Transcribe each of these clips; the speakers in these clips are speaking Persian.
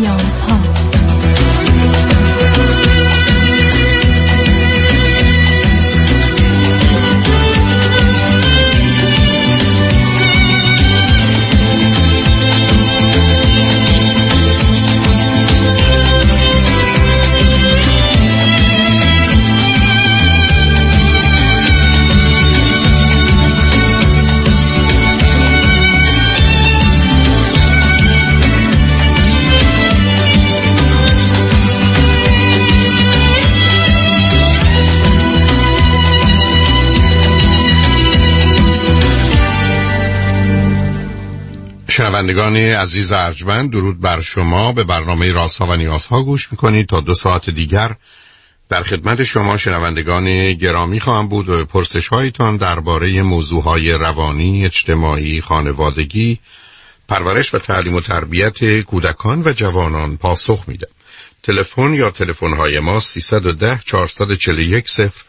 نیازها. شنوندگان عزیز ارجمند، درود بر شما. به برنامه رازها و نیازها گوش میکنید. تا 2 ساعت دیگر در خدمت شما شنوندگان گرامی خواهم بود و پرسش هایتان درباره موضوعهای روانی، اجتماعی، خانوادگی، پرورش و تعلیم و تربیت کودکان و جوانان پاسخ میدم. تلفن یا تلفن‌های ما 310 441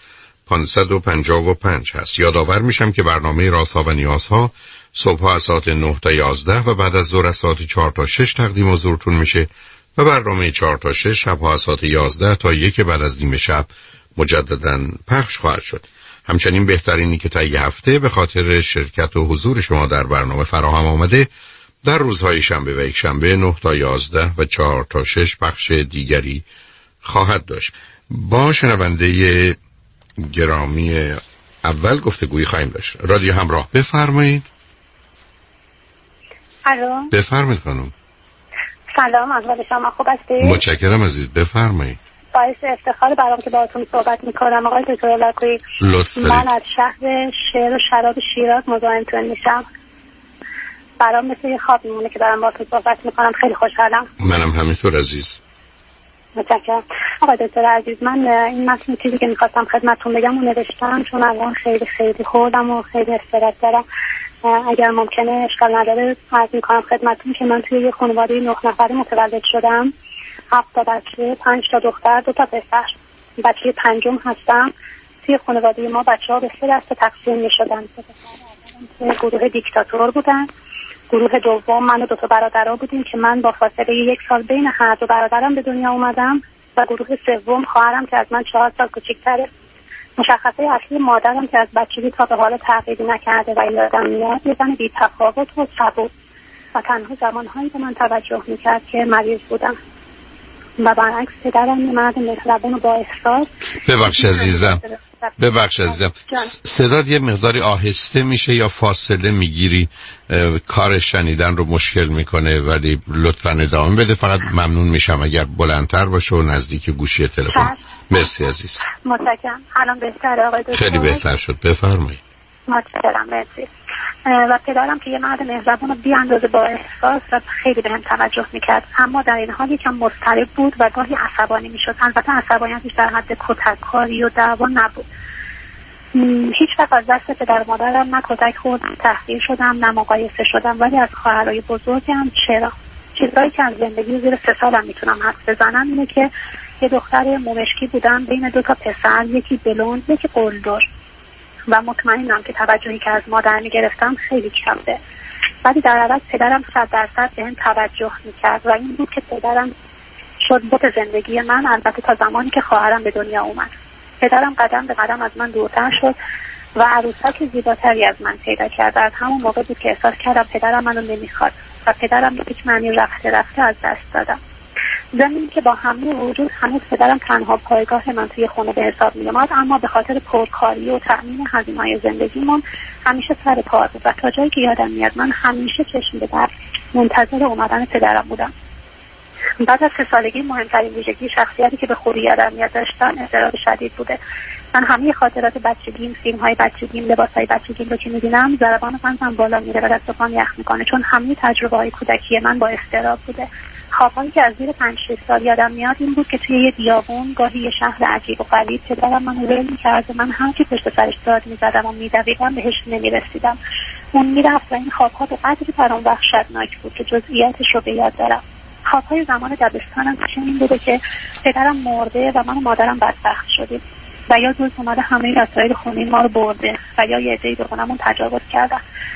0555 هست. یادآور میشم که برنامه رازها و نیازها صبح از ساعت 9 تا 11 و بعد از ظهر از ساعت 4 تا 6 تقدیم حضورتون میشه و برنامه 4 تا 6 شب از ساعت 11 تا 1 بعد از نیم شب مجددا پخش خواهد شد. همچنین بهترینی که طی هفته به خاطر شرکت و حضور شما در برنامه فراهم آمده در روزهای شنبه و یک شنبه 9 تا 11 و 4 تا 6 پخش دیگری خواهد داشت. با شنونده گرامی اول گفتگویی خواهیم داشت. رادیو همراه، بفرمایید. الو، بفرمایید خانم. سلام، احوال شما خوب هستید؟ متشکرم عزیز، بفرمایید. باعث افتخار برام که باهاتون صحبت میکنم آقای دکتر لکویی. لطف دارید. من از شهر شعر و شراب شیراز مزاحمتون میشم. برام مثل یه خواب میمونه که دارم باهاتون صحبت میکنم. خیلی خوشحالم. منم همینطور عزیز. متشکرم. آقای دکتر عزیز، من این متن چیزی که میخواستم خدمتتون بگم و نوشتم، چون الان خیلی خوردم و خیلی استرس دارم. اگر ممکنه اشکال نداره عرض میکنم خدمتتون که من توی یه خانواده 9 نفره متولد شدم. 7 تا بچه، 5 تا دختر، 2 تا پسر. بچه پنجم هستم. توی خانواده ما بچه‌ها به 3 دسته تقسیم میشدن. گروه دیکتاتور بودن. گروه دوم من و 2 تا برادرها بودیم که من با فاصله 1 سال بین هر دو برادرم به دنیا اومدم و گروه سوم خواهرم که از من 4 سال کوچیک‌تره. مشخصه اصلی مادرم که از بچگی تا به حال تغییری نکرده و یادم میاد یه زن بی‌تفاوت و صبور و تنها زمانهایی به من توجه میکرد که مریض بودم و برعکس پدرم یه مرد مهربون و با احساس. ببخش عزیزم صدات یه مقداری آهسته میشه یا فاصله میگیری، کار شنیدن رو مشکل میکنه، ولی لطفاً ادامه بده. فقط ممنون میشم اگر بلندتر باشه و نزدیک گوشی تلفن. مرسی عزیز. متشکرم. الان بهتره آقای دکتر؟ خیلی بهتر شد، بفرمایید. متشکرم، مرسی. و پدرم که یه مرد مهربون و بی اندازه با احساس و خیلی بهم توجه میکرد، اما در این حال یکم مضطرب بود و گاهی عصبانی میشد. البته عصبانیتش در حد کتککاری و دعوا نبود. هیچ وقت از دست پدر و مادرم نه کتک خوردم، تحقیر شدم، نه مقایسه شدم، ولی از خواهرای بزرگم چرا. چیزایی که از زندگی زیر 3 سالم میتونم حرف بزنم اینه که یه دختر مومشکی بودم بین 2 تا پسر، یکی بلوند یکی قلدر، و مطمئنم که توجهی که از مادر میگرفتم خیلی کمه، ولی در عوض پدرم 100% بهم توجه میکرد و این بود که پدرم شد بوت زندگی من، البته تا زمانی که خواهرم به دنیا اومد. پدرم قدم به قدم از من دورتر شد و عروسک زیباتری از من پیدا کرد. از همون موقع بود که احساس کردم پدرم منو نمیخواد و پدرم به یک معنی رفته از دست دادم. زمینی که با همه وجود هنوز پدرم تنها پایگاه من توی خونه به حساب می اومد، اما به خاطر پرکاری و تأمین هزینه‌های زندگیمون همیشه سر کار بود و تا جایی که یادم میاد من همیشه چشم به در منتظر اومدن پدرم بودم. بعد از 3 سالگی مهمترین ویژگی شخصیتی که به خوبی یادم میاد داشتم اضطراب شدید بوده. من همه خاطرات بچگیم، فیلم‌های بچگیم، لباس‌های بچگیم رو که می‌بینم ضربان قلبم بالا میره و دست و پام یخ می‌کنه، چون همه تجربه‌های کودکی من با اضطراب بوده. خوابایی که از زیر 5-6 سال یادم میاد این بود که توی یه بیابون گاهی یه شهر عجیب و غریب پدرم منو ول می‌کرد و من هر چی پشت سرش داد می‌زدم و می‌دویدم بهش نمی‌رسیدم. اون میرفت و این خواب‌ها به قدری برام وحشتناک بود که جزئیاتش رو به یاد دارم. خواب‌های زمان دبستانم چنین بوده که پدرم مرده و من و مادرم بدبخت شدیم و یا روز اومده همه وسایل خونه ما رو برده و یا یه عده‌ای به خونمون تجاوز کردن.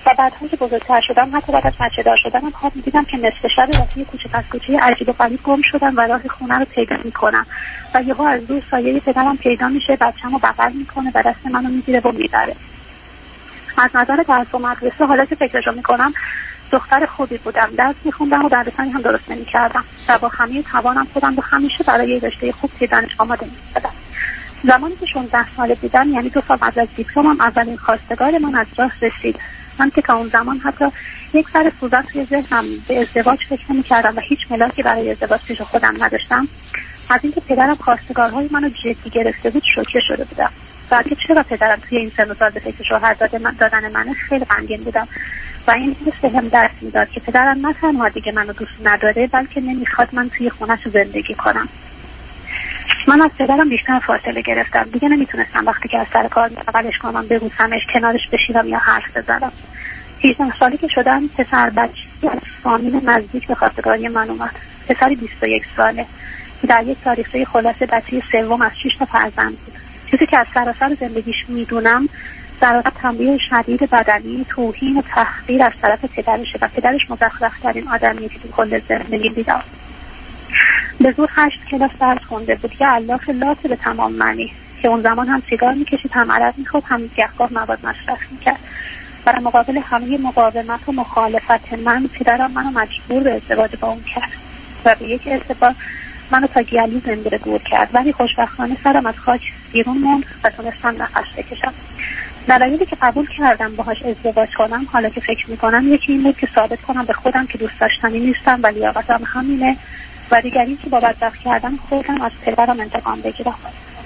و بعدها که بزرگتر شدم، حتی بعد از بچه دار شدنم، خواب می‌دیدم که نصف شب واسه کوچه پس کوچه عجیب و غریب گم شدم و راه خونه رو پیدا می‌کنم و یهو از دور سایه پدرم پیدا میشه، بچه‌مو بغل می‌کنه و دست منو می‌گیره و میبره. از نظر درس و مدرسه حالا که فکرشو می‌کنم دختر خوبی بودم، درس می‌خوندم و دردسانی هم درست نمی‌کردم و با همه توانم خودم رو همیشه برای رشته خوب توی دانشگاه آماده می‌کردم. زمانی که 16 ساله بودم، یعنی 2 سال بعد از دیپلمم، اولین خواستگار من از راه رسید. من که تا اون زمان حتی یک سر سوزن توی ذهنم به ازدواج فکر نمی‌کردم و هیچ ملاکی برای ازدواج پیش خودم نداشتم، از اینکه پدرم خواستگارهای منو جدی گرفته بود شوکه شده بودم. بلکه چرا پدرم توی این سن و سال به فکر شوهر دادن من خیلی غمگین بودم و این بهم درس میداد که پدرم نه تنها دیگه منو دوست نداره، بلکه نمیخواد من توی خونه‌اش زندگی کنم. من از پدرم بیشتر فاصله گرفتم. دیگه نمیتونستم وقتی که از سر کار بغلش کنم، ببوسمش، کنارش بشینم یا حرف بزنم. 18 سالی که شدم، پسر بچه‌ای از فامیل نزدیک به خواستگاری من اومد. پسری 21 ساله که در یک تاریخچه خلاصه بچه سوم از 6 تا فرزند بود. چیزی که از سراسر زندگیش میدونم، ضرورت تنبیه شدید بدنی، توهین و تحقیر از طرف پدرشه و پدرش مزخرف‌ترین آدمیه که تو کل زندگی دیدم. به زور 8 کلاس درس خونده بود که علاف لات به تمام معنی، که اون زمان هم سیگار میکشید، هم عرق میخورد، هم گهگاه مواد مصرف میکرد. برای مقابل همه مقاومت و مخالفت من، پدرم منو مجبور به ازدواج با اون کرد و به یک ازدواج منو تا گیالی زنده دور کرد. ولی خوشبختانه سرم از خاک بیرون موند و تونستم نفس بکشم. دلایلی که قبول کردم باهاش ازدواج کنم، حالا که فکر میکنم، یکی این بود که ثابت کنم به خودم که دوست داشتنی نیستم و لیاقتم همینه، و دیگری که با بدبخت کردن خودم از پدرم انتقام بگیرم.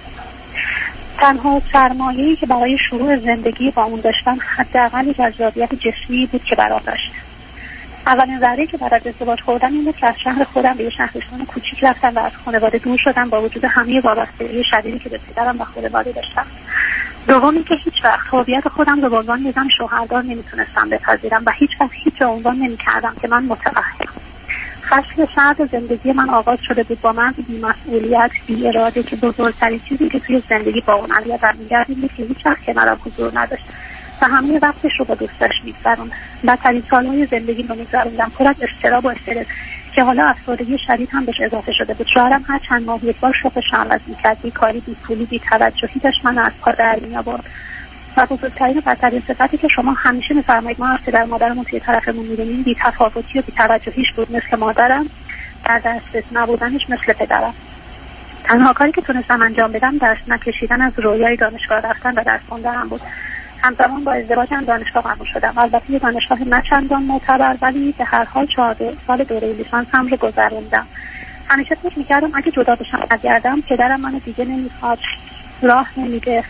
تنها سرمایه‌ای که برای شروع زندگی با اون داشتم حداقل جذابیت جسمی بود که برام داشت. اولین ذره‌ای که بعد از ازدواج خوردم این بود که از شهر خودم به یه شهرستان کوچیک رفتم و از خانواده دور شدم با وجود همه وابستگی شدیدی که به پدرم و خانواده داشتم. دومی که هیچ وقت هویت خودم رو به عنوان یه زن شوهردار نمیتونستم بپذیرم و هیچ وقت هیچ عنوان نمی‌کردم که من متأهلم. فصل سرد زندگی من آغاز شده بود با من بی‌مسئولیت، بی‌اراده، که بزرگترین چیزی که توی زندگی با اون علیه برمیگرد این بود که هیچ وقت کنارم حضور نداشت و همه وقتش رو با دوستاش می‌گذروند. بدترین سال‌های زندگی رو می‌گذروندم پر از اضطراب و استرس که حالا افسردگی شدید هم بهش اضافه شده بود. شوهرم هر چند ماه یک بار شوخش عوض می‌کرد، بیکاری، بی‌پولی، بی‌توجهی داشت منو از پا در می‌آورد. و بزرگترین و بدترین صفتی که شما همیشه می‌فرمایید ما از پدر مادرمون توی طرفمون می‌بینیم بی‌تفاوتی و بی‌توجهیش بود، مثل مادرم، در دسترس نبودنش مثل پدرم. تنها کاری که تونستم انجام بدم درس نکشیدن از رویای دانشگاه رفتن و درس خوندن بود. همزمان با ازدواجم دانشگاه قبول شدم. البته یه دانشگاه نه چندان معتبر، ولی به هر حال 4 سال دوره لیسانسم رو گذروندم. همیشه فکر می‌کردم اگه جدا بشم برگردم، پدرم منو دیگه نمی‌خواد، راه نمیده،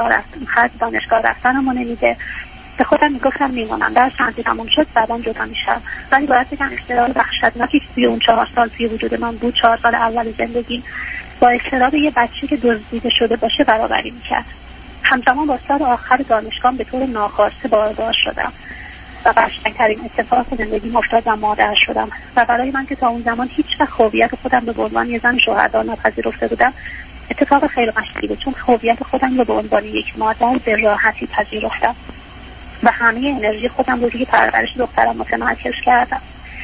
خرج دانشگاه رفتنمو نمیده. به خودم میگفتم میمونم، درس چندی تموم شد بعداً جدا میشم. ولی باید بگم اختلال وحشتناکی که توی اون 4 سال توی وجود من بود، 4 سال اول زندگی، با اختلال یه بچه که دزدیده شده باشه برابری میکرد. همزمان با سال آخر دانشگاه به طور ناخواسته باردار شدم و قشنگترین اتفاق زندگی افتاد و مادر شدم. و برای من که تا اون زمان هیچ وقت هویت خودم به عنوان یه زن شوهردار نپذیرفته بودم، اتفاق خیلی قشنگی بود، چون هویت خودم رو به عنوان یک مادر به راحتی پذیرفتم و همه انرژی خودم رو روی پرورش دخترم متمرکز کردم.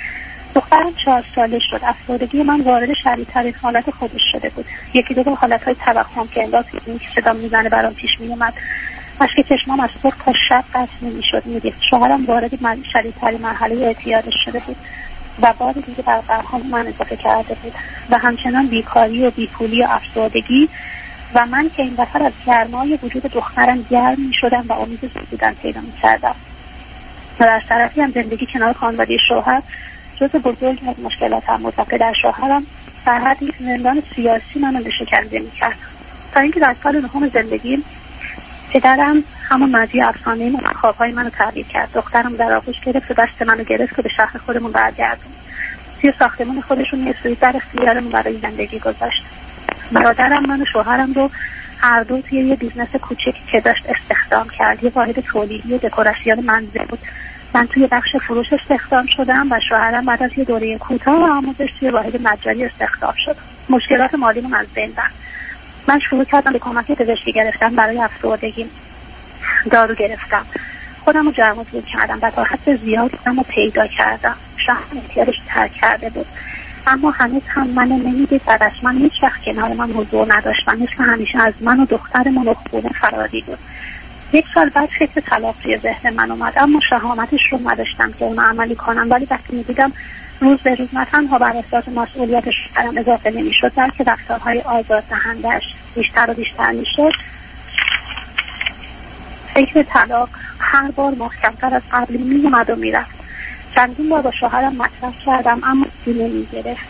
دخترم 4 ساله شد. افسردگی من وارد شدیدترین حالت خودش شده بود. یکی دو حالتهای توهم که انگار این که صدا میزنه برام پیش میومد. اشک چشمام از صبح تا شب قطع نمیشد. میدید شوهرم وارد شدیدترین مرحله اعتیادش شده بود و بار دیگه بر درهم من اضافه کرده بود و همچنان بیکاری و بیپولی و افسردگی و من که این دفعه از گرمای وجود دخترم گرم میشدم و امید زودن پیدا میکردم. و در طرفی هم زندگی کنار خانواده شوهر جزء بزرگی از مشکلاتم بود و پدر شوهرم در حد یک زندان سیاسی منو شکنجه میکرد. تا اینکه در سال 9 زندگی پدرم همون ماضی افسانه‌ای و خوابهای منو تعبیر کرد. دخترم در آغوش گرفت و دست منو گرفت که به شهر خودمون برگردیم. توی ساختمون خودشون یه سویت در اختیارمون برای زندگی گذاشت. برادرم من و شوهرم رو هر دو توی یه بیزنس کوچیک که داشت استخدام کرد. یه واحد تولیدی و دکوراسیون منزل بود. من توی بخش فروش استخدام شدم و شوهرم بعد از یه دوره کوتاه آموزش توی واحد مجانی استخدام شد. مشکلات مالیمون از بین رفت. من شروع کردم به کمک پزشکی گرفتن برای افسردگی. دارو گرفتم. خودم رو جمع‌آوری کردم و تا حد زیادی رو پیدا کردم. شهر احتیاجش ترک کرده بود، اما هنوز هم منو نمیدید و از من هیچ وقت کنار من حضور نداشت و مثل همیشه از من و دخترمون و خونه فراری بود. 1 سال بعد فکر طلاق توی ذهن من اومد، اما شهامتش رو نداشتم که اونو عملی کنم. ولی وقتی میدیدم روز به روز نه تنها بر اساس مسئولیتش برام اضافه نمیشد، بلکه رفتارهای آزاردهنده‌اش بیشتر و بیشتر میشد، فکر طلاق هر بار محکم‌تر از قبل میومد و میرفت. چندین بار با شوهرم مطرح کردم اما دیگه نمیگرفت.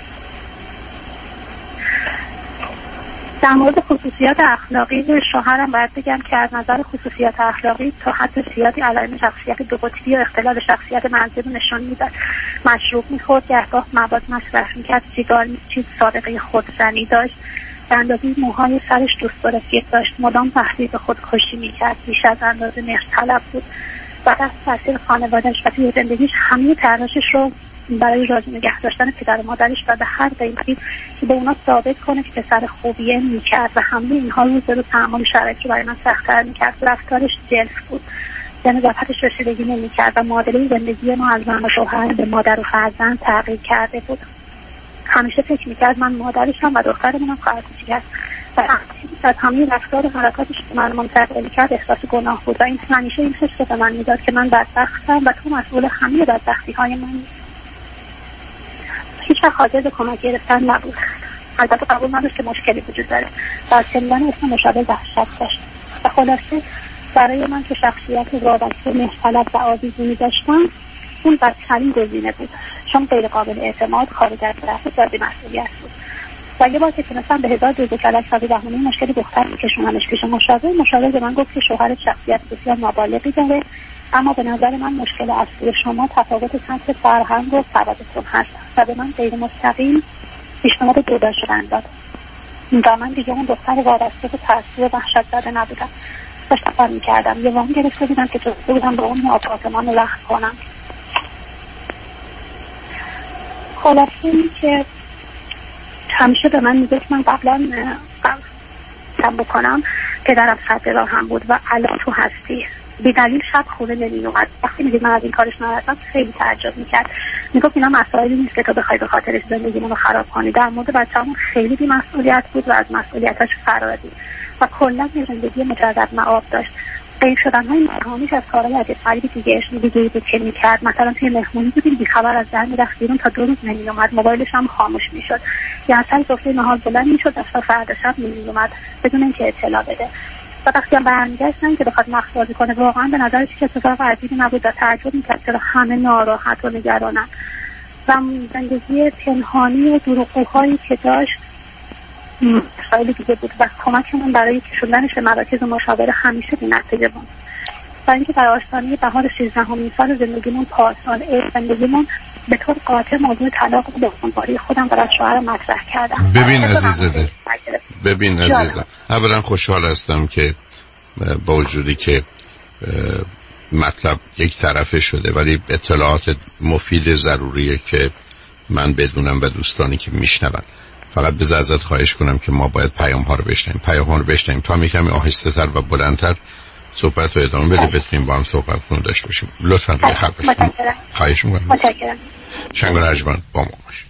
در مورد خصوصیات اخلاقی شوهرم باید بگم که از نظر خصوصیات اخلاقی تا حد زیادی علائم شخصیت دو قطبی و اختلال شخصیت منزل نشان میداد. مشروب میخورد، گهگاه مواد مصرف میکرد، سیگار میکشید، سابقه خودزنی داشت، به اندازه موهای سرش دوست دارفیت داشت، مدام تهدید خودکشی میکرد، بیش از اندازه مهرطلب بود. بعد از تاثیر خانواده‌اش و توی زندگیش همه تلاشش رو برای راضی نگه داشتن پدر و مادرش و به هر قیمتی که به اونا ثابت کنه که پسر خوبیه میکرد و همه اینها روز به روز تحمل شرایط رو برای من سخت‌تر میکرد. رفتارش جلف بود، به نظافتش رسیدگی نمیکرد و معادله زندگی ما از زن و شوهر به مادر و فرزند تغییر کرده بود. همیشه فکر میکرد من مادرشم و دخترمونم خواهر کوچیک و از همه رفتار و حرکاتش که من منتقل کرد احساس گناه بود و این همیشه این حس به من میداد که من بدبختم و تو مسئول همه بدبختی‌های من نیست. هیچ وقت حاضر به کمک گرفتن نبود. البته قبول نداشت که مشکلی وجود داره و از شنیدن اسم مشابه وحشت داشت و خلاصه برای من که شخصیت وابسته مهرطلب و آویزونی داشتم اون بدترین گزینه بود، چون غیر قابل اعتماد، خارج از طرف و بی‌مسئولیت بود. و یه بار که تونستم به 1000 جزء کلک سازی بهونه مشکلی دختر میکشونمش پیش مشاور به من گفت که شوهر شخصیت بسیار نابالغی داره، اما به نظر من مشکل اصلی شما تفاوت سطح فرهنگ و سوادتون هست و به من غیر مستقیم پیشنهاد جدا شدن داد. و من دیگه اون دختر وابسته به تاثیر وحشت زده نبودم. داشتم کار میکردم، یه وام گرفته بودم که جسته بودم با اون آپارتمان رخت کنم. خلاصه این که همیشه به من میگه که من قبلا کم بکنم، پدرم صد راه هم بود و الان تو هستی. بی دلیل شب خونه نمی اومد. وقتی میدید من از این کارش ناراحتم خیلی تعجب میکرد. میگفت اینا مسائلی نیست که تو بخوای به خاطرش زندگیمون رو خراب کنی. در مورد بچه‌مون خیلی بی مسئولیت بود و از مسئولیتاش فراری و کلا زندگی مجرد مآب داشت. غیر شدن‌های ناگهانیش از کارهای عجیب غریبی دیگه بود که میکرد. مثلا توی مهمونی بودیم بیخبر از در میرفت بیرون تا 2 روز نمی اومد، موبایلش هم خاموش میشد. یا اصلا سفره نهار بلند میشد تا فردا شب نمی اومد بدون اینکه اطلاع بده. و وقتی هم برمیگشت که بخواد نقش بازی کنه واقعا به نظرش که اتفاق عجیبی نبود و تعجب میکرد چرا همه ناراحت و نگرانن. و زندگی پنهانی و دروغگوهایی که داشت خیلی دیگه بود و کمکمون برای کشوندنش به مراکز مشاوره همیشه بی‌نتیجه بود. و اینکه در آستانه بهار 13مین سال زندگیمون پارسال زندگیمون به طور قاطع موضوع طلاق رو به خانواده خودم برای شوهرم مطرح کردم. ببین عزیزم، اولا خوشحال هستم که با وجودی که مطلب یک طرفه شده ولی اطلاعات مفید ضروریه که من بدونم و دوستانی که میشنون. فقط بذار ازت خواهش کنم که ما باید پیام ها رو بشنیم تا می کمی آهسته تر و بلندتر صحبت رو ادامه بده بتونیم با هم صحبت کنیم داشته باشیم. لطفاً روی خط باشید. خواهش می‌کنم. متشکرم. شنگ و نرجمند با ما باشید.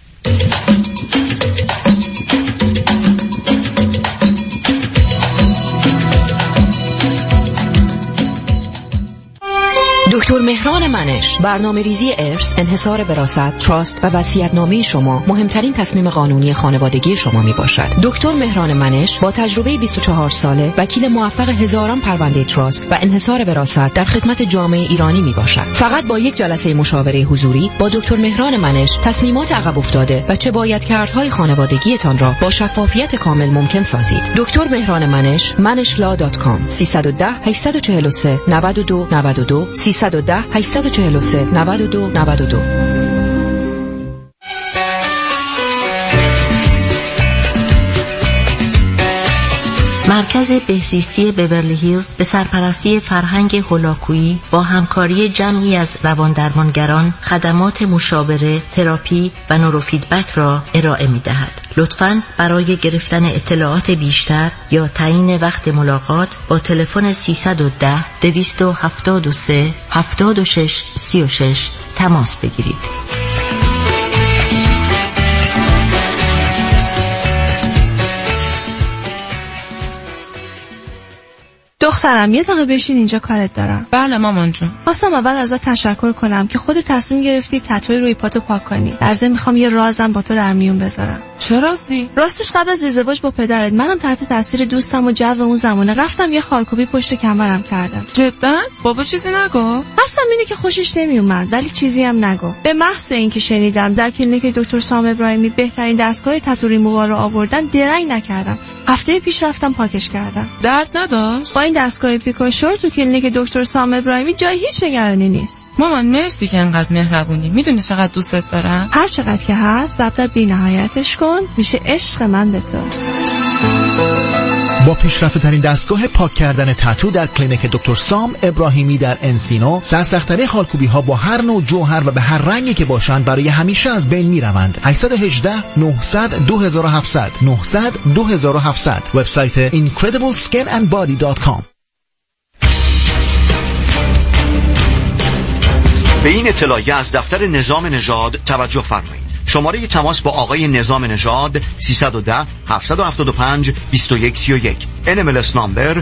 دکتر مهران منش، برنامه‌ریزی ارث، انحصار وراثت، تراست و وصیت‌نامه شما مهمترین تصمیم قانونی خانوادگی شما میباشد. دکتر مهران منش با تجربه 24 ساله، وکیل موفق هزاران پرونده تراست و انحصار وراثت در خدمت جامعه ایرانی میباشد. فقط با یک جلسه مشاوره حضوری با دکتر مهران منش تصمیمات عقب افتاده و چه باید کردهای خانوادگیتان را با شفافیت کامل ممکن سازید. دکتر مهران منش، manishla.com 310 843 92 92 310 843 92 92. مرکز بهزیستی بیورلی هیلز به سرپرستی فرهنگ هولاکویی با همکاری جمعی از رواندرمانگران خدمات مشاوره، تراپی و نوروفیدبک را ارائه می‌دهد. لطفاً برای گرفتن اطلاعات بیشتر یا تعیین وقت ملاقات با تلفن 310 273 76 36 تماس بگیرید. دخترم یه دقیقه بشین اینجا، کارت دارم. بله مامان جون. خواستم اول ازت تشکر کنم که خودت تصمیم گرفتی تتوی روی پاتو پاک کنی. در ضمن میخوام یه رازم با تو در میون بذارم. چه رازی؟ راستش قبل از ازدواج با پدرت منم تحت تاثیر دوستم و جو اون زمانه رفتم یه خالکوبی پشت کمرم کردم. جدا؟ بابا چیزی نگو؟ قسم اینه که خوشش نمیومد ولی چیزی هم نگو. به محض اینکه شنیدم در کلینیک دکتر سام ابراهیمی بهترین دستگاه تتو ریمووال رو آوردن درنگ نکردم. هفته پیش رفتم پاکش کردم. درد نداشت؟ با این دستگاه پیکاشور تو کلینیک دکتر سام ابراهیمی جای هیچ نگرانی نیست. مامان مرسی که انقدر مهربونی. میدونی چقدر دوستت دارم؟ هر چقدر که هست ضبط بی‌نهایتش کن، میشه عشق من به تو. با پیشرفته ترین دستگاه پاک کردن تتو در کلینیک دکتر سام ابراهیمی در انسینو، سرسخت‌ترین خالکوبی ها با هر نوع جوهر و به هر رنگی که باشند برای همیشه از بین میروند. 818 900 2700 900 2700 وبسایت incredibleskinandbody.com. به این اطلاعیه از دفتر نظام نژاد توجه فرمایید. شماره تماس با آقای نظام نژاد 310 775 2131 NMLS نامبر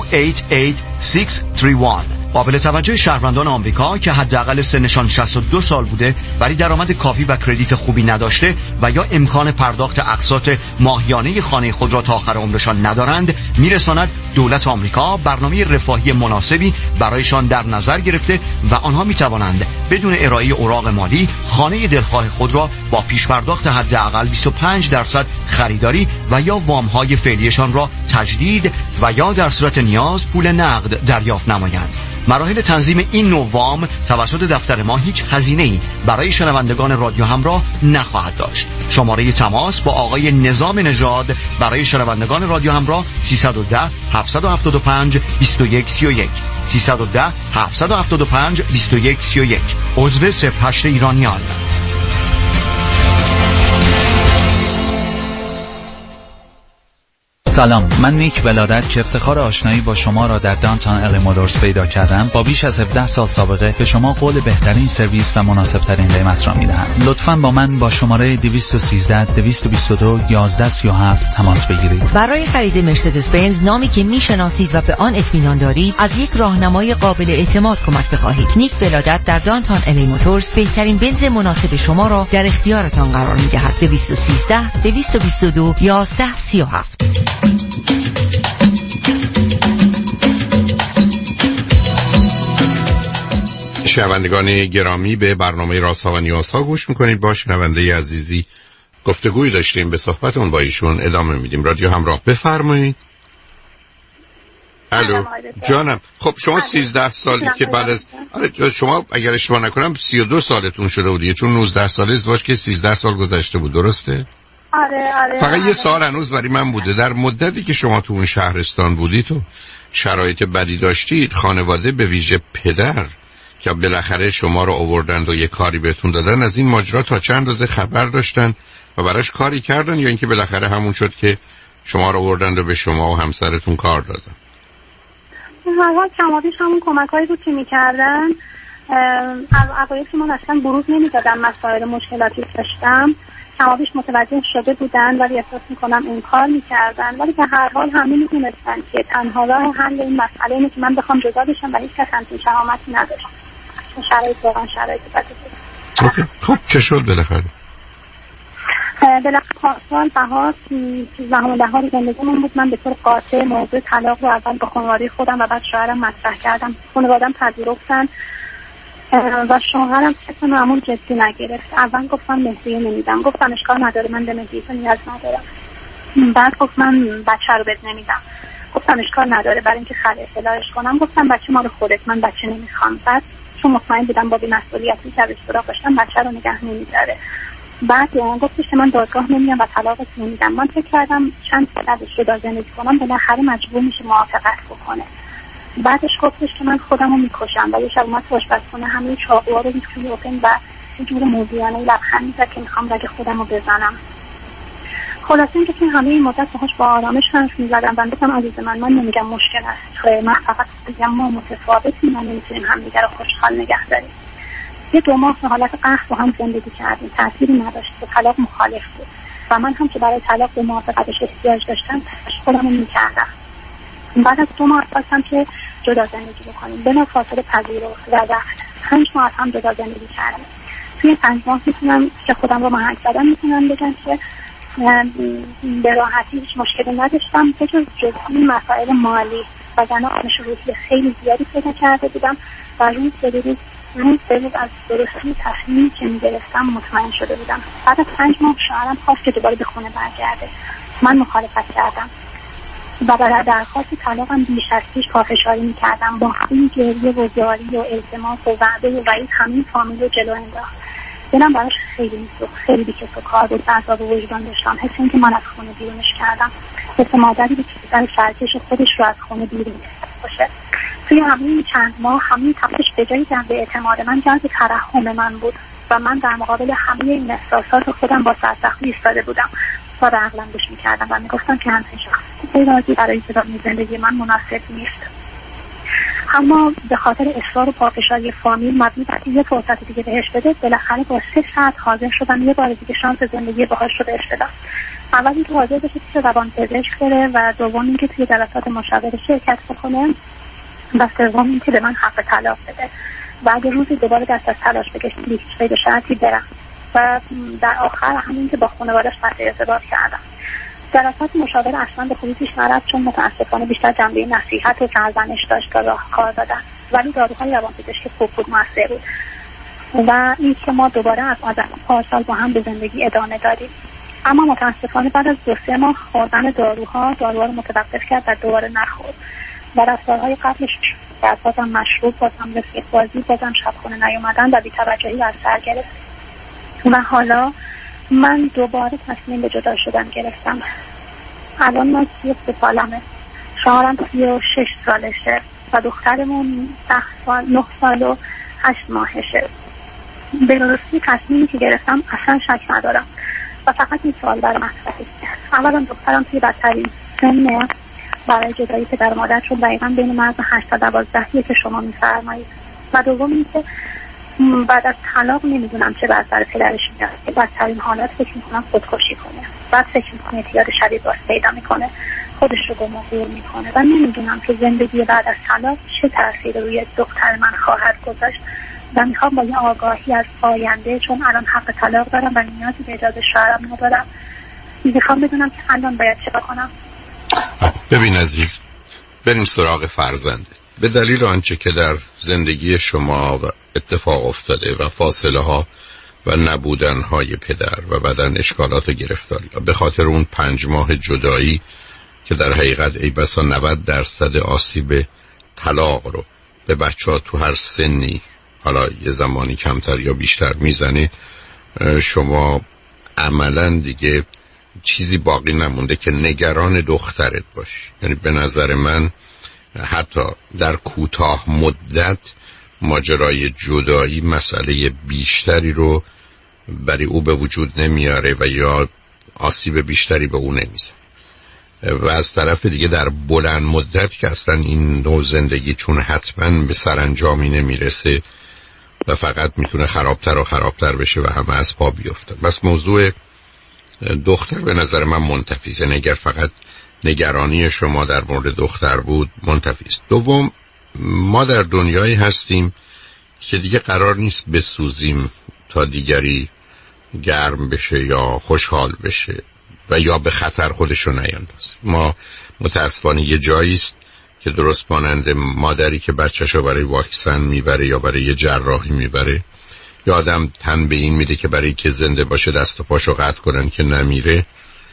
288631. قابل توجه شهروندان آمریکا که حداقل سنشان 62 سال بوده ولی درآمد کافی و کردیت خوبی نداشته و یا امکان پرداخت اقساط ماهیانه خانه خود را تا آخر عمرشان ندارند، میرساند دولت آمریکا برنامه رفاهی مناسبی برایشان در نظر گرفته و آنها میتوانند بدون ارائه اوراق مالی خانه دلخواه خود را با پیش پرداخت حداقل 25% خریداری و یا وام‌های فعلیشان را تجدید و یا در صورت نیاز پول نقد دریافت نمایند. مراحل تنظیم این نوع وام توسط دفتر ما هیچ هزینه‌ای برای شنوندگان رادیو همراه نخواهد داشت. شماره تماس با آقای نظام نژاد برای شنوندگان رادیو همراه 310 775 2131 310 775 2131 عضو 08 ایرانیان. سلام، من نیک ولادت که افتخار آشنایی با شما را در دانتان ال مودرز پیدا کردم با بیش از 17 سال سابقه به شما قول بهترین سرویس و مناسب ترین قیمت را میدهم. لطفاً با من با شماره 213 222 1137 تماس بگیرید. برای خرید مرسدس بنز، نامی که میشناسید و به آن اطمینان دارید، از یک راهنمای قابل اعتماد کمک بخواهید. نیک ولادت در دانتان ال موتورز بهترین بنز مناسب شما را در اختیارتان قرار میدهد. 213 222 1137. شنوندگان گرامی، به برنامه رازها و نیازها گوش میکنید. با شنونده عزیزی گفتگوی داشتیم، به صحبتون با ایشون ادامه میدیم. رادیو همراه، بفرمایید. الو جانم. خب شما 13 سالی که بعد از شما اگر اشتباه نکنم 32 سالتون شده بودیه، چون 19 ساله ازدواج که 13 سال گذشته بود، درسته؟ آره. فقط یه سال هنوز برای من بوده. در مدتی که شما تو اون شهرستان بودید و شرایط بدی داشتید، خانواده به ویژه پدر که بالاخره شما رو آوردند و یه کاری بهتون دادن، از این ماجرا تا چند روز خبر داشتن و براش کاری کردن، یا اینکه بالاخره همون شد که شما رو آوردند و به شما و همسرتون کار دادن؟ هر حال کمابیش همون کمکایی بود که میکردن. اوایل که من اصلا بروز نمیدادم مسائل مشکلاتی داشتم، کمابیش متوجه شده بودن ولی احساس میکنم این کار میکردن، ولی به هر حال همه میدونستن که تنها راه حل این مسئله اینه که من بخوام جدا بشم و هیچ کس همچین شهامتی نداشت. شرایط واقعا شرایط بدی بود. خب چه شد بالاخره؟ بالاخره سال بهار 13 بهار زندگیمون بود. من به طور قاطع موضوع طلاق رو اول با خانواده خودم و بعد شوهرم مطرح کردم. خانواده‌ام پذیرفتن و شوهرم اصلا معمول جدی نگرفت. اول گفتم مهریه نمیدم، گفتم اشکال نداره، من به مهریه نیاز ندارم. بعد گفت من بچه رو بهت نمیدم، گفتم اشکال نداره برای اینکه خلع اصلاحش کنم، گفتم بچه مال خودت، من بچه نمیخوام. بعد چون مطمئن بودم با بی‌مسئولیتی که سراغ داشتم بچه رو نگه نمیداره. بعد گفتش که من دادگاه نمیام و طلاقش نمیدم. من فکر کردم چند سال جدا زندگی کنم بالاخره مجبور میشه موافقت بکنه. بعدش گفتش که من خودمو میکشم و یه شب اومد تو آشپزخونه همه چاقوها رو توی اوپن و یه جور موزیانه لبخند میزد که میخوام رگ خودمو بزنم. خلاصه اینکه توی همه این مدت باهاش با آرامش حرف می‌زدم و گفتم عزیز من نمیگم مشکل است، من فقط میگم ما متفاوتیم و نمیتونیم همدیگه رو خوشحال نگه داریم. یه 2 ماه به حالت قهر با هم زندگی کردیم، تأثیری نداشت، به طلاق مخالف بود و من هم که برای طلاق به موافقتش احتیاج داشتم خودم رو می‌کردم. بعد از 2 ماه خواستم که جدا زندگی بکنیم، بلافاصله پذیرفت و رفت. 5 ماه از هم جدا زندگی کردیم. توی 5 ماه میتونم که خودم رو محک زدم میتونم بگم که به راحتی هیچ مشکلی نداشتم به جز جزئی مسائل مالی و آموزش روحی خیلی زیادی پیدا کرده بودم و روز به روز از درستی تصمیمی که میگرفتم مطمئن شده بودم. بعد از 5 ماه شوهرم خواست که دوباره به خونه برگرده. من مخالفت کردم و برای درخواست طلاقم بیش از پیش پافشاری میکردم. با همین گریه و زاری و التماس و وعده و وعید همین فامیل رو جلو انداخت. دلم براش خیلی میسوخت، خیلی بی‌کس و کار بود، عذاب و وجدان داشتم. حس این که من از خونه بیرونش کردم، حس مادری که پسر سرکش خودش رو از خونه بیرون کرده باشه. توی همین چند ماه همین تپش به جای جنبه اعتماد من جنب ترحم من بود و من در مقابل همه این احساسات خودم با سرسختی ایستاده بودم و به عقلم گوش می‌کردم و میگفتم که همین شخص راضی برای ادامه زندگی من مناسب نیست. اما به خاطر اصرار و پافشاری فامیل مبنی بر یه فرصت دیگه بهش بده، بالاخره با 3 ساعت حاضر شدم یه بار دیگه شانس زندگی باهاش رو بهش بدم. اول اینکه حاضر بشه که روان پزشک بره و دوم اینکه توی جلسات مشاوره شرکت بکنه و سوم اینکه به من حق طلاق بده و اگه روزی دوباره دست از تلاش بکشم هیچ به شرطی برم و در آخر همین که با خانواده‌اش قطع ارتباط کردم. جلسات مشاوره اصلا به خوبی پیش نرفت چون متاسفانه بیشتر جنبه نصیحت و سرزنش داشت تا راهکار دادن، ولی داروهای روانپزشکی خوب بود، موثر بود و این که ما دوباره از پارسال با هم به زندگی ادامه دادیم. اما متاسفانه بعد از 2-3 ماه خوردن داروها رو متوقف کرد و دوباره نخورد و رفتارهای قبلش بازم مشروب، بازم رفیق بازی، بازم شبخونه نیومدن و بی‌توجهی از سر گرفت و حالا من دوباره تصمیم به جدا شدن گرفتم. الان من 33 سالمه، شوهرم 36 سالشه و دخترمون 9 سال و 8 ماهشه. به درستی تصمیمی که گرفتم اصلا شک ندارم و فقط این سوال در مطرحه. اولا دخترم توی بدترین سن برای جدایی پدر مادر چون دقیقا بین مرز 8 تا 12 که شما میفرمایید و دوم اینکه بعد از طلاق نمیدونم چه بر سر پدرش میاد که بدترین حالت فکر میکنم خودکشی کنه، بعد فکر میکنه اعتیاد شدید باز پیدا میکنه، خودش رو گمگور میکنه و نمیدونم که زندگی بعد از طلاق چه تأثیر روی دختر من خواهد گذاشت و میخوام با یه آگاهی از آینده چون الان حق طلاق دارم و نیازی به اجازه شوهرم ندارم میخوام بدونم که الان باید چه بکنم. ببین عزیز، بریم سراغ فرزنده. به دلیل آنچه که در زندگی شما و اتفاق افتاده و فاصله ها و نبودن های پدر و بعدن اشکالات و گرفتاری به خاطر اون 5 ماه جدایی که در حقیقت ای بسا 90% آسیب طلاق رو به بچه ها تو هر سنی حالا یه زمانی کمتر یا بیشتر میزنه، شما عملا دیگه چیزی باقی نمونده که نگران دخترت باشی. یعنی به نظر من حتی در کوتاه مدت ماجرای جدایی مسئله بیشتری رو برای او به وجود نمیاره و یا آسیب بیشتری به او نمیزنه و از طرف دیگه در بلند مدت که اصلا این نوع زندگی چون حتما به سرانجامی نمیرسه و فقط میتونه خرابتر و خرابتر بشه و همه از پا بیفتن. بس موضوع دختر به نظر من منتفی است. اگر فقط نگرانی شما در مورد دختر بود منتفی است. دوم، ما در دنیایی هستیم که دیگه قرار نیست بسوزیم تا دیگری گرم بشه یا خوشحال بشه و یا به خطر خودش رو نیندازه. ما متاسفانه یه جایی است که درست مانند مادری که بچه‌ش رو برای واکسن میبره یا برای یه جراحی میبره، یا آدم تن به این میده که برای که زنده باشه دست و پاشو قطع کنن که نمیره،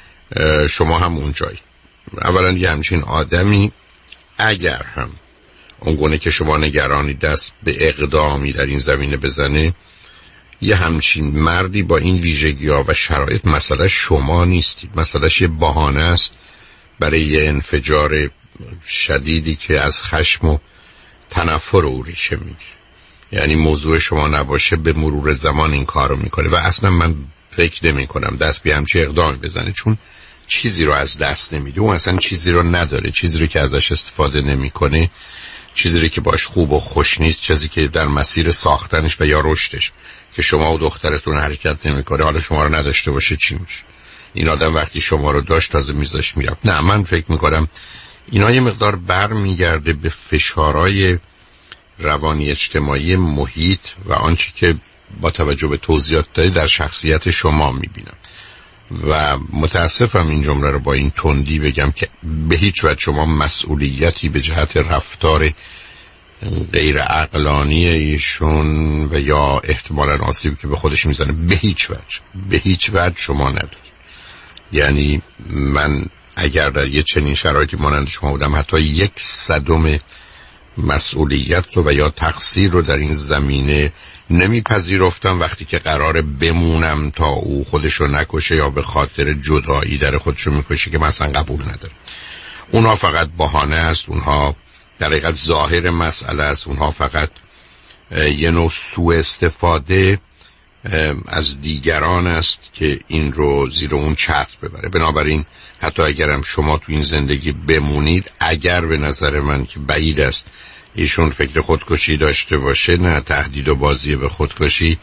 شما هم اون جایی. اولا یه همچین آدمی اگر هم اونگونه که شما نگرانی دست به اقدامی در این زمینه بزنه، یه همچین مردی با این ویژگی‌ها و شرایط مسئله شما نیستید، مسئلهش یه بهانه است برای یه انفجار شدیدی که از خشم و تنفر او ریشه میگیره. یعنی موضوع شما نباشه به مرور زمان این کارو میکنه و اصلا من فکر نمی کنم دست به همچین اقدامی بزنه چون چیزی رو از دست نمیده، اون اصلا چیزی رو نداره، چیزی رو که ازش استفاده نمیکنه، چیزی رو که باش خوب و خوش نیست، چیزی که در مسیر ساختنش و یا رشدش که شما و دخترتون حرکت نمیکنه، حالا شما رو نداشته باشه چی میشه؟ این آدم وقتی شما رو داشت تازه میذاش میرفت. نه، من فکر میکنم اینا یه مقدار بر میگرده به فشارهای روانی اجتماعی محیط و آنچه که با توجه به توضیحات داری در شخصیت شما میبینم و متاسفم این جمله رو با این تندی بگم که به هیچ وجه شما مسئولیتی به جهت رفتار غیر عقلانی ایشون و یا احتمالاً آسیبی که به خودش میزنه به هیچ وجه شما ندارید. یعنی من اگر در یه چنین شرایطی مانند شما بودم حتی 1/100 مسئولیت رو و یا تقصیر رو در این زمینه نمیپذیرفتم وقتی که قراره بمونم تا او خودشو نکشه یا به خاطر جدایی در خودشو میکشه که مثلا قبول نداره. اونها فقط بهانه است، اونها در حقیقت ظاهر مسئله است، اونها فقط یه نوع سوء استفاده از دیگران است که این رو زیر اون چتر ببره. بنابراین حتی اگرم شما تو این زندگی بمونید، اگر به نظر من که بعید است ایشون فکر خودکشی داشته باشه، نه تهدید و بازی به خودکشی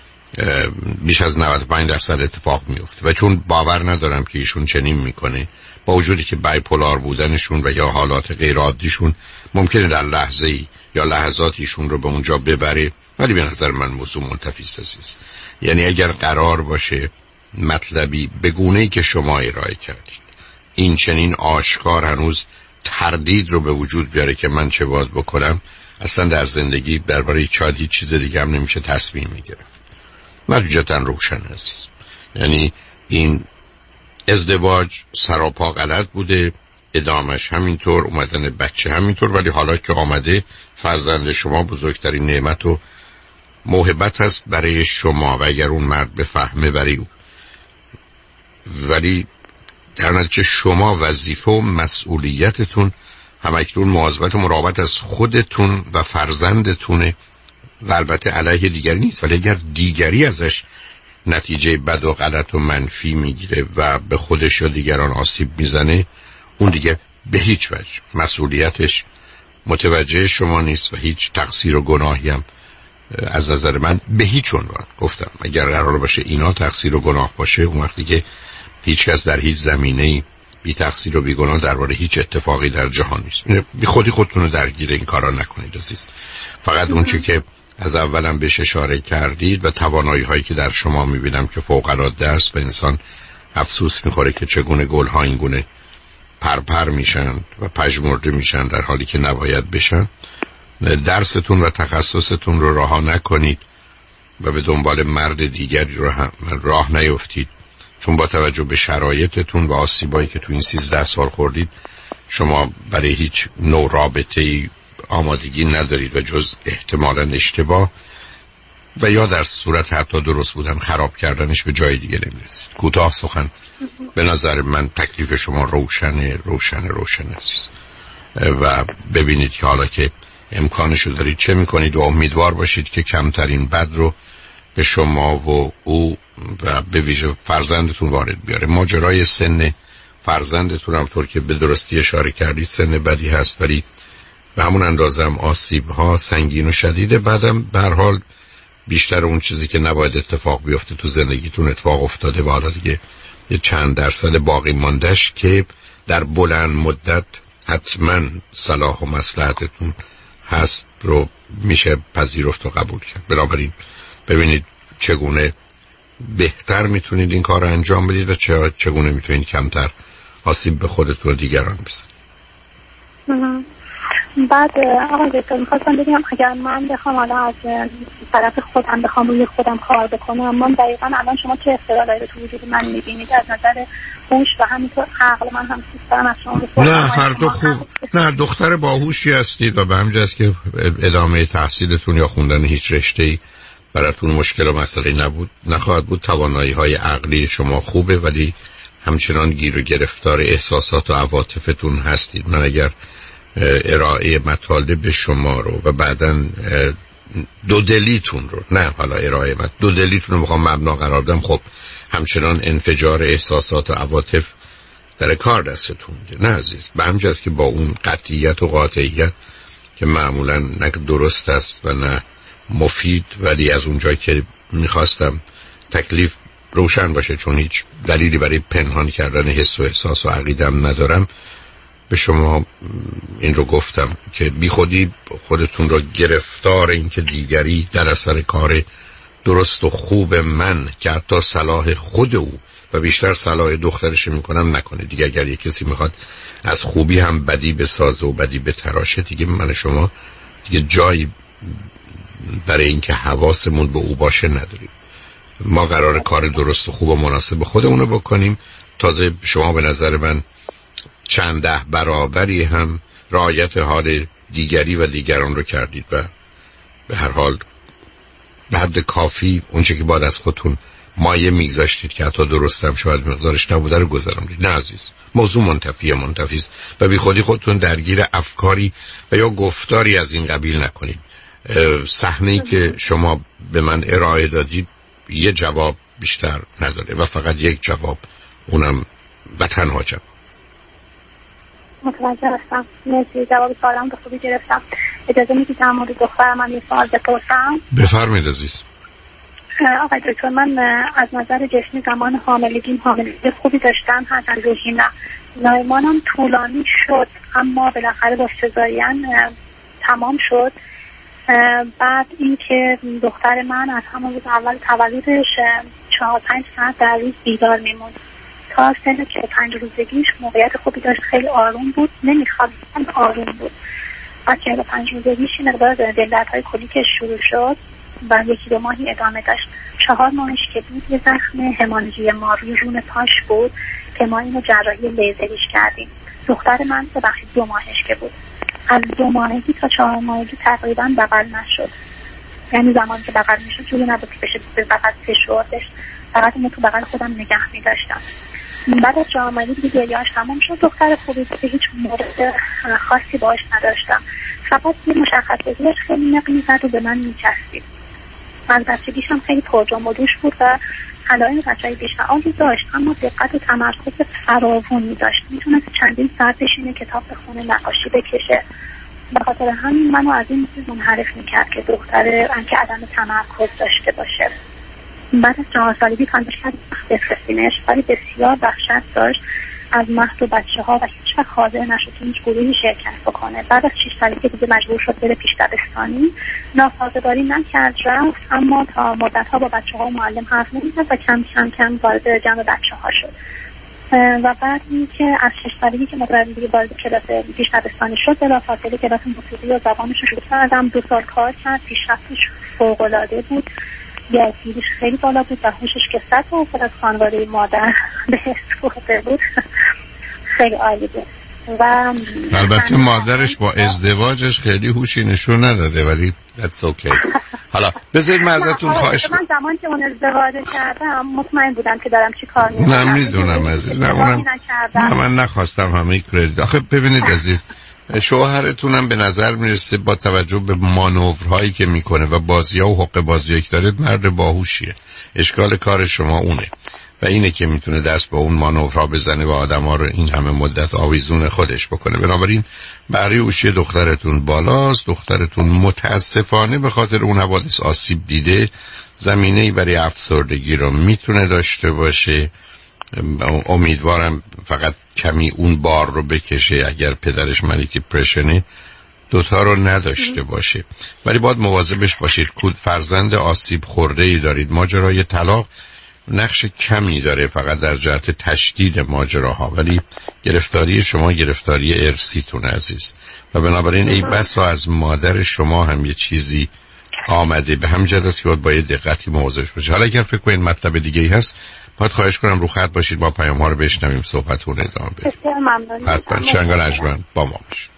بیش از 95% اتفاق میفته و چون باور ندارم که ایشون چنین میکنه، با وجودی که بایپولار بودنشون و یا حالات غیر عادیشون ممکنه در لحظه‌ای یا لحظاتی ایشون رو به اونجا ببره، ولی به نظر من موضوع منتفی است. یعنی اگر قرار باشه مطلبی به گونه‌ای که شما ارائه کردید این چنین آشکار هنوز تردید رو به وجود بیاره که من چه باید بکنم، اصلا در زندگی درباره هیچ چیز دیگه هم نمیشه تصمیم میگرفت. نتیجتاً روشن عزیز، یعنی این ازدواج سراپا غلط بوده، ادامش همینطور، اومدن بچه همینطور، ولی حالا که آمده فرزند شما بزرگترین نعمت و موهبت هست برای شما و اگر اون مرد بفهمه برای او، ولی در نتیجه شما وظیفه و مسئولیتتون همکنون مواظبت و مراقبت از خودتون و فرزندتونه و البته علیه دیگری نیست، ولی اگر دیگری ازش نتیجه بد و غلط و منفی میگیره و به خودش یا دیگران آسیب میزنه، اون دیگه به هیچ وجه مسئولیتش متوجه شما نیست و هیچ تقصیر و گناهی هم از نظر من به هیچ عنوان، گفتم اگر قرار باشه اینا تقصیر و گناه باشه، اون وقتی که هیچ کس در هیچ زمینه‌ای بی تقصیر و بی گناه درباره هیچ اتفاقی در جهان نیست. بی خودتون رو درگیر این کارا نکنید عزیز. فقط اون چی که از اولم بهش اشاره کردید و توانایی هایی که در شما میبینم که فوق العاده است و انسان افسوس میخوره که چگونه گل‌ها این گونه پرپر میشن و پژمرده میشن در حالی که نباید بشن. درستون و تخصصتون رو رها نکنید و به دنبال مرد دیگری راه نیفتید، چون با توجه به شرایطتون و آسیبایی که تو این 13 سال خوردید شما برای هیچ نوع رابطه‌ای آمادگی ندارید و جز احتمالاً اشتباه و یا در صورت حتی درست بودن خراب کردنش به جای دیگه نمیرسید. کوتاه سخن به نظر من تکلیف شما روشن است و ببینید که حالا که امکانشو دارید چه میکنید و امیدوار باشید که کمترین بد رو به شما و او و به ویژه فرزندتون وارد بیاره. ماجرای سن فرزندتون هم طور که به درستی اشاره کردید سن بدی هست، ولی به همون اندازه هم آسیب ها سنگین و شدیده. بعدم به هر حال بیشتر اون چیزی که نباید اتفاق بیفته تو زندگیتون اتفاق افتاده و حالا دیگه یه چند درصد باقی ماندهش که در بلند مدت حتما صلاح و مصلحتتون هست رو میشه پذیرفت و قبول کرد. بنابراین ببینید چگونه بهتر میتونید این کار رو انجام بدید و چگونه میتونید کمتر آسیب به خودتون و دیگران بزنید. بعد آقای دکتر میخواستم بگم اگر من بخوام حالا از طرف خودم بخوام روی خودم کار بکنم، من دقیقا الان شما چه اختلالایی رو تو وجود من میبینید از نظر هوش و همینطور عقل؟ من هم دوست از شما نه هر دو خوب، نه دختر باهوشی هستید و به همین جاست که ادامه تحصیلتون یا خوندن هیچ رشته‌ای براتون مشکل و مسئله نخواهد بود. توانایی های عقلی شما خوبه ولی همچنان گیر و گرفتار احساسات و عواطفتون هستید. من اگر ارائه مطالب شما رو و بعداً دودلیتون رو، نه حالا ارائه دودلیتون رو بخوام مبنا قرار بدم، خب همچنان انفجار احساسات و عواطف دختر کار دستتون میده. نه عزیز، به همین جاست که با اون قطعیت و قاطعیت که معمولا نه درست است و نه مفید، ولی از اونجایی که میخواستم تکلیف روشن باشه، چون هیچ دلیلی برای پنهان کردن حس و احساس و عقیدم ندارم، به شما این رو گفتم که بی خودی خودتون رو گرفتار این که دیگری در اثر کار درست و خوب من که حتی صلاح خود او و بیشتر صلاح دخترش میکنم نکنه. دیگه اگر یک کسی میخواد از خوبی هم بدی بسازه و بدی بتراشه، دیگه من شما دیگه جایی برای اینکه حواسمون به او باشه نداریم. ما قرار کار درست و خوب و مناسب خودمونو بکنیم. تازه شما به نظر من چند ده برابری هم رعایت حال دیگری و دیگران رو کردید و به هر حال به حد کافی اونچه که باید از خودتون مایه میگذاشتید که حتی درستم شاید مقدارش نبوده رو گذراندید. نه عزیز، موضوع منتفیست و بی خودی خودتون درگیر افکاری و یا گفتاری از این قبیل نکنید. صحنه‌ای که شما به من ارائه دادید یه جواب بیشتر نداره و فقط یک جواب، اونم و تنها جواب. متوجه هستم. مرسی، جواب سوالم به خوبی گرفتم. اجازه میدید در مورد دخترم من یه سوال بپرسم؟ بفرمایید عزیز. آقای دکتر، من از نظر جسمی زمان حاملگی خوبی داشتم، هرچند روحی نه. زایمانم طولانی شد اما بالاخره با سزارین تمام شد. بعد اینکه دختر من از همون روز اول تولدش 4-5 ساعت در روز بیدار میموند تا سن 45 روزگیش موقعیت خوبی داشت، خیلی آروم بود، نمیخواد آروم بود. بعد 45 روزگیش مقدار دلدردهای کلیکش شروع شد و 1-2 ماهی ادامه داشت. 4 ماهش که بود یه زخم همانجی ماوی رون پاش بود که ما اینو جراحی لیزریش کردیم. دختر من 2 ماهش که بود، از 2 ماهگی تا 4 ماهگی تقریبا بغل نشد. یعنی زمانی که بغل میشد جوری نبود که بشه به بغل فشردش، فقط اینو تو بغل خودم نگه میداشتم. بعد از 4 ماهگی دیگه گریه‌اش تمام شد. دختر خوبی بود، هیچ مورد خاصی باش نداشتم، فقط یه مشخصاتیش خیلی نق میزد و به من میچسبید. از بچگیش هم خیلی پرجنب و جوش بود و علائم بچه‌ای بی‌شعاری داشت، اما دقت و تمرکز فراوانی داشت. میتونست چندین ساعت بشینه کتاب بخونه، نقاشی بکشه. به خاطر همین منو از این چیز منحرف میکرد که دختر که عدم تمرکز داشته باشه. بعد از 4 سالگی خواندش کرد بفرستیمش، ولی بسیار وحشت داشت از مهد و بچه ها و هیچ وقت حاضر نشد که هیچ گروهی شرکت بکنه. بعد از 6 سالگی دیگه مجبور شد بره پیش دبستانی. ناسازگاری نکرد، رفت، اما تا مدت ها با بچه ها و معلم حرف نمی‌زد و کم وارد جمع بچه ها شد. و بعد اینکه از 6 سالگی که مقرر دیگه وارد کلاس پیش دبستانی شد، بلافاصله کلاس موسیقی و زبانش رو شروع کردم. 2 سال کار کرد، پیشرفتش فوق‌العاده بود. گیرش خیلی بالا بود و هوشش که 100% از خانواده مادر بهش برده بود. خیلی عالی بود. و البته مادرش با ازدواجش خیلی هوشی نشون نداده، ولی that's okay. حالا بذارید من ازتون خواهش من زمان که اون ازدواج کردم مطمئن بودم که دارم چی کار میکنم. نه میدونم عزیز، نه من نخواستم همه کردیت. آخه ببینید عزیز، شوهرتونم به نظر میرسه با توجه به مانورهایی که میکنه و بازی‌ها و حق بازی‌هایی که داره مرد باهوشیه. اشکال کار شما اونه و اینه که میتونه دست با اون مانورها بزنه و آدم‌ها رو این همه مدت آویزون خودش بکنه. بنابراین برای هوشی دخترتون بالاست. دخترتون متاسفانه به خاطر اون حوادث آسیب دیده، زمینه‌ای برای افسردگی رو میتونه داشته باشه. امیدوارم فقط کمی اون بار رو بکشه اگر پدرش منیک پرشنه دوتا رو نداشته باشه، ولی باید مواظبش باشید. کود فرزند آسیب خورده‌ای دارید. ماجرای طلاق نقش کمی داره فقط در جهت تشدید ماجراها، ولی گرفتاری شما گرفتاری ارثیتون عزیز و بنابراین ای بسا از مادر شما هم یه چیزی آمده. به همین جهت است که باید دقتی مواظبش باشید. حالا اگر فکر کنید مطلب دیگه‌ای هست باید خواهش کنم رو خط باشید، با پیام‌ها رو بشنویم، صحبتون ادامه بدیم. بسیار ممنون. حتما شنگال اجمن با ما باشید.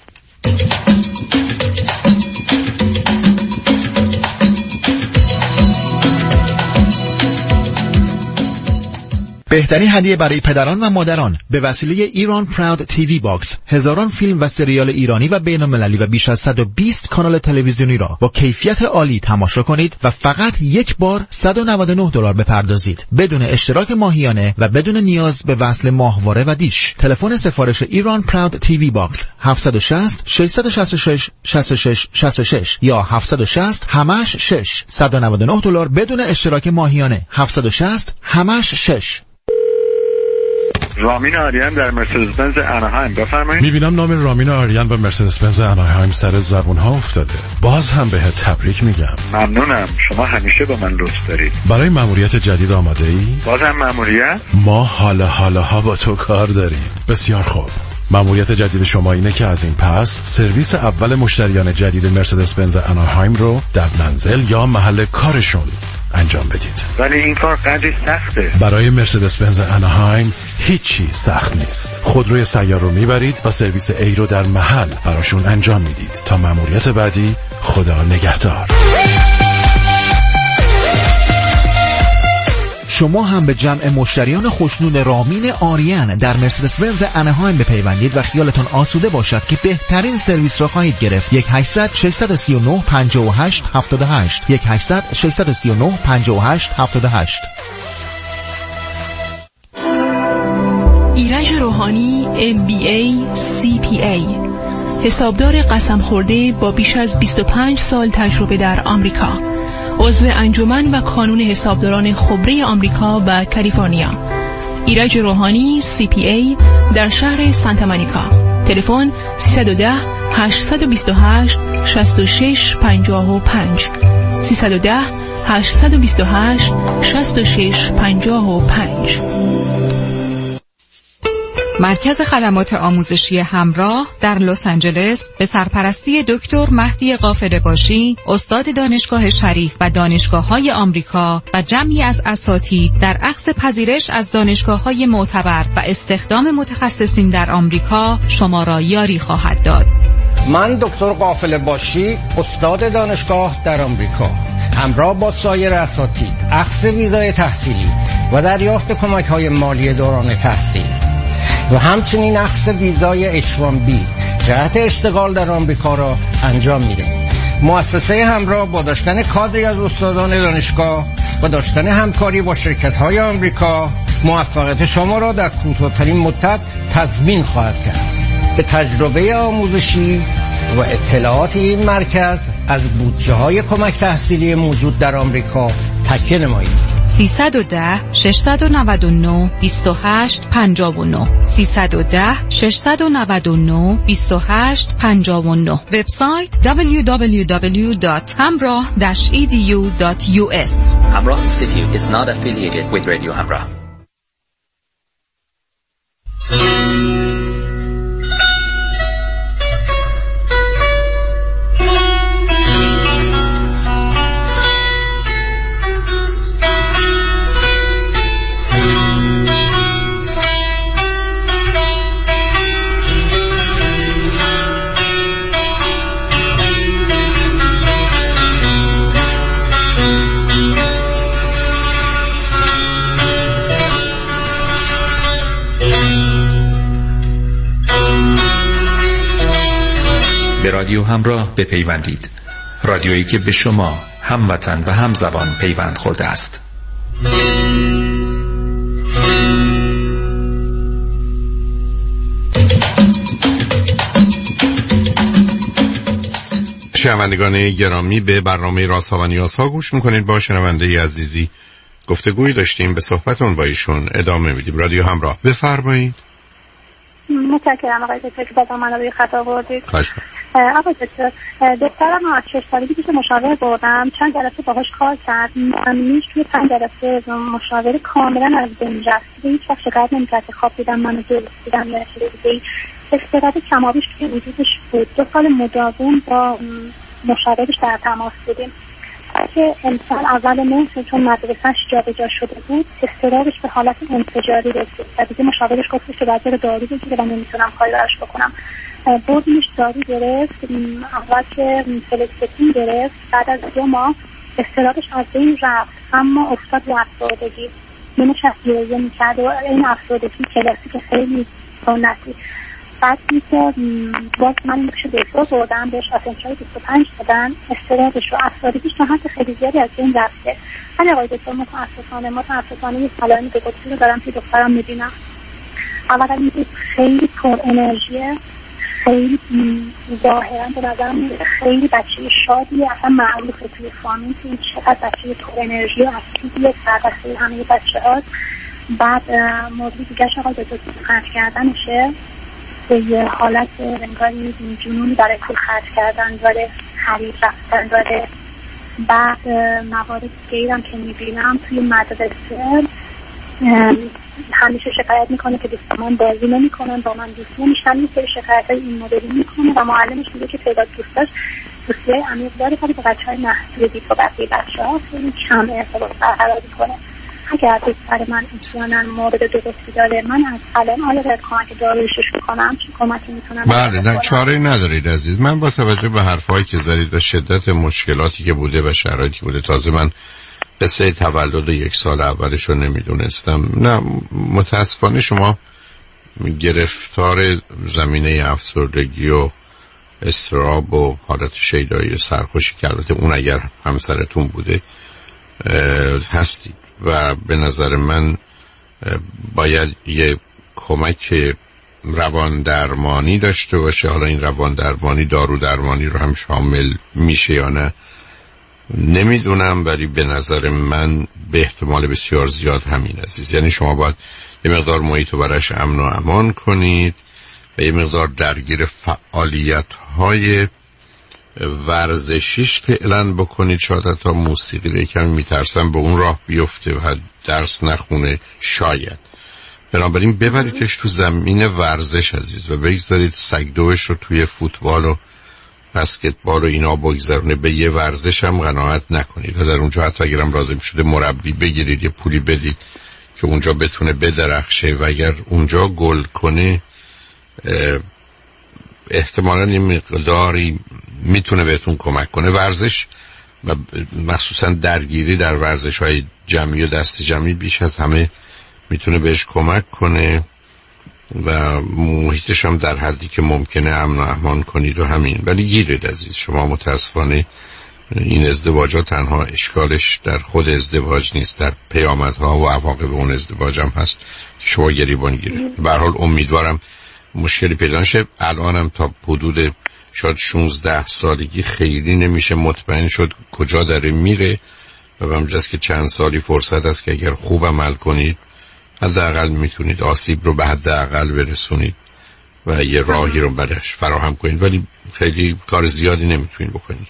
بهترین هدیه برای پدران و مادران به وسیله ایران پراود تیوی باکس هزاران فیلم و سریال ایرانی و بین‌المللی و بیش از 120 کانال تلویزیونی را با کیفیت عالی تماشا کنید و فقط یک بار $199 بپردازید بدون اشتراک ماهیانه و بدون نیاز به وصل ماهواره و دیش. تلفن سفارش ایران پراود تیوی باکس 760 666 66 66 یا 760 همش 6 $199 بدون اشتراک ماهیانه 760 همش 6. رامین آریان در مرسدس بنز اناهایم، بفرمایید. میبینم نام رامین آریان و مرسدس بنز اناهایم سر زبون ها افتاده. باز هم بهت تبریک میگم. ممنونم، شما همیشه با من لطف دارید. برای مأموریت جدید آماده ای؟ بازم مأموریت؟ ما حالا با تو کار داریم. بسیار خوب. مأموریت جدید شما اینه که از این پس سرویس اول مشتریان جدید مرسدس بنز اناهایم رو در منزل یا محل کارشون انجام بدید. ولی این کار قدری سخته. برای مرسدس بنز اناهایم هیچی سخت نیست. خودروی سیار رو میبرید و سرویس ای رو در محل براشون انجام میدید. تا مأموریت بعدی، خدا نگهدار. شما هم به جمع مشتریان خوشنود رامین آریان در مرسدس بنز اناهایم بپیوندید و خیالتان آسوده باشد که بهترین سرویس را خواهید گرفت. 1-800-639-58-78 1-800-639-58-78. ایرج روحانی MBA CPA، حسابدار قسم خورده با بیش از 25 سال تجربه در آمریکا، عضو انجمن و کانون حسابداران خبره آمریکا و کالیفرنیا. ایرج روحانی CPA در شهر سانتا مونیکا. تلفن 310 828 6655 310 828 6655. مرکز خدمات آموزشی همراه در لس آنجلس به سرپرستی دکتر مهدی قافله‌باشی، استاد دانشگاه شریف و دانشگاه‌های آمریکا و جمعی از اساتید در اخذ پذیرش از دانشگاه‌های معتبر و استخدام متخصصین در آمریکا شما را یاری خواهد داد. من دکتر قافله‌باشی، استاد دانشگاه در آمریکا، همراه با سایر اساتید اخذ ویزای تحصیلی و دریافت کمک‌های مالی دوران تحصیل و همچنین اخذ ویزای H1B جهت اشتغال در آمریکا را انجام می‌دهیم. مؤسسه همراه با داشتن کادری از استادان دانشگاه و داشتن همکاری با شرکت‌های آمریکا موفقیت شما را در کوتاه‌ترین مدت تضمین خواهد کرد. به تجربه آموزشی و اطلاعات این مرکز از بودجه‌های کمک تحصیلی موجود در آمریکا تکیه نمایید. 310 699 2859 310 699 2859. وبسایت www.hamrah-edu.us. Hamrah Institute is not affiliated with Radio Hamrah. به رادیو همراه بپیوندید. رادیویی که به شما هموطن و همزبان پیوند خورده است. شنوندگان گرامی، به برنامه رازها و نیازها گوش میکنید. با شنونده عزیزی گفتگویی داشتیم، به صحبتون با ایشون ادامه میدیم. رادیو همراه، بفرمایید. متشکرم آقای دکتر که بازم من روی خط آوردید. آقای دکتر، دخترم از 6 سالگی پیش مشاور بردم، چند جلسه باهاش کار کرد، معنیش توی 5 جلسه مشاور کاملا از بین رفت. هیچ وقت شکایت نمی‌کرد که خواب دیدم، منو جلوس دیدم یا چیزی. استعداد کمابیش که وجودش بود. 2 سال مداوم با مشاورش در تماس بودیم. که امسال اول مهر چون مدرسه‌اش جابجا شده بود، استعدادش به حالت انفجاری رسید و دیگه مشاورش گفت که باید دارو بگیره و نمیتونم کاری براش بکنم. بردیمش دارو گرفت، اول که فلکستین گرفت، بعد از 2 ماه استعدادش از بین رفت، اما افتاد به افسردگی. نمی‌شد گریه می‌کرد و این افسردگی کلاسیک خیلی سنتی. بعد که باز من این بشه دکتر بردم بهش آسنشای 25 دادن، استرابش و افسردگیش تا حد خیلی زیادی از این رفته. ولی آقای دکتر متاسفانه یه سلایمی به قطعی رو دارم که دخترم می‌بینم. اولا میگه خیلی پر انرژیه، خیلی ظاهرا به نظرم خیلی بچه شادیه، اصلا معروفه توی فامیل که این چقدر بچه پر انرژی و اکتیویه سردسته همه بچه هاست. بعد موضوع دیگه آقای دکتر خرج کردنشه، به یه حالت انگاری جنونی برای پول خرج کردن داره، خرید رفتن داره. بعد موارد دیگه هم که میبینم توی مدرسه همیشه شکایت میکنه که دوستان بازی نمیکنن، با من دوست نمیشن، یه سری شکایت‌های این مدلی میکنه و معلمش میگه که تعداد دوستاش دوستای عمیق داره ولی با بچه‌های محدودی با بقیه بچه‌ها خیلی کم ارتباط برقرار میکنه. اگر دختر من احیانا مورد درستی داره، من از الان آیا باید کمک داروییش کنم چه کمکی میتونم؟ بله، نه چاره ندارید عزیز. من با توجه به حرفایی که زدید و شدت مشکلاتی که بوده و شرایطی بوده، تازه من قصه تولد 1 سال اولش رو نمیدونستم. نه متاسفانه شما گرفتار زمینه افسردگی و اضطراب و حالت شیدایی سرخوشی که البته اون اگر همسرتون بوده هستید و به نظر من باید یه کمک روان درمانی داشته باشه. حالا این روان درمانی دارو درمانی رو هم شامل میشه یا نه نمیدونم، ولی به نظر من به احتمال بسیار زیاد همین عزیز. یعنی شما باید یه مقدار محیط رو براش امن و امان کنید و یه مقدار درگیر فعالیت‌های ورزشیش فعلا بکنید. شاید حتی موسیقی رو کمی میترسم به اون راه بیفته و درس نخونه شاید. بنابراین ببریدش تو زمین ورزش عزیز و بگذارید سگدوش رو توی فوتبال و بسکتبال و اینا بگذارونه، به یه ورزش هم قناعت نکنید و در اونجا حتی اگرم لازم شده مربی بگیرید، یه پولی بدید که اونجا بتونه بدرخشه و اگر اونجا گل کنه احتمالاً یه مقداری میتونه بهتون کمک کنه. ورزش و مخصوصا درگیری در ورزش‌های جمعی و دست جمعی بیش از همه میتونه بهش کمک کنه و محیطش هم در حدی که ممکنه امن و امان کنید و همین. ولی گیرید عزیز، شما متاسفانه این ازدواجات تنها اشکالش در خود ازدواج نیست، در پیامدها و عواقب اون ازدواج هم هست که شما گریبان گیرید. به هر حال امیدوارم مشکلی پیدا نشه. الانم تا حدود شاید 16 سالگی خیلی نمیشه مطمئن شد کجا داره میره و همجاست که چند سالی فرصت است که اگر خوب عمل کنید حداقل میتونید آسیب رو به حداقل برسونید و یه راهی رو برش فراهم کنید، ولی خیلی کار زیادی نمیتونید بکنید.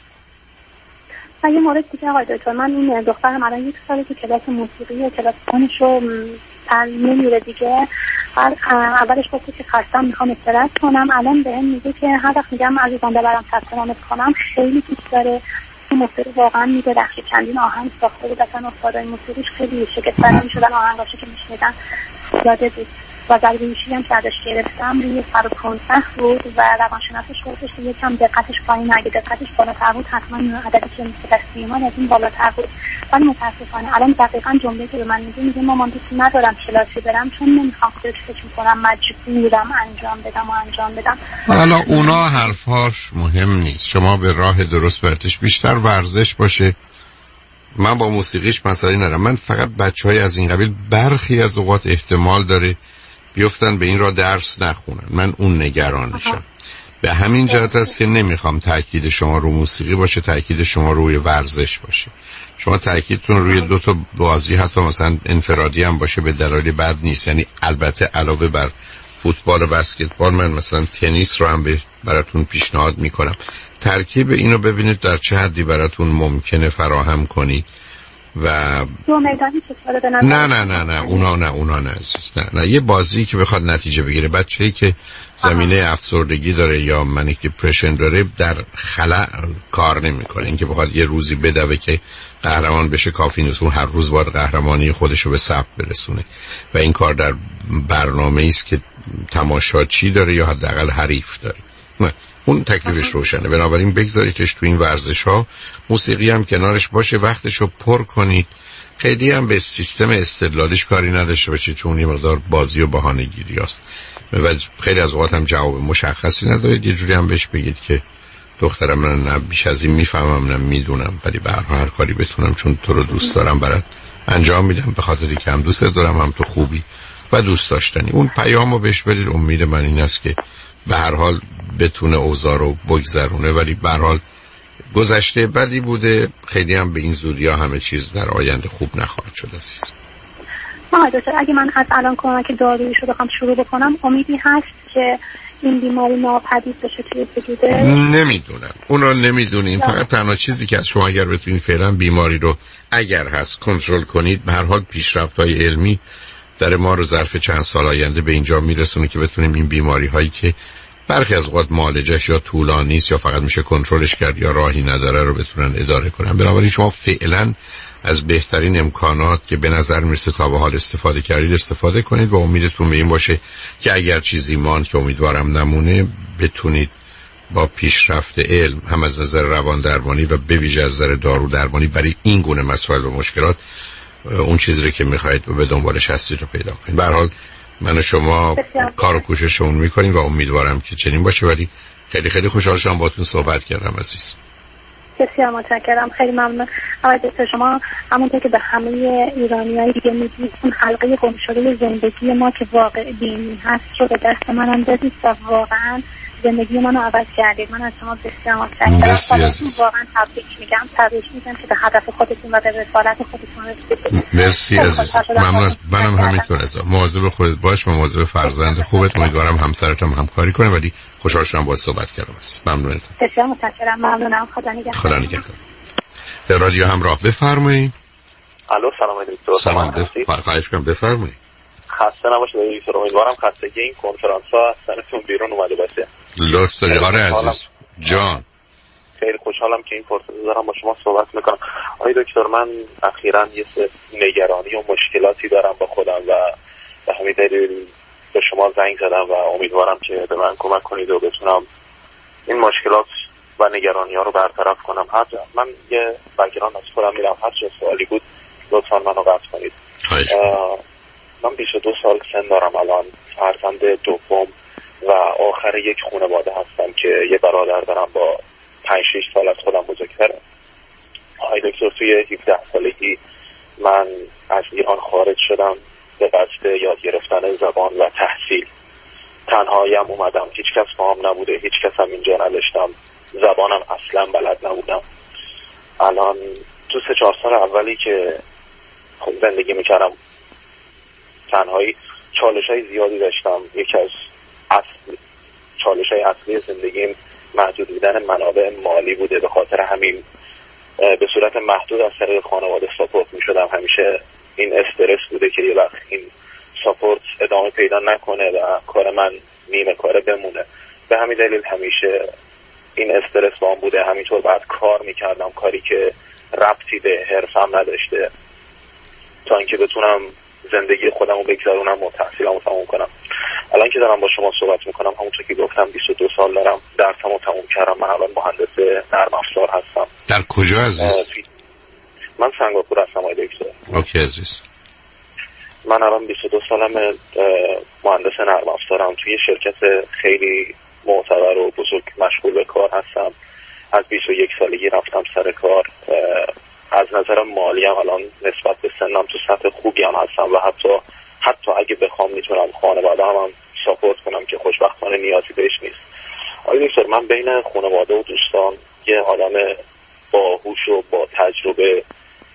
و یه مورد دیگه آقای دکتر، من این دخترم الان 1 ساله که کلاس موسیقی و کلاس فونش رو نمیره دیگه. اولش گفت که خستم میخوام استراحت کنم، الان بهم میگه که هر وقت میگم عزیزم ببرم ثبت نامت کنم خیلی دوست داره. موسیقی واقعا میدرخشه. چندین آهنگ ساخته بود، اصلا استادای موسیقیش خیلی شگفت‌انگیز میشدن، آهنگاشو که میشنیدن یاده بود. و ضربه‌ایشی هم که ازش گرفتم روی 115 بود و روانشناسش گفتش که یکم دقتش پایین، اگه دقتش بالاتر بود حتما عددی که دست ایمان از این بالاتر بود. ولی متاسفانه الان دقیقاً جمله‌ای که به من میگه مامان دوست ندارم کلاسی برم چون نمیخوام خودش فکر می‌کنم مجبورم انجام بدم. حالا اونا حرفاش مهم نیست، شما به راه درست برتش بیشتر ورزش باشه. من با موسیقیش مسئله ندارم، من فقط بچهای از این قبیل برخی از اوقات احتمال داره بیفتن به این را درس نخونن، من اون نگرانشم. به همین جهت است که نمیخوام تاکید شما رو موسیقی باشه، تاکید شما روی ورزش باشه. شما تاکیدتون روی 2 تا بازی حتی مثلا انفرادی هم باشه به دلایل بد نیست. یعنی البته علاوه بر فوتبال و بسکتبال من مثلا تنیس رو هم براتون پیشنهاد میکنم. ترکیب اینو ببینید در چه حدی براتون ممکنه فراهم کنید و دو میدانی که ساله به نظر اونا نه عزیز، نه یه بازی که بخواد نتیجه بگیره. بچه‌ای که زمینه افسردگی داره یا منیک دیپرشن داره در خلا کار نمیکنه. اینکه بخواد یه روزی بدوه که قهرمان بشه کافی نیست، اون هر روز باید قهرمانی خودش رو به ثبت برسونه و این کار در برنامه‌ای است که تماشاچی داره یا حداقل حریف داره. اون تکلیفش روشنه. بنابراین بگذاریدش تو این ورزش ها، موسیقی هم کنارش باشه، وقتش رو پر کنید. خیلی هم به سیستم استدلالیش کاری نداشته باشید، چون یه مقدار بازی و بهانه‌گیری است و خیلی از اوقات هم جواب مشخصی ندارید. یه جوری هم بهش بگید که دخترم من نه بیش از این میفهمم نه میدونم، ولی به هر کاری بتونم چون تو رو دوست دارم برات انجام میدم، به خاطری که هم دوست دارم هم تو خوبی و دوست داشتنی. اون پیامو بهش بدید. امید من این است که به هر حال بتونه اوضاع رو بگذرونه، ولی به هر حال گذشته بدی بوده، خیلی هم به این زودیا همه چیز در آینده خوب نخواهد شد عزیز. دکتر اگه من از الان کمک دارویی شو بخوام شروع بکنم، امیدی هست که این بیماری ناپدید بشه توی وجوده؟ نمیدونم، اونو نمیدونیم. فقط تنها چیزی که از شما اگر بتونید فعلا بیماری رو اگر هست کنترل کنید، به هر حال پیشرفت‌های علمی در ما رو ظرف چند سال آینده به اینجا میرسونه که بتونیم این بیماری هایی که برخی از اوقات معالجش یا طولانی است یا فقط میشه کنترلش کرد یا راهی نداره رو بتونن اداره کنن. بنابراین شما فعلا از بهترین امکانات که به نظر میرسه تا به حال استفاده کردید استفاده کنید و امیدتون به این باشه که اگر چیزی ماند که امیدوارم نمونه، بتونید با پیشرفت علم هم از نظر روان درمانی و به ویژه از نظر دارو درمانی برای این گونه مسائل و مشکلات اون چیزی رو که میخواید و به دنبالش هستید رو پیدا کنید. به هر حال من و شما کار و کوششمون میکنیم و امیدوارم که چنین باشه. ولی خیلی خیلی خوشحال شدم باهاتون صحبت کردم عزیز. بسیار متشکرم، خیلی ممنون. آقای دکتر شما همونطور که به همه ایرانیایی دیگه میگید اون حلقه گم شده زندگی ما که واقع بینی هست رو به دست منم دادید و واقعا زندگی منو عوض کردید. من از شما بسیار متشکرم. واقعا تبریک میگم که به هدف خودتون و به رسالت خودتون رسیدید. مرسی عزیز. منم همینطور عزیزم. مواظب خودت باش و مواظب فرزند خوبت. امیدوارم همسرت هم همکاری کنه. ولی خوشحال شدم باهات صحبت کردم. ممنونم. بسیار متشکرم. ممنونم. خدا نگهدار. در رادیو همراه بفرمایید. الو سلام دکتر. سلام. خواهش کنم بفرمایید. خسته نباشید دکتر. امیدوارم خستگی این کنفرانس ها از سرتون بیرون اومده باشه. لطف داری. آره عزیز جان. خیلی خوشحالم که این فرصت دارم با شما صحبت میکنم. آقای دکتر من اخیراً یه نگرانی و مشکلاتی دارم با خودم و به همین دلیل به شما زنگ زدم و امیدوارم که به من کمک کنید و بتونم این مشکلات و نگرانی ها رو برطرف کنم. من یه بک‌گراند از خودم میرم، هر چه سوالی بود لطفاً منو قطع کنید. من 22 سال سن دارم الان، فرزند دوم و آخر یک خانواده هستم که یه برادر دارم با 5-6 سال از خودم بزرگتره. آقای دکتر توی 17 سالگی من از ایران خارج شدم به قصد یاد گرفتن زبان و تحصیل. تنهایم اومدم، هیچ کس پاهم نبوده، هیچ کس هم اینجا نداشتم، زبانم اصلا بلد نبودم. الان تو 3-4 سال اولی که زندگی میکردم تنهایی چالش‌های زیادی داشتم. یکی از چالش‌های اصلی زندگیم محدود بودن منابع مالی بوده. به خاطر همین به صورت محدود از طریق خانواده ساپورت می‌شدم. همیشه این استرس بوده که یه وقت این ساپورت ادامه پیدا نکنه و کار من نیمه کاره بمونه. به همین دلیل همیشه این استرس با هم بوده. همینطور بعد کار می‌کردم، کاری که ربطی به حرفم نداشته تا اینکه بتونم زندگی خودم رو بگذرونم و تحصیلم رو تموم کنم. الان که دارم با شما صحبت میکنم همونطور که گفتم 22 سال دارم، درسم رو تموم کردم. من الان مهندس نرم افزار هستم. در کجا عزیز؟ من سنگاپور هستم آقای دکتر. اوکی عزیز. من الان 22 سالم مهندس نرم افزارم. توی شرکت خیلی معتبر و بزرگ مشغول به کار هستم. از 21 سالگی رفتم سر کار. از نظر مالی هم الان نسبت به سنم تو سطح خوبی هم هستم و حتی اگه بخوام میتونم خانواده هم ساپورت کنم که خوشبختانه نیازی بهش نیست. آقای دکتر من بین خانواده و دوستان یه آدم باهوش و با تجربه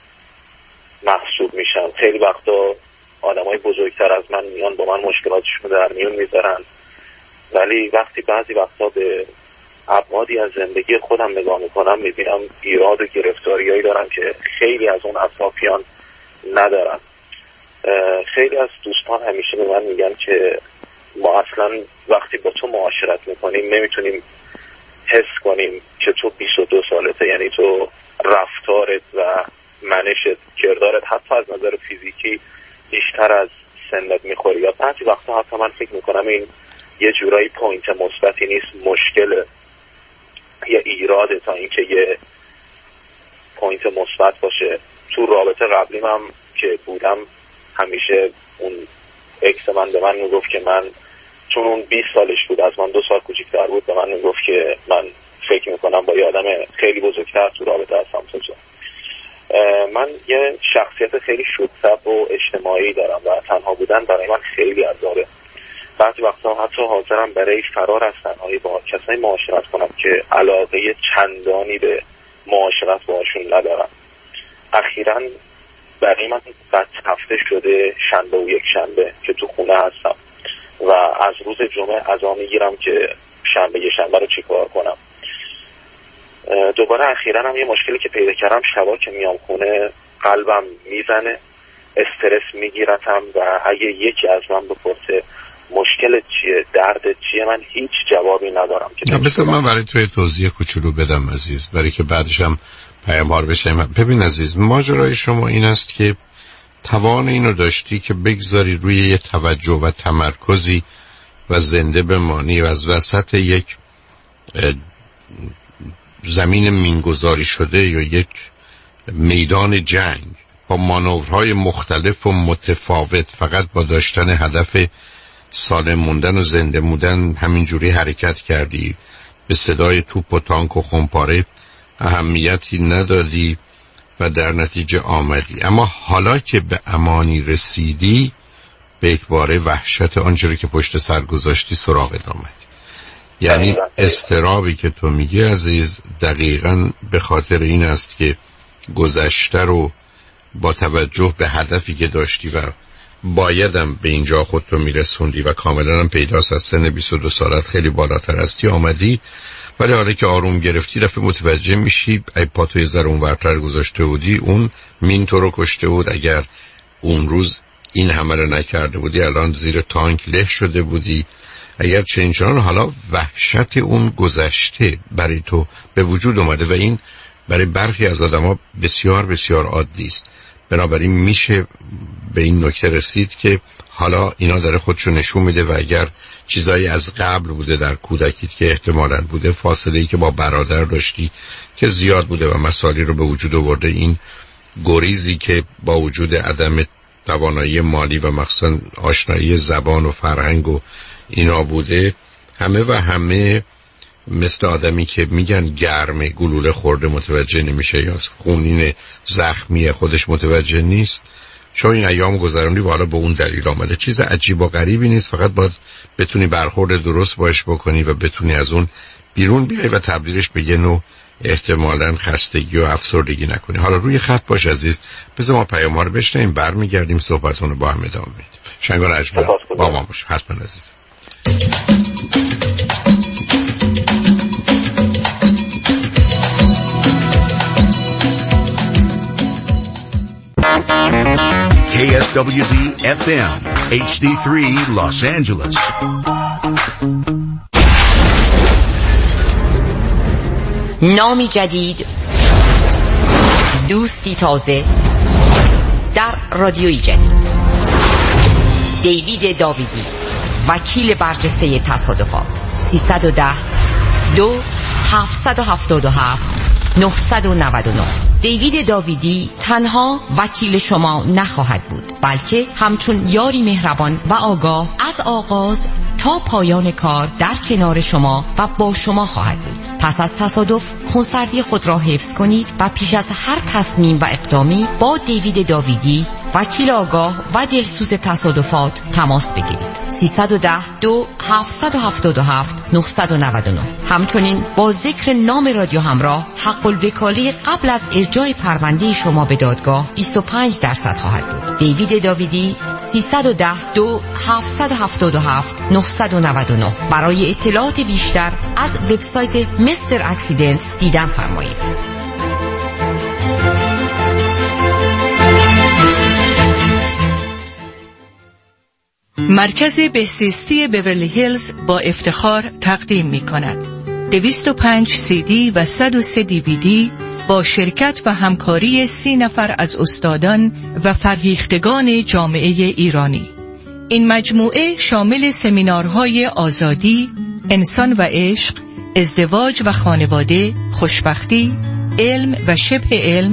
محسوب میشم. خیلی وقتا آدمای بزرگتر از من میان با من مشکلاتشون در میون میذارن، ولی بعضی وقتا به ابعادی از زندگی خودم نگاه میکنم میبینم ایراد و گرفتاریایی دارم که خیلی از اون اطرافیان ندارن. خیلی از دوستان همیشه به من میگن که ما اصلا وقتی با تو معاشرت میکنیم نمیتونیم حس کنیم که تو 22 سالته، یعنی تو رفتارت و منشت، کردارت حتی از نظر فیزیکی بیشتر از سنت میخوری. یا بعضی وقتا حتی من فکر میکنم این یه جورایی پوینت مثبتی نیست، مشکل یا ایراده تا اینکه یه پوینت مثبت باشه. تو رابطه قبلیم هم که بودم همیشه اون اکس من به من میگفت که من، چون اون 20 سالش بود از من 2 سال کوچیک‌تر بود، به من میگفت که من فکر میکنم با یه آدم خیلی بزرگتر تو رابطه هستم. من یه شخصیت خیلی شوخ‌طبع و اجتماعی دارم و تنها بودن برای من خیلی عذابه. بعضی وقتا حتی حاضرم برای فرار از تنهایی با کسایی معاشرت کنم که علاقه چندانی به معاشرت باشون ندارم. اخیراً برای من بد هفته شده شنبه و یک شنبه که تو خونه هستم و از روز جمعه عزا میگیرم که شنبه یه شنبه رو چیکار کنم. دوباره اخیراً هم یه مشکلی که پیدا کردم، شبا که میام خونه قلبم میزنه، استرس میگیرتم و اگه یکی از من بپرسه مشکل چیه، درد چیه، من هیچ جوابی ندارم. بسید من برای توی توضیح کوچولو بدم عزیز، برای که بعدش هم پیام‌ها رو بشنیم. ببین عزیز، ماجرای شما این است که توان اینو داشتی که بگذاری روی یه توجه و تمرکزی و زنده بمانی و از وسط یک زمین مینگذاری شده یا یک میدان جنگ با مانورهای مختلف و متفاوت فقط با داشتن هدف سالم موندن و زنده موندن همینجوری حرکت کردی، به صدای توپ و تانک و خمپاره اهمیتی ندادی و در نتیجه آمدی. اما حالا که به امانی رسیدی به اکباره وحشت آنچه که پشت سر گذاشتی سراغت آمد. یعنی استرابی که تو میگی عزیز دقیقاً به خاطر این است که گذشته رو با توجه به هدفی که داشتی و بایدم به اینجا خودتو میرسوندی و کاملا هم پیداست از سن 22 سالت خیلی بالاتر هستی آمدی، ولی حالا که آروم گرفتی رفت متوجه میشی ای پا توی ذره اون ورتر گذاشته بودی، اون مین تو رو کشته بود. اگر اون روز این همه رو نکرده بودی الان زیر تانک له شده بودی. اگر چنین حالا وحشت اون گذشته برای تو به وجود اومده و این برای برخی از آدما بسیار بسیار عادی است. بنابراین میشه به این نکته رسید که حالا اینا داره خودشو نشون میده و اگر چیزایی از قبل بوده در کودکیت که احتمالاً بوده، فاصله‌ای که با برادر داشتی که زیاد بوده و مسائلی رو به وجود آورده، این گریزی که با وجود عدم توانایی مالی و مخصوصاً آشنایی زبان و فرهنگ و اینا بوده، همه و همه مثل آدمی که میگن گرمه گلوله خورده متوجه نمیشه یا خونین زخمی خودش متوجه نیست، چون این ایام گذروندی و حالا به اون دلیل آمده. چیز عجیب و غریبی نیست، فقط باید بتونی برخورد درست باش بکنی و بتونی از اون بیرون بیای و تبدیلش به یه نوع احتمالاً خستگی و افسردگی نکنی. حالا روی خط باش عزیز، بذار ما پیام‌ها رو بشنویم، برمیگردیم صحبتونو با هم ادامه میدیم. شنگان اجبر با ما باش حتما عزیز. KSWD FM HD3 Los Angeles. نامی جدید، دوستی تازه در رادیوی جدید. دیوید داویدی، وکیل برجسته تصادفات. 310-2777-999. دیوید داویدی تنها وکیل شما نخواهد بود، بلکه همچون یاری مهربان و آگاه از آغاز تا پایان کار در کنار شما و با شما خواهد بود. پس از تصادف خونسردی خود را حفظ کنید و پیش از هر تصمیم و اقدامی با دیوید داویدی، وکیل آگاه و دلسوز تصادفات تماس بگیرید. 310-2777-999. همچنین با ذکر نام رادیو همراه حق الوکاله قبل از ارجاع پرونده شما به دادگاه 25% خواهد بود. دیوید داویدی 310-2777-999. برای اطلاعات بیشتر از وبسایت مستر اکسیدنتس دیدن فرمایید. مرکز بهزیستی بیورلی هیلز با افتخار تقدیم می کند 205 CD و 103 DVD با شرکت و همکاری 30 نفر از استادان و فرهیختگان جامعه ایرانی. این مجموعه شامل سمینارهای آزادی، انسان و عشق، ازدواج و خانواده، خوشبختی، علم و شبه علم،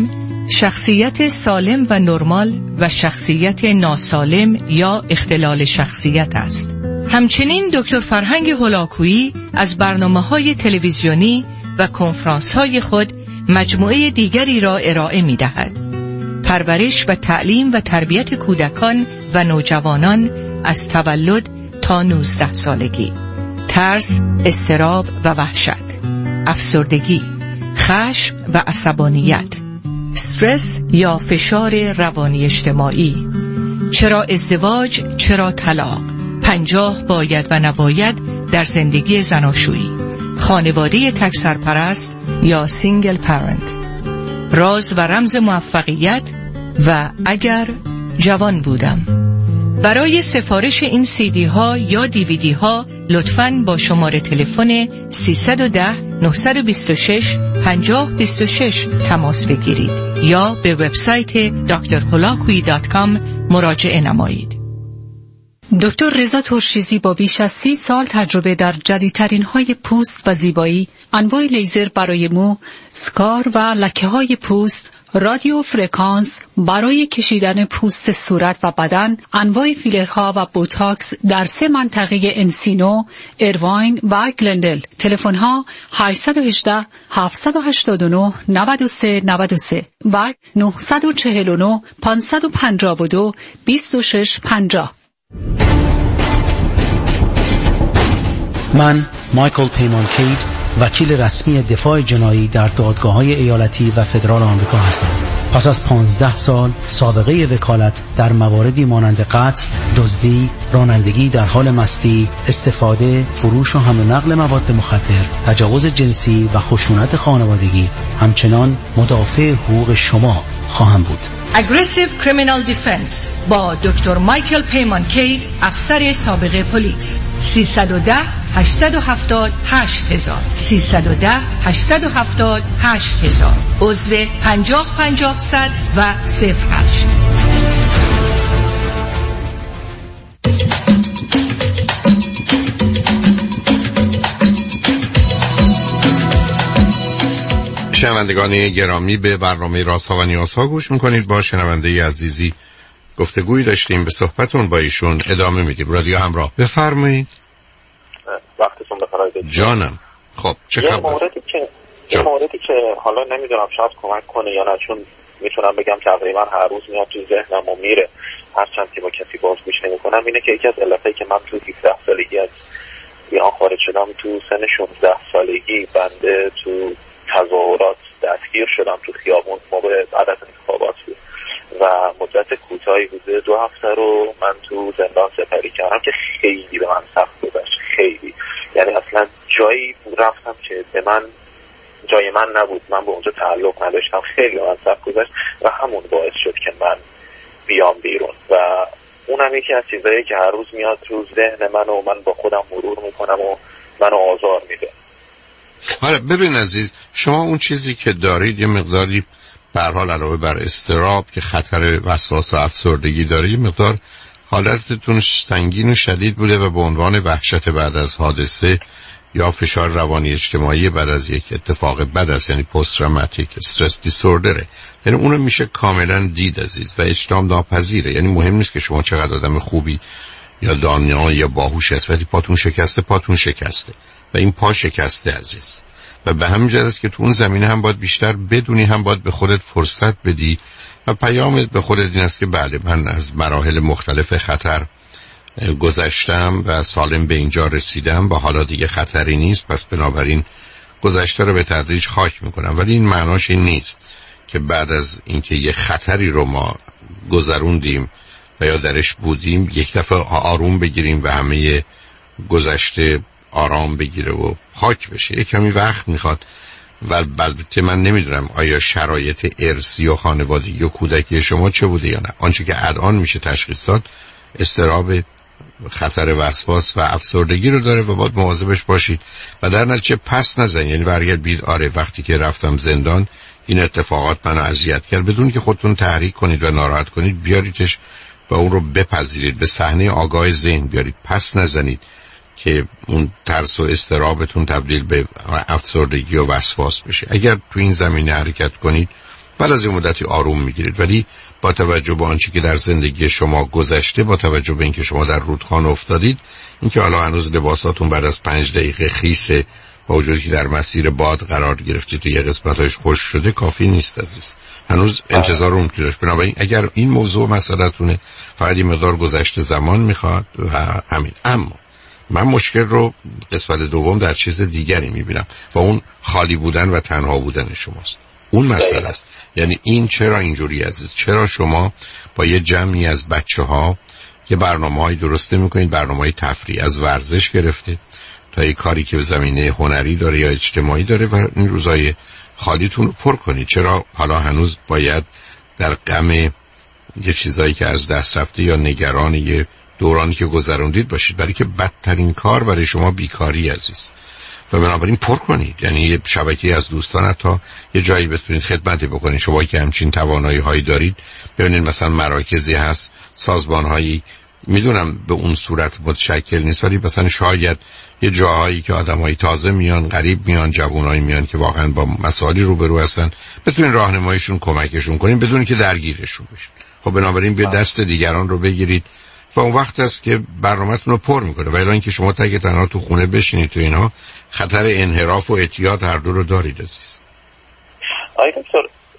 شخصیت سالم و نرمال و شخصیت ناسالم یا اختلال شخصیت است. همچنین دکتر فرهنگ هولاکویی از برنامه‌های تلویزیونی و کنفرانس‌های خود مجموعه دیگری را ارائه می‌دهد. پرورش و تعلیم و تربیت کودکان و نوجوانان از تولد تا 19 سالگی، ترس، اضطراب و وحشت، افسردگی، خشم و عصبانیت، استرس یا فشار روانی اجتماعی، چرا ازدواج، چرا طلاق، 50 باید و نباید در زندگی زناشویی، خانواده تک سرپرست یا سینگل پرنت، راز و رمز موفقیت و اگر جوان بودم. برای سفارش این CD ها یا DVD ها لطفاً با شماره تلفن 310 926 5026 تماس بگیرید یا به وبسایت drholakui.com مراجعه نمایید. دکتر رضا ترشیزی با بیش از 30 سال تجربه در جدیدترین های پوست و زیبایی، انواع لیزر برای مو، سکار و لکه های پوست، رادیو فرکانس برای کشیدن پوست صورت و بدن، انواع فیلرها و بوتاکس در 3 منطقه انسینو، ایرواین و گلندل. تلفن ها 818 789 93 93 و 949 552 26 50. من مایکل پیمان کید، وکیل رسمی دفاع جنایی در دادگاه‌های ایالتی و فدرال آمریکا هستم. پس از 15 سال سابقه وکالت در مواردی مانند قتل، دزدی، رانندگی در حال مستی، استفاده، فروش و حمل و نقل مواد مخدر، تجاوز جنسی و خشونت خانوادگی، همچنان مدافع حقوق شما خواهم بود. Aggressive Criminal Defense با دکتر مایکل پیمان کید، افسر سابق پلیس. 310 870 8000 310 870 8000 عضو 50-50 و 08. شنوندگان گرامی، به برنامه رازها و نیازها گوش میکنید. با شنونده عزیزی گفتگویی داشتیم، به صحبتون با ایشون ادامه میدیم. رادیو همراه، بفرمایید. وقتتون بخیر جانم. خب چه خبر؟ یه موردی که حالا نمیدونم شاید کمک کنه یا نه، چون میتونم بگم تقریبا هر روز میاد تو ذهنم و میره، هرچند که با کسی باز گوش نمیکنم، اینه که یکی از علتایی که من تو 17 سالگی از ایران خارج شدم، تو سن 16 سالگی بنده تو تظاهرات دستگیر شدم تو خیابون موقع بعد از انتخابات بود و مدت کوتاهی بوده 2 هفته رو من تو زندان سپری کردم که خیلی به من سخت گذشت. خیلی، یعنی اصلا جایی رفتم که به من جای من نبود، من به اونجا تعلق نداشتم، خیلی به من سخت گذشت و همون باعث شد که من بیام بیرون و اونم یکی از چیزایی که هر روز میاد تو ذهن من و من با خودم مرور میکنم و منو آزار میده. حالا ببین عزیز، شما اون چیزی که دارید یه مقداری به هر حال علاوه بر اضطراب که خطر وسواس و افسردگی داره، یه مقدار حالتتون سنگین و شدید بوده و به عنوان وحشت بعد از حادثه یا فشار روانی اجتماعی بعد از یک اتفاق بد است، یعنی پست تروماتیک استرس دیسوردره. یعنی اونو میشه کاملا دید عزیز و اجتناب ناپذیره. یعنی مهم نیست که شما چقدر آدم خوبی یا دانا یا باهوش هست، ولی پاتون شکسته و این پا شکسته عزیز، و به همین جهت است که تو اون زمینه هم باید بیشتر بدونی، هم باید به خودت فرصت بدی و پیامت به خودت این است که بله، من از مراحل مختلف خطر گذشتم و سالم به اینجا رسیدم و حالا دیگه خطری نیست، پس بنابراین گذشته رو به تدریج خاک میکنم. ولی این معناش این نیست که بعد از اینکه یه خطری رو ما گذروندیم و یا درش بودیم یک دفعه آروم بگیریم و همه گذشته آرام بگیره و خاک بشه. یک کمی وقت میخواد و البته من نمیدونم آیا شرایط ارثی و خانوادگی و کودکی شما چه بوده یا نه. آنچه که الان میشه تشخیص داد اضطراب، خطر وسواس و افسردگی رو داره و باید مواظبش باشید و در نتیجه پس نزنید. یعنی برگرد بید آره وقتی که رفتم زندان این اتفاقات منو اذیت کرد، بدون که خودتون تحریک کنید و ناراحت کنید، بیاریدش و اون رو بپذیرید، به صحنه آگاه ذهن بیارید، پس نزنید که اون ترس و اضطرابتون تبدیل به افسردگی و وسواس بشه. اگر تو این زمینه حرکت کنید بعد از این مدتی آروم میگیرید. ولی با توجه به آنچه که در زندگی شما گذشته، با توجه به اینکه شما در رودخانه افتادید، اینکه حالا هنوز لباساتون بعد از 5 دقیقه خیسه، با وجودی که در مسیر باد قرار گرفتید تو یه قسمتاش خشک شده، کافی نیست عزیز. هنوز انتظار اون داشت. بنابراین اگر این موضوع مسئله‌تونه، فقط این مقدار گذشته زمان میخواد و همین. اما من مشکل رو قسمت دوم در چیز دیگری میبینم و اون خالی بودن و تنها بودن شماست. اون مسئله است. یعنی این چرا اینجوری عزیز؟ چرا شما با یه جمعی از بچه‌ها یه برنامه‌ای درست نمی‌کنید، برنامه‌ای تفریحی از ورزش گرفته تا یه کاری که به زمینه هنری داره یا اجتماعی داره و این روزای خالیتون رو پر کنید؟ چرا حالا هنوز باید در غم یه چیزایی که از دست رفته یا نگران یه دورانی که گذروندید باشید؟ برای که بدترین کار برای شما بیکاری عزیز. و بنابراین پر کنید. یعنی یه شبکه از دوستان تا یه جایی بتونید خدمتی بکنید. شما که همچین توانایی هایی دارید، ببینید مثلا مراکزی هست، سازمان هایی، میدونم به اون صورت متشکل نیست، ولی مثلا شاید یه جاهایی که آدمای تازه میان، غریب میان، جوانایی میان که واقعا با مسائلی روبرو هستن، بتونین راهنماییشون، کمکشون کنین بدون که درگیرشون بشین. خب بنابراین به دست دیگران رو بگیرید و اون وقت است که برنامه‌تون رو پر میکنه. و الا اینکه شما تک تنها تو خونه بشینید تو اینها، خطر انحراف و اعتیاد هر دو رو دارید عزیز. آقای دکتر،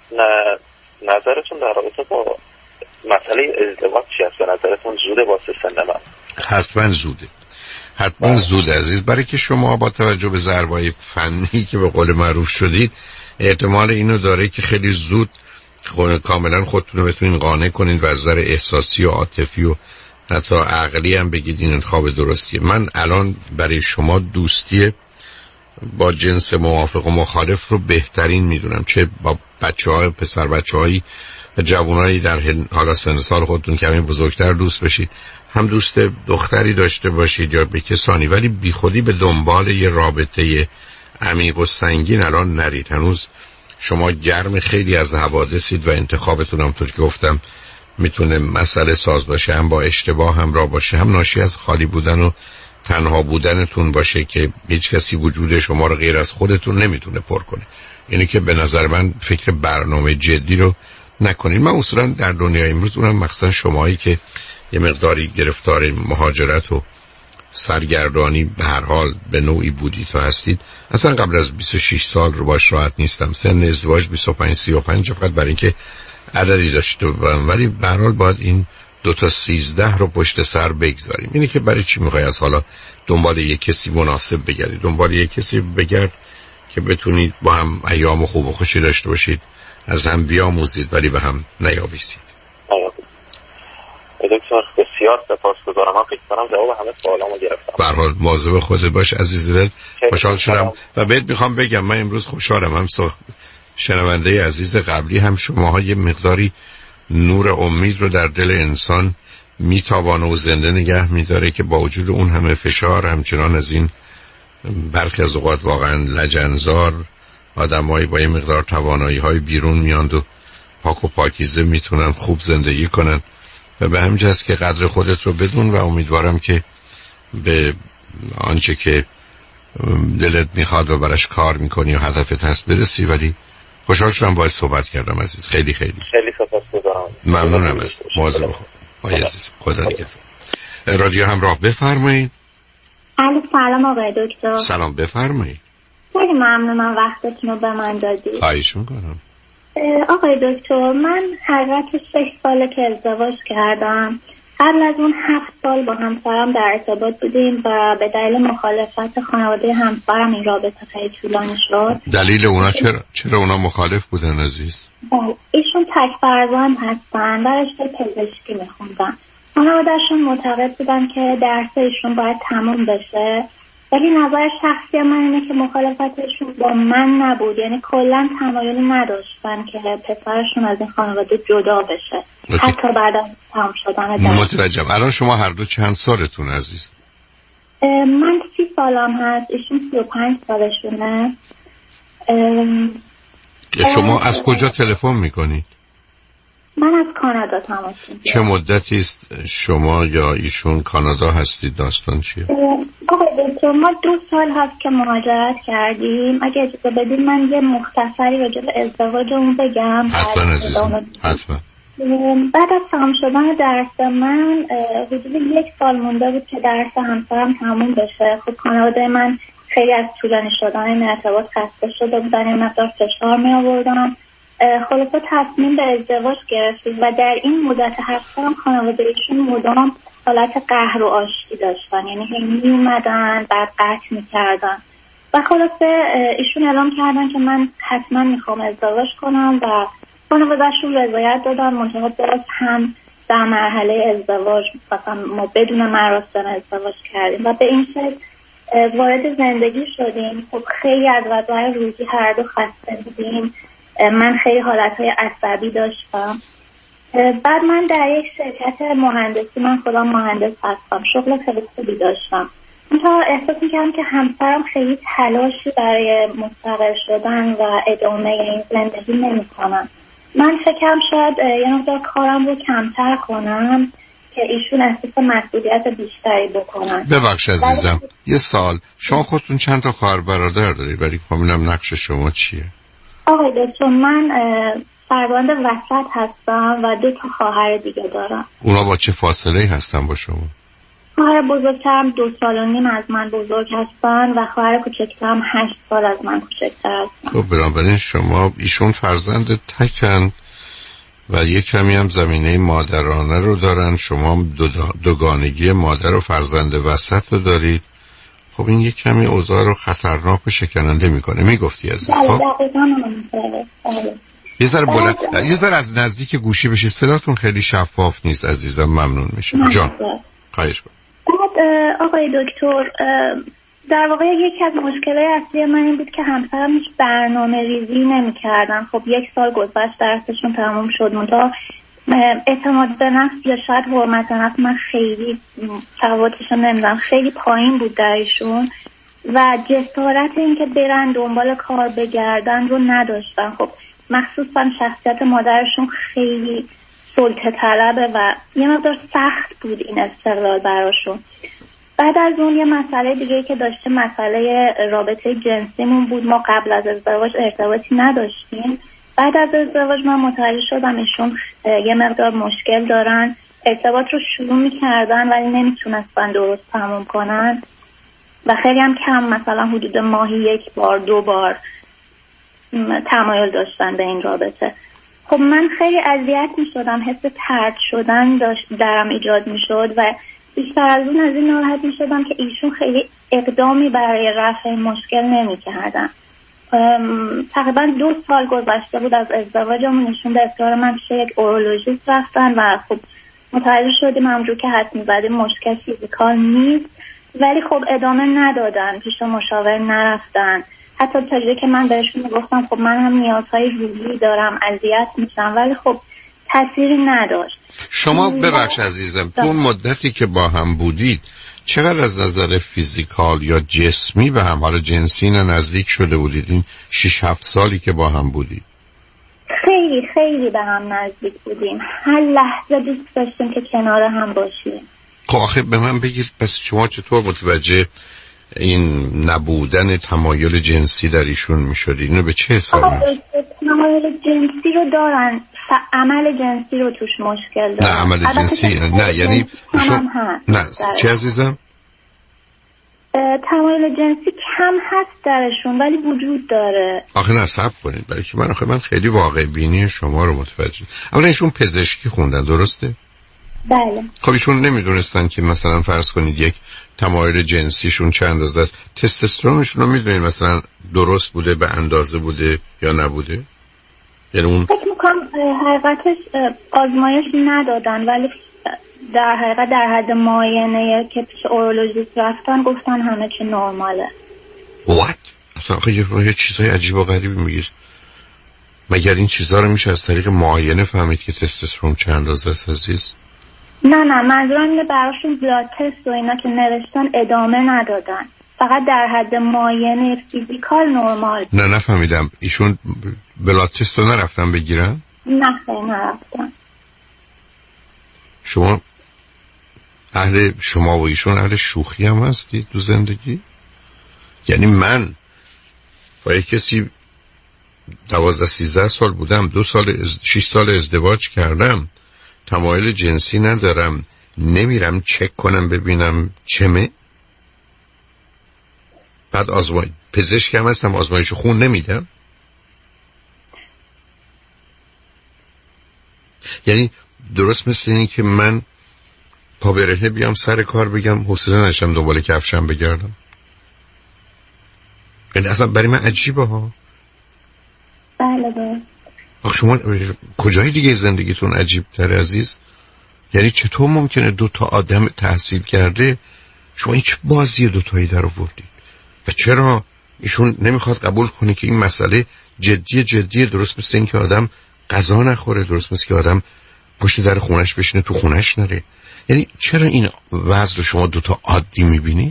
نظرتون در رابطه با مسئله ازدواج چی است؟ به نظرتون زوده واسه سن من؟ حتما زوده، حتما زود عزیز، برای که شما با توجه به ضربه‌های فنی که به قول معروف شدید، احتمال اینو داره که خیلی زود کاملا خودتون رو بتونین قانع کنین و از نظر احساسی و عاطفی و حتی عقلی هم بگید این انتخاب درستیه. من الان برای شما دوستی با جنس موافق و مخالف رو بهترین میدونم، چه با بچه‌ها، پسر بچه‌هایی و جوانایی در حالا سن سال خودتون کمی بزرگتر دوست بشید، هم دوست دختری داشته باشید یا به کسانی، ولی بی خودی به دنبال یه رابطه عمیق و سنگین الان نرید. هنوز شما گرم خیلی از حوادثید و انتخابتون هم طور که گفتم میتونه مسئله ساز باشه، هم با اشتباه همراه باشه، هم ناشی از خالی بودن و تنها بودنتون باشه که هیچ کسی وجود شما رو غیر از خودتون نمیتونه پر کنه. یعنی که به نظر من فکر برنامه جدی رو نکنید. من اصولا در دنیای امروز، اونم مخصوصا شمایی که یه مقداری گرفتار مهاجرت و سرگردانی به هر حال به نوعی بودید و هستید، اصلا قبل از 26 سال رو باش راحت نیستم. سن ازدواج 25-35 فقط برای اینکه عددی داشته باشم، ولی به هر حال باید این 2 تا 13 رو پشت سر بگذاریم. اینه که برای چی میخوای از حالا دنبال یک کسی مناسب بگردید؟ دنبال یک کسی بگرد که بتونید با هم ایام خوب و خوشی داشته باشید، از هم بیاموزید ولی به هم نیاویزید. دکتر بسیار سپاسگزارم. من فکر کنم جواب همه سوالامو گرفتم. به هر حال مواظب خودت باش عزیز دل. خوشحال شدم و بهت میخوام بگم من امروز خوشحالم، هم شنونده عزیز قبلی هم شماها یه مقداری نور امید رو در دل انسان میتابانه و زنده نگه میداره که با وجود اون همه فشار همچنان از این برخی از اوقات واقعا لجنزار آدمایی با یه مقدار توانایی‌های بیرون میاند و پاک و پاکیزه میتونن خوب زندگی کنن. و به همین جهت که قدر خودت رو بدون و امیدوارم که به آنچه که دلت میخواد و براش کار میکنی و هدفت هست برسی. ولی خوشحال شدم باید صحبت کردم عزیز. خیلی خیلی سپاسگزارم. ممنونم از مواظب خود. آقای عزیز خدا نگهدار. رادیو همراه بفرمایید. سلام آقای دکتر. سلام بفرمایید. خیلی ممنونم وقتتون رو به من دادید. خواهش میکنم. آقای دکتر، من حقیقت 6 ساله که ازدواج کردم. قبل از اون 7 سال با همسرم در ارتباط بودیم و به دلیل مخالفت خانواده همسرم این رابطه خیلی طولانی شد. دلیل اونا چرا اونا مخالف بودن عزیز؟ ایشون تک فرزند هستن، در رشته پزشکی میخوندن. خانواده‌شون معتقد بودن که درس ایشون باید تموم بشه، ولی نظر شخصی من اینه که مخالفتشون با من نبود، یعنی کلا تمایلی نداشتن که پسرشون از این خانواده جدا بشه. حتی بعد از تمام شدن درس. متوجهم. الان شما هر دو چند سالتون عزیز؟ من 30 سالم هست، ایشون 35 سالشونه. شما از کجا تلفن میکنید؟ من از کانادا تماس میگیرم. چه مدتی است شما یا ایشون کانادا هستید؟ داستان چیه؟ آقای دکتر ما 2 سال هست که مهاجرت کردیم. اگه اجازه بدید من یه مختصری راجع به ازدواجمون بگم. حتما عزیزم، حتما. بعد از تمام شدن درس من حدود 1 سال مونده بود که درس همسرم تموم بشه. خب خانواده من خیلی از طولانی شدن این ارتباط خسته شده بودن، یه مقدار فشار می آوردن. خلاصه تصمیم به ازدواج گرفتیم و در این مدت 7 سال خانواده ایشون مدام حالت قهر و آشتی داشتن، یعنی می اومدن بعد قطع میکردن و خلاصه ایشون اعلام کردن که من حتما میخوام ازدواج کنم و خانواده‌شون رضایت دادن. منتها باز هم در مرحله ازدواج مثلا ما بدون مراسم ازدواج کردیم و به این شکل وارد زندگی شدیم. خب خیلی از وضعیت روزی هر دو خسته بودیم. من خیلی حالتهای عصبی داشتم. بعد من در یک شرکت مهندسی، من خودم مهندس هستم، شغل خیلی خوبی داشتم. منتها احساس می‌کردم که همسرم خیلی تلاشی برای مستقل شدن و ادامه این زندگی نمی‌کنن. من فکرم شاید یه مقدار کارم رو کمتر کنم که ایشون احساس مسئولیت بیشتری بکنن. ببخش عزیزم، یه سال شما خودتون چند تا خواهر برادر دارید؟ ولی فهمیدم نقش شما چیه؟ آقای دکتر، من فرزند وسط هستم و 2 تا خواهر دیگه دارم. اونا با چه فاصله‌ای هستن با شما؟ خواهر بزرگترم 2 سال و نیم از من بزرگ هستن و خواهر کوچکترم 8 سال از من کوچکتر هستن. خب بنابراین شما ایشون فرزند تکن و یه کمی هم زمینه مادرانه رو دارن، شما دوگانگی مادر و فرزند وسط رو دارید. خب این یه کمی اوضاع رو خطرناک و شکننده میکنه. میگفتی عزیز؟ خب یه ذره از نزدیک گوشی بشید، صداتون خیلی شفاف نیست عزیزم. ممنون میشم جان. خواهش کنم. بعد آقای دکتر، در واقع یکی از مشکلات اصلی من این بود که همسرم هیچ برنامه ریزی نمی کردن. خب 1 سال گذشت، درسشون تموم شد، منتها اعتماد به نفس یا شاید حرمت نفس من خیلی سوادشون نمیدونم خیلی پایین بود در ایشون و جسارت این که برن دنبال کار بگردن رو نداشتن. خب مخصوصا شخصیت مادرشون خیلی سلطه طلبه و یه مقدار سخت بود این استقلال براشون. بعد از اون یه مسئله دیگه که داشته، مسئله رابطه جنسیمون بود. ما قبل از ازدواج ارتباطی نداشتیم. بعد از ازدواج من متوجه شدم ایشون یه مقدار مشکل دارن، ارتباط رو شروع میکردن ولی نمیتونستن درست تموم کنن و خیلی هم کم، مثلا حدود ماهی 1 بار 2 بار تمایل داشتن به این رابطه. خب من خیلی اذیت میشدم، حس طرد شدن درم ایجاد میشد و بیشتر از اون از این ناراحت میشدم که ایشون خیلی اقدامی برای رفع مشکل نمیکردن. تقریبا 2 سال گذشته بود از ازدواجمون، ایشون به اصرار من پیش یک اورولوژیست رفتن و خب متوجه شدیم همونجور که حد می‌زدیم مشکل فیزیکال نیست، ولی خب ادامه ندادن، پیش مشاور نرفتن. حتی تا جایی که من بهشون گفتم خب من هم نیازهای روحی دارم، اذیت میشم، ولی خب تأثیری نداشت. شما ببخش عزیزم، تو اون مدتی که با هم بودید چقدر از نظر فیزیکال یا جسمی به هم، حالا جنسی نزدیک شده بودید این 6-7 سالی که با هم بودید؟ خیلی خیلی به هم نزدیک بودیم، هر لحظه دوست داشتیم که کنار هم باشیم. خب آخه به من بگید پس شما چطور متوجه این نبودن تمایل جنسی در ایشون میشدید؟ اینو به چه حسابی؟ تمایل جنسی رو دارن، عمل جنسی رو توش مشکل دارن. نه عمل جنسی نه، یعنی ایشون نه چه عزیزم؟ تمایل جنسی کم هست درشون ولی وجود داره. آخه نه صبر کنید، برای که من خیلی واقع بینی شما رو متوجه. اولا ایشون پزشکی خوندن درسته؟ بله. خب ایشون نمیدونستن که مثلا فرض کنید یک تمایل جنسیشون چه اندازه است؟ تستوسترونشون رو میدونید مثلا درست بوده، به اندازه بوده یا نبوده؟ یعنی اون فکر میکنم حقیقتش آزمایش ندادن ولی در حقیقت در حد معاینه که پیش اورولوژیست رفتن گفتن همه چی نرماله. وات؟ اصلا یه چیزای عجیب و غریبی میگید. مگر این چیزا رو میشه از طریق معاینه فهمید که تستوسترون چه اندازه است عزیز؟ نه منظورم اینه براشون بلاد تست و اینا که نوشتن ادامه ندادن، فقط در حد معاینه فیزیکال نرمال. نه نفهمیدم، ایشون بلاد تست رو نرفتن بگیرن؟ نه نرفتن. شما و ایشون اهل شوخی هم هستید تو زندگی؟ یعنی من با یک کسی 12-13 سال بودم، 6 سال ازدواج کردم، تمایل جنسی ندارم، نمیرم چک کنم ببینم چمه؟ بعد پزشک هم هستم، آزمایش خون نمیدم. یعنی درست مثل اینی که من پا برهنه بیام سر کار بگم حوصله نداشتم دنبال کفشم بگردم. یعنی اصلا برای من عجیبه ها. بله. آخه شما کجای دیگه زندگیتون عجیب تره عزیز؟ یعنی چطور ممکنه 2 تا آدم تحصیل کرده شما این چه بازی 2 تایی در آوردید؟ و چرا ایشون نمیخواد قبول کنه که این مسئله جدیه؟ درست مثل این که آدم غذا نخوره، درست مثل که آدم پشت در خونش بشینه تو خونش نره. یعنی چرا این وضع رو شما 2 تا عادی میبینید؟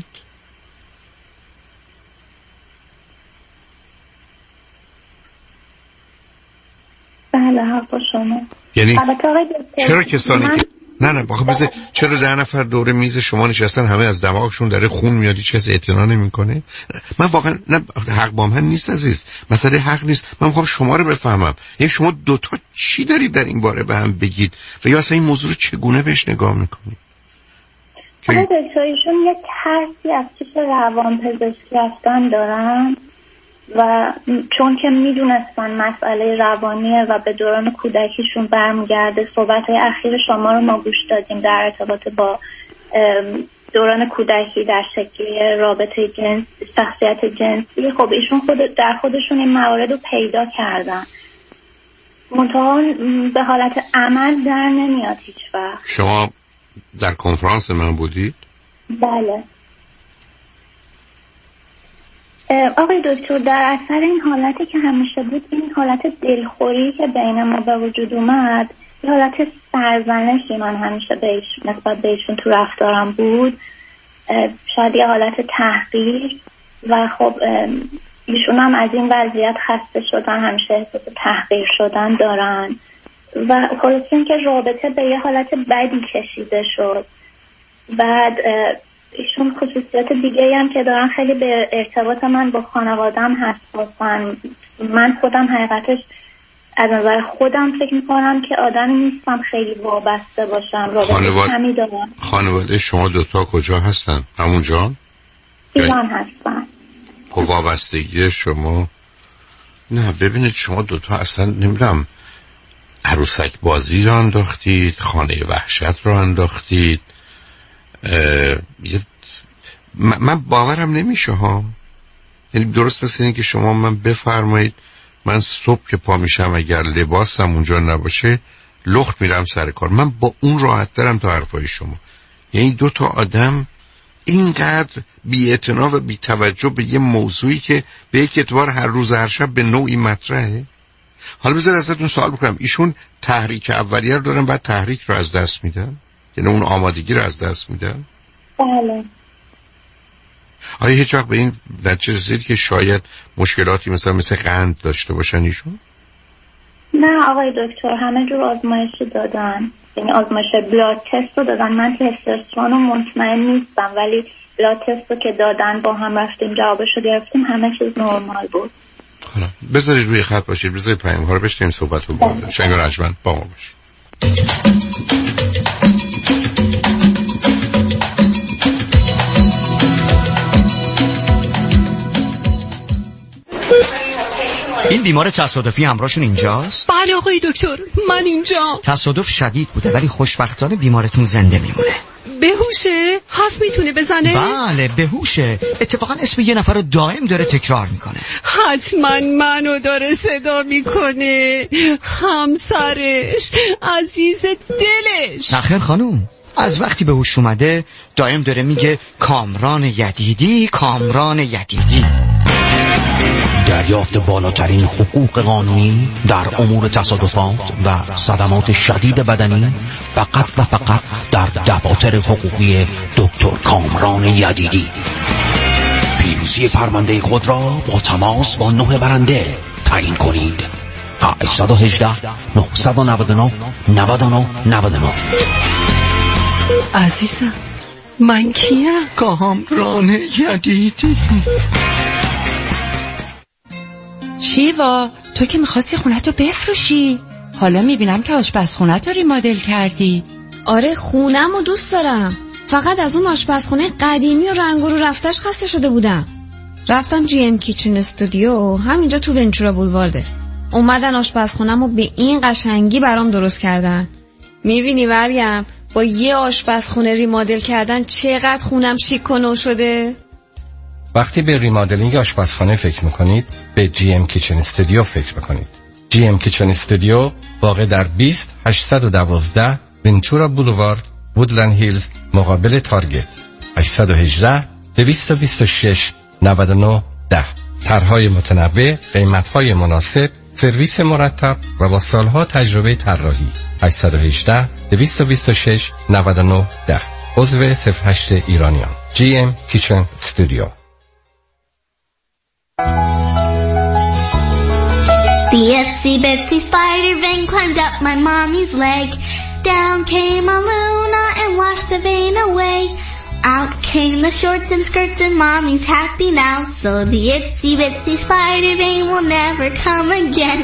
بله حق شما. یعنی چرا کسانی که نه بخواه چرا 10 نفر دور میز شما نشستن همه از دماغشون داره خون میاد، هیچ کس اعتنا نمیکنه؟ من واقعا نه حق با من نیست عزیز، مسئله حق نیست. من میخوام شما رو بفهمم، یعنی شما 2 تا چی دارید در این باره به هم بگید و یا اصلا این موضوع رو چگونه بهش نگاه میکنید؟ دکترشون یک حرفی از پیش روان پزشکی رفتن دارن و چون که میدونستن مسئله روانیه و به دوران کودکیشون برمیگرده، صحبت‌های اخیر شما رو ما گوش دادیم در ارتباط با دوران کودکی در شکل رابطه جنسی، شخصیت جنسی. خب ایشون در خودشون این موارد رو پیدا کردن، منتها به حالت عمل در نمیاد هیچ وقت. شما در کنفرانس من بودید؟ بله آقای دکتر، در اثر این حالتی که همیشه بود، این حالت دلخوری که بین ما به وجود اومد، این حالت سرزنشی من همیشه نسبت بهشون تو رفتارم بود، شاید یه حالت تحقیر و خب ایشون هم از این وضعیت خسته شدن، همیشه احساس تحقیر شدن دارن و خلاصه این که رابطه به یه حالت بدی کشیده شد. بعد ایشون خصوصیت دیگه هم که دارن، خیلی به ارتباط من با خانوادم حساسن. من خودم حقیقتش از نظر خودم فکر میکنم که آدمی نیستم خیلی وابسته باشم. رابطه کمی دارم. خانواده شما 2 تا کجا هستن؟ همونجا؟ ایران هستن. خب وابستگی شما نه ببینید، شما 2 تا اصلا نمیدونم عروسک بازی رو انداختید، خانه وحشت رو انداختید. من باورم نمیشه ها. یعنی درست مثل این که شما من بفرمایید من صبح که پا میشم اگر لباسم اونجا نباشه لخت میرم سر کار. من با اون راحت دارم تا حرفای شما. یعنی 2 تا آدم اینقدر بی‌اعتنا و بی‌توجه به یه موضوعی که به یک اعتبار هر روز هر شب به نوعی مطرحه. حالا بذار ازتون سوال بکنم، ایشون تحریک اولیه رو دارن بعد تحریک رو از دست میدن؟ یعنی اون آمادگی رو از دست میدن؟ بله. آیا هیچ وقت به این نتیجه رسید که شاید مشکلاتی مثل قند داشته باشن ایشون؟ نه آقای دکتر، همه جور آزمایشی دادن، یعنی آزمایش بلاد تست رو دادن. من تستوسترون رو مطمئن نیستم ولی بلاد تست رو که دادن با هم رفتیم جوابش رو گرفتیم، همه چیز نرمال بود. حالا بذارید روی خط باشید، بذارید پیام ها رو بشنیم، صحبت رو باید شنگ رجمن با ما باشید. این بیمار تصادفی همراهشون اینجاست؟ بله آقای دکتر، من اینجا. تصادف شدید بوده ولی خوشبختانه بیمارتون زنده میمونه. بهوشه؟ حرف میتونه بزنه؟ بله بهوشه. اتفاقا اسم یه نفر رو دائم داره تکرار میکنه. حتما منو داره صدا میکنه، همسرش، عزیز دلش. نخیر خانوم، از وقتی به هوش اومده دائم داره میگه کامران یدیدی، کامران یدیدی. دریافت بالاترین حقوق قانونی در امور تصادفات و صدمات شدید بدنی فقط و فقط در دفاتر حقوقی دکتر کامران یدیدی. پیروزی پرونده خود را با تماس با 9 برنده تعیین کنید. 818 999 99 99. عزیزم من کیم؟ کامران یدیدی. شیوا تو که میخواستی خونتو بفروشی، حالا میبینم که آشپزخونه‌تو ریمادل کردی. آره خونم و دوست دارم، فقط از اون آشپزخونه قدیمی و رنگ رو رفتش خسته شده بودم. رفتم جی ام کیچن استودیو، همینجا تو ونچورا بولوارده. اومدن آشپزخونم رو به این قشنگی برام درست کردن. میبینی مریم با یه آشپزخونه ریمادل کردن چقدر خونم شیک و نو شده. وقتی به ریمادلینگ آشپزخانه فکر میکنید به جی ام کیچن استودیو فکر میکنید. جی ام کیچن استودیو واقع در 20812 ونچورا بولوارد، وودلند هیلز، مقابل تارگت. 818 226 99 10. طرح‌های متنوع، قیمت‌های مناسب، سرویس مرتب و با سالها تجربه طراحی. 818 226 99 10. عضو 08 ایرانیان. جی ام کیچن استودیو. The itsy bitsy spider vein climbed up my mommy's leg. Down came a Luna and washed the vein away. Out came the shorts and skirts and mommy's happy now. So the itsy bitsy spider vein will never come again.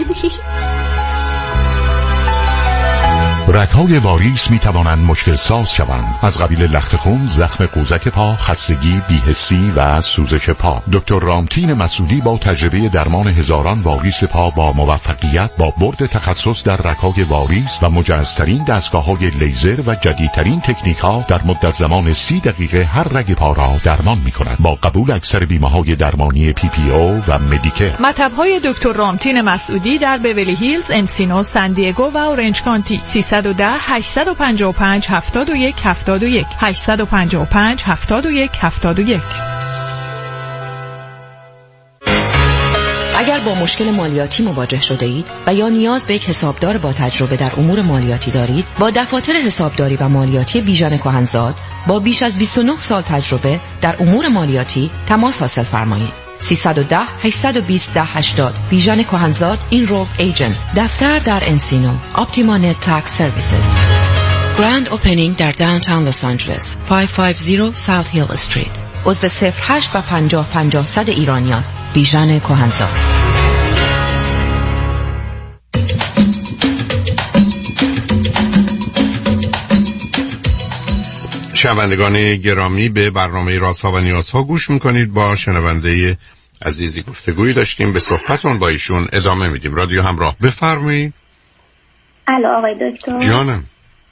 رگ‌های واریس می توانند مشکل ساز شوند. از قبیل لخت خون، زخم قوزک پا، خستگی، بی‌حسی و سوزش پا. دکتر رامتین مسعودی با تجربه درمان هزاران واریس پا با موفقیت با برد تخصص در رگ‌های واریس و مجهزترین دستگاه‌های لیزر و جدیدترین تکنیک‌ها در مدت زمان 30 دقیقه هر رگ پا را درمان می‌کند. با قبول اکثر بیمه‌های درمانی PPO و مدیکر. مطب‌های دکتر رامتین مسعودی در بیولی هیلز، انسینو، سان دیگو و اورنج کانتی. 310 855 71 71 855 71 71. اگر با مشکل مالیاتی مواجه شده اید و یا نیاز به یک حسابدار با تجربه در امور مالیاتی دارید، با دفاتر حسابداری و مالیاتی بیژن کهنزاد با بیش از 29 سال تجربه در امور مالیاتی تماس حاصل فرمایید. 310 820 1080 بیژن کهنزاد اینرولد ایجنت. دفتر در انسینو. اپتیما نت تکس سرویسز. گرند اوپنینگ در داونتاون لس آنجلس 550 ساوت هیل استریت. عضو 08 و 50 50 100 ایرانیان. بیژن کهنزاد. شنوندگان گرامی، به برنامه رازها و نیازها گوش میکنید. با شنونده عزیزی گفتگویی داشتیم، به صحبتون با ایشون ادامه میدیم. رادیو همراه، بفرمایید. الو آقای دکتر. جانم.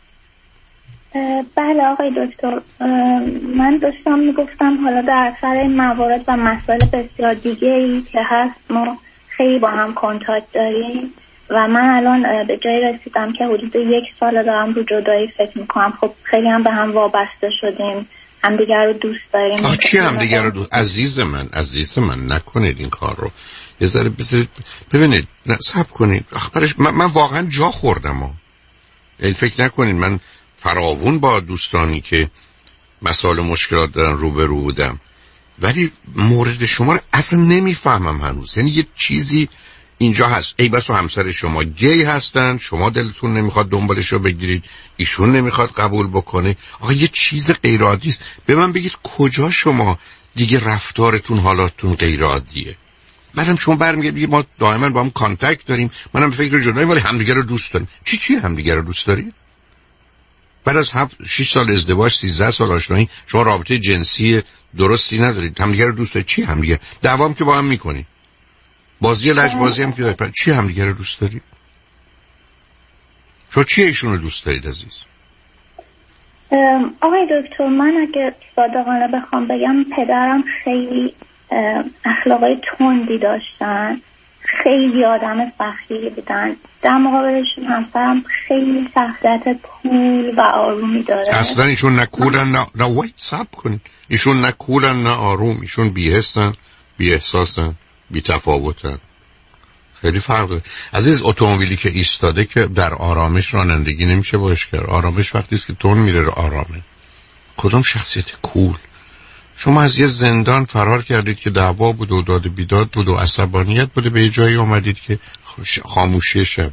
بله آقای دکتر، من داشتم میگفتم حالا در سر این موارد و مسائل بسیار دیگه ای که هست ما خیلی با هم کنتاکت داریم و من الان به جایی رسیدم که حدود 1 سال دارم رو جدایی فکر میکنم. خب خیلی هم به هم وابسته شدیم، همدیگر رو دوست داریم. چی همدیگر رو دوست؟ عزیز من نکنید این کار رو. یه ذره ببینید، صبر کنید. من واقعا جا خوردم. فکر نکنید من فراوون با دوستانی که مسائل مشکلات دارن روبرو بودم، ولی مورد شما رو اصلا نمیفهمم هنوز. یعنی یه چیزی اینجا هست، ای بس و همسر شما گی هستن، شما دلتون نمیخواد دنبالش رو بگیرید، ایشون نمیخواد قبول بکنه. آقا یه چیز غیر عادی است. به من بگید کجا شما دیگه رفتارتون حالاتتون غیر عادیه؟ بعدم شما برمیگردید ما دائما با هم کانتاکت داریم، منم به فکر جدایی، ولی همدیگه رو دوست داریم. چی همدیگه رو دوست دارید؟ بعد از 6 سال ازدواج، 13 سال آشنایی، شما رابطه جنسی درستی ندارید، همدیگه رو دوست دارید. چی همدیگه؟ دعوام که با هم میکنید، بازی لجبازی هم که دارید. چی همدیگه رو دوست دارید؟ شما چی ایشون رو دوست دارید عزیز؟ آقای دکتر، من اگه صادقانه بخوام بگم پدرم خیلی اخلاقای تندی داشتن، خیلی آدم سختی بودن. در مقابلشون همسرم خیلی شخصیت کول و آرومی داره. اصلا ایشون نه کولن نه وایت ساب کنید. ایشون نه کولن نه آروم، ایشون بی‌حسن، بی‌احساسن، بی‌تفاوتن. خیلی فرقه. عزیز، اتومبیلی که ایستاده که در آرامش رانندگی نمیشه باش کرد. آرامش وقتی است که تون میره رو آرامه. کدوم شخصیت کول؟ شما از یه زندان فرار کردید که دعوا بود و داد بیداد بود و عصبانیت بود، به یه جایی اومدید که خاموشی شب.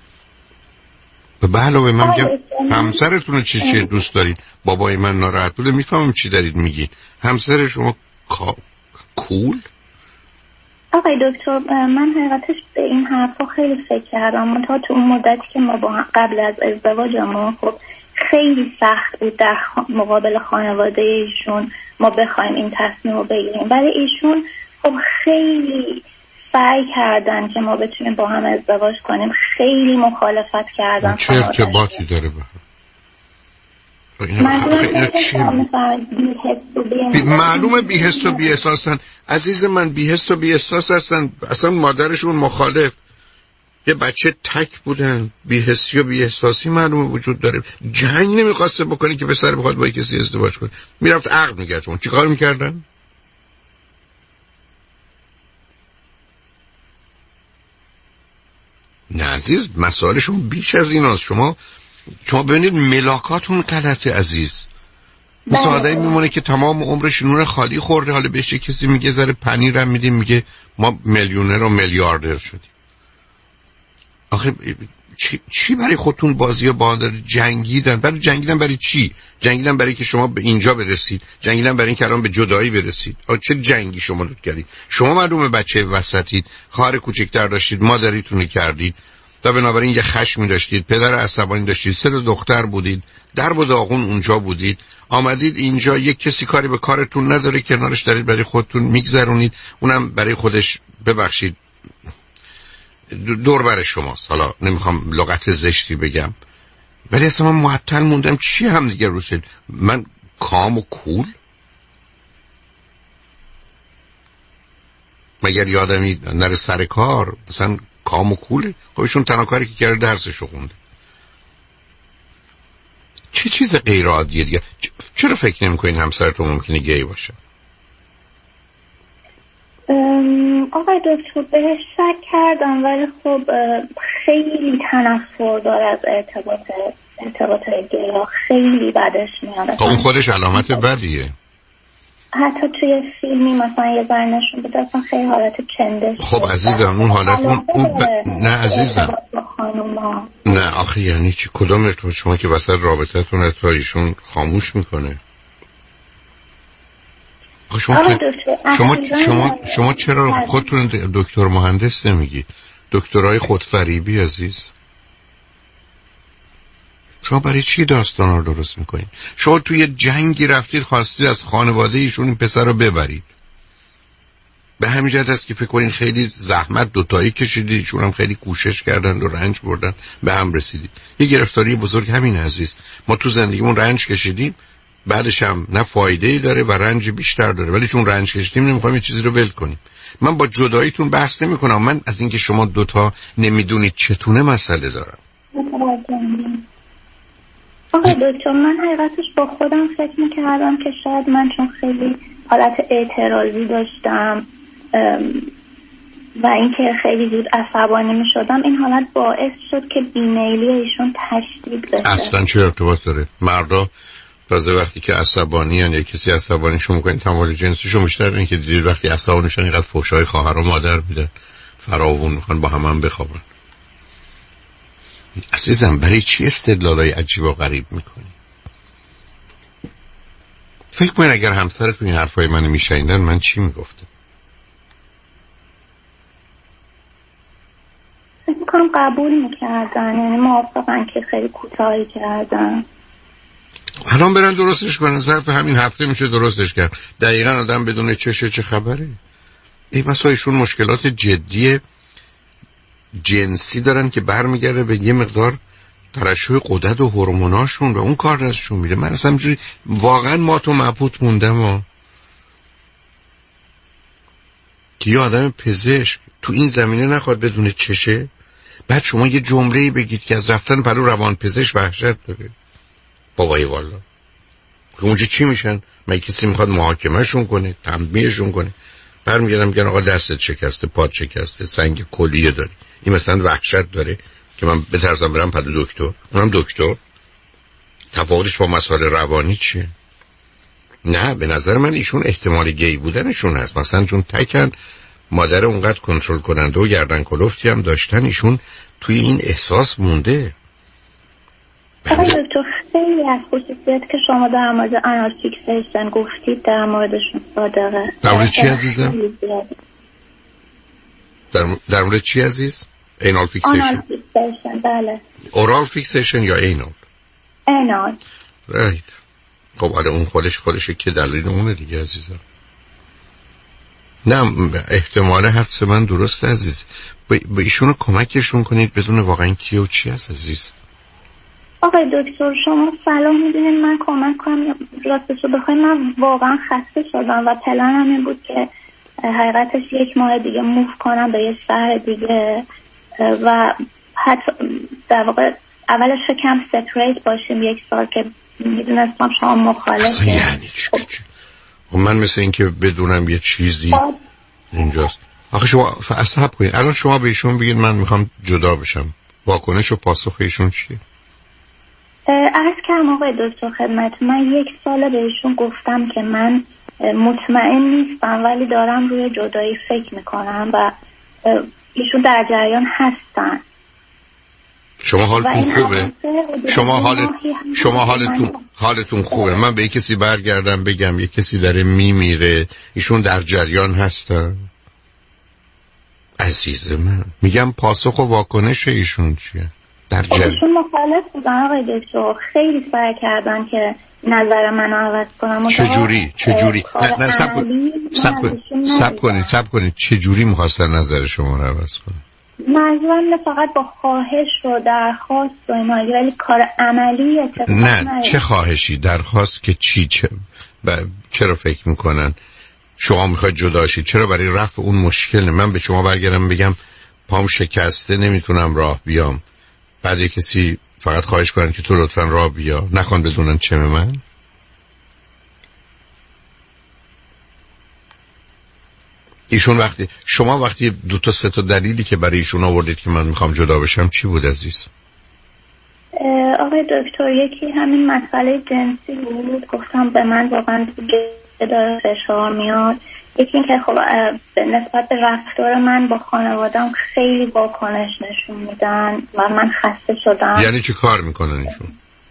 به علاوه من میگم همسرتون رو چی دوست دارید؟ بابای من ناراحت بوده، میفهمم چی دارید میگید. همسر شما کول؟ آقای دکتر، من حقیقتش به این حرفا خیلی فکر کردم، تا تو اون مدتی که ما با قبل از ازدواجمون خب خیلی سخت بود در مقابل خانواده ایشون ما بخوایم این تصمیم رو بگیریم، ولی ایشون خب خیلی سعی کردن که ما بتونیم با هم ازدواج کنیم، خیلی مخالفت کردن. چه ارتباطی داره با معلومه بی‌حس و بی‌احساسن عزیز من، بی‌حس و بی‌احساس هستن. اصلا مادرشون مخالف، یه بچه تک بودن، بی‌حسی و بی‌احساسی معلومه وجود داره. جنگ نمیخواسته بکنی که پسر بخواد با کسی ازدواج کنه، میرفت عقد میگرد. چون چیکار میکردن؟ نه عزیز، مسائلشون بیش از ایناست. شما ببینید ملاکاتون غلطه عزیز. مثل آدمی میمونه که تمام عمرش نون خالی خورده، حالا بهش کسی میگه ذره پنیر هم میدیم میگه ما میلیونر و میلیاردر شدیم. آخه چی برای خودتون بازی با داره؟ جنگیدن برای چی؟ جنگیدن برای که شما به اینجا برسید، جنگیدن برای اینکه الان به جدایی برسید. چه جنگی شما لود کردید؟ شما معلومه بچه وسطید، خواهر کوچکتر داشتید، مادریتون کردید و بنابراین یه خشمی داشتید، پدر عصبانی داشتید، 3 دختر بودید، درب و داغون اونجا بودید، آمدید اینجا یک کسی کاری به کارتون نداره، کنارش دارید برای خودتون میگذرونید، اونم برای خودش ببخشید دور بر شماست. حالا نمیخوام لغت زشتی بگم ولی اصلا من معطل موندم چی هم دیگه روسید. من کام و کول؟ مگر یادمی نره سر کار مثلا کام و کوله؟ خودشون تنها کاری که کرده درسشو خونده. چه چیز غیر عادیه دیگه؟ چرا فکر نمی‌کنین همسرتون ممکنه گی باشه؟ آقای دکتر بهش شک کردم ولی خب خیلی تنفر داره از ارتباط گیا، خیلی بدش میاد. خب اون خودش علامت بدیه. حتی توی فیلمی مثلا یه ذره نشون بده اصلا خیلی حالت چندش. خب عزیزم اون حالت نه عزیزم نه آخه یعنی چی؟ کدام ارتباط؟ شما که وسط رابطتون ارتباط ایشون خاموش میکنه. شما چرا خودتون دکتر مهندس نمیگید؟ دکترای خودفریبی عزیز. شما برای چی داستان رو درست میکنید؟ شما توی جنگی رفتید خواستید از خانواده ایشون این پسر رو ببرید. به همین جهت است که فکر کنید خیلی زحمت دوتایی کشیدید، ایشون هم خیلی کوشش کردن و رنج بردن به هم رسیدید. یه گرفتاری بزرگ همین عزیز. ما تو زندگیمون رنج کشیدیم، بعدش هم نه فایده‌ای داره و رنج بیشتر داره، ولی چون رنج کشیدیم نمیخوایم یه چیزی رو ول کنیم. من با جداییتون بحث نمی‌کنم، من از اینکه شما دوتا نمیدونید چتونه مسئله دارم. آقای دکتر من حقیقتش با خودم فکر میکردم که شاید من چون خیلی حالت اعتراضی داشتم و اینکه خیلی زود عصبانی میشدم، این حالت باعث شد که بیمیلی ایشون تشدید بشه. اصلا چه ارتباط داره؟ مردا تازه وقتی که عصبانی هن یا کسی عصبانیشون میکنین تمایل جنسیشون بیشتر این که دیدید وقتی عصبانیشون اینقدر فحشای خواهر و مادر میدن فراوون میخوان با هم بخوابن. عزیزم برای چی استدلالای عجیب و غریب میکنی؟ فکر کنین اگر همسرتون این حرفای منو میشنیدن من چی میگفتم؟ فکر میکنم قبول میکردن، یعنی موافقن که خیلی کوتاهی کردن. الان برن درستش کنن، ظرف همین هفته میشه درستش کرد. دقیقاً آدم بدون چه خبره. این مسائلشون مشکلات جدی جنسی دارن که برمیگرده به یه مقدار ترشح غدد و هورموناشون و اون کار ازشون میره. من اصلا همجوری واقعا ما تو مبهوت موندم که یه آدم پزشک تو این زمینه نخواد بدون چشه. بعد شما یه جمله‌ای بگید که از رفتن پلو روان پزشک وحشت داره. بابای والا اونجا چی میشن؟ مگه کسی میخواد محاکمهشون کنه، تنبیهشون کنه؟ برمیگردن میگن آقا دستت شکسته، پات شکسته، سنگ کلیه داری. این مثلا وحشت داره که من بترسم برم پلو دکتر؟ اونم دکتر. تفاوتش با مسائل روانی چیه؟ نه به نظر من ایشون احتمال گی بودنشون هست. مثلا چون تکن، مادر اونقدر کنترل کننده و گردن کلفتی هم داشتن، ایشون توی این احساس مونده. آقای دکتر خیلی از خصوصیت که شما در مورد انارکیکسیشن گفتید در موردشون صادقه. در مورد چی عزیزم؟ در مورد چی عزیز؟ اینال فیکسیشن؟ آنال فیکسیشن، بله. اورال فیکسیشن یا اینال؟ اینال. رایت. خب آره اون خودشه که دلیل اونه دیگه عزیزم. نه احتمال حدس من درسته عزیز. به ایشونو کمکشون کنید بدون واقعا کی و چی هست عزیز. آقای دکتر شما صلاح میدونید من کمک کنم؟ راستشو بخوای من واقعا خسته شدم و پلنم این بود که حقیقتش 1 ماه دیگه موو کنم به یه شهر دیگه و حتی در واقع اولش فکرم ستریت باشیم 1 سال که میدونستم شما مخالفه. یعنی چی؟ خب من مثل این که بدونم یه چیزی اینجاست. آخه شما صبر کنید الان شما به ایشون بگید من میخوام جدا بشم، واکنش و پاسخ ایشون چیه؟ عرض کردم آقای دکتر خدمت من 1 سال به ایشون گفتم که من مطمئن نیستم ولی دارم روی جدایی فکر میکنم و ایشون در جریان هستن. شما حالتون خوبه؟ شما حالتون خوبه؟ من به یک کسی برگردم بگم یک کسی داره میمیره ایشون در جریان هستن؟ عزیز من میگم پاسخ و واکنش ایشون چیه؟ در جریان ایشون مخالف بودن آقای دکتر، خیلی سعی کردن که نظر منو عوض کنم. چجوری؟ نه سب کنید چجوری میخواستن نظر شما رو عوض کنن؟ منظورم فقط با خواهش و درخواست و اینا، ولی کار عملی اتفاق نه. چه خواهشی؟ درخواست که چی؟ چرا فکر میکنن شما میخواید جدا شید؟ چرا برای رفع اون مشکل؟ من به شما برگردم بگم پام شکسته نمیتونم راه بیام، بعد کسی فقط خواهش کنن که تو لطفا راه بیا، نکن بدونن چه من. ایشون شما وقتی 2-3 تا دلیلی که برای ایشون آوردید که من میخوام جدا بشم چی بود عزیز؟ آقای دکتر یکی همین مسئله جنسی بود، گفتم به من واقعا داره فشار میاد. یکی این که خب نسبت به رفتار من با خانوادم خیلی واکنش نشون میدن و من خسته شدم. یعنی چی کار میکنن ایشون؟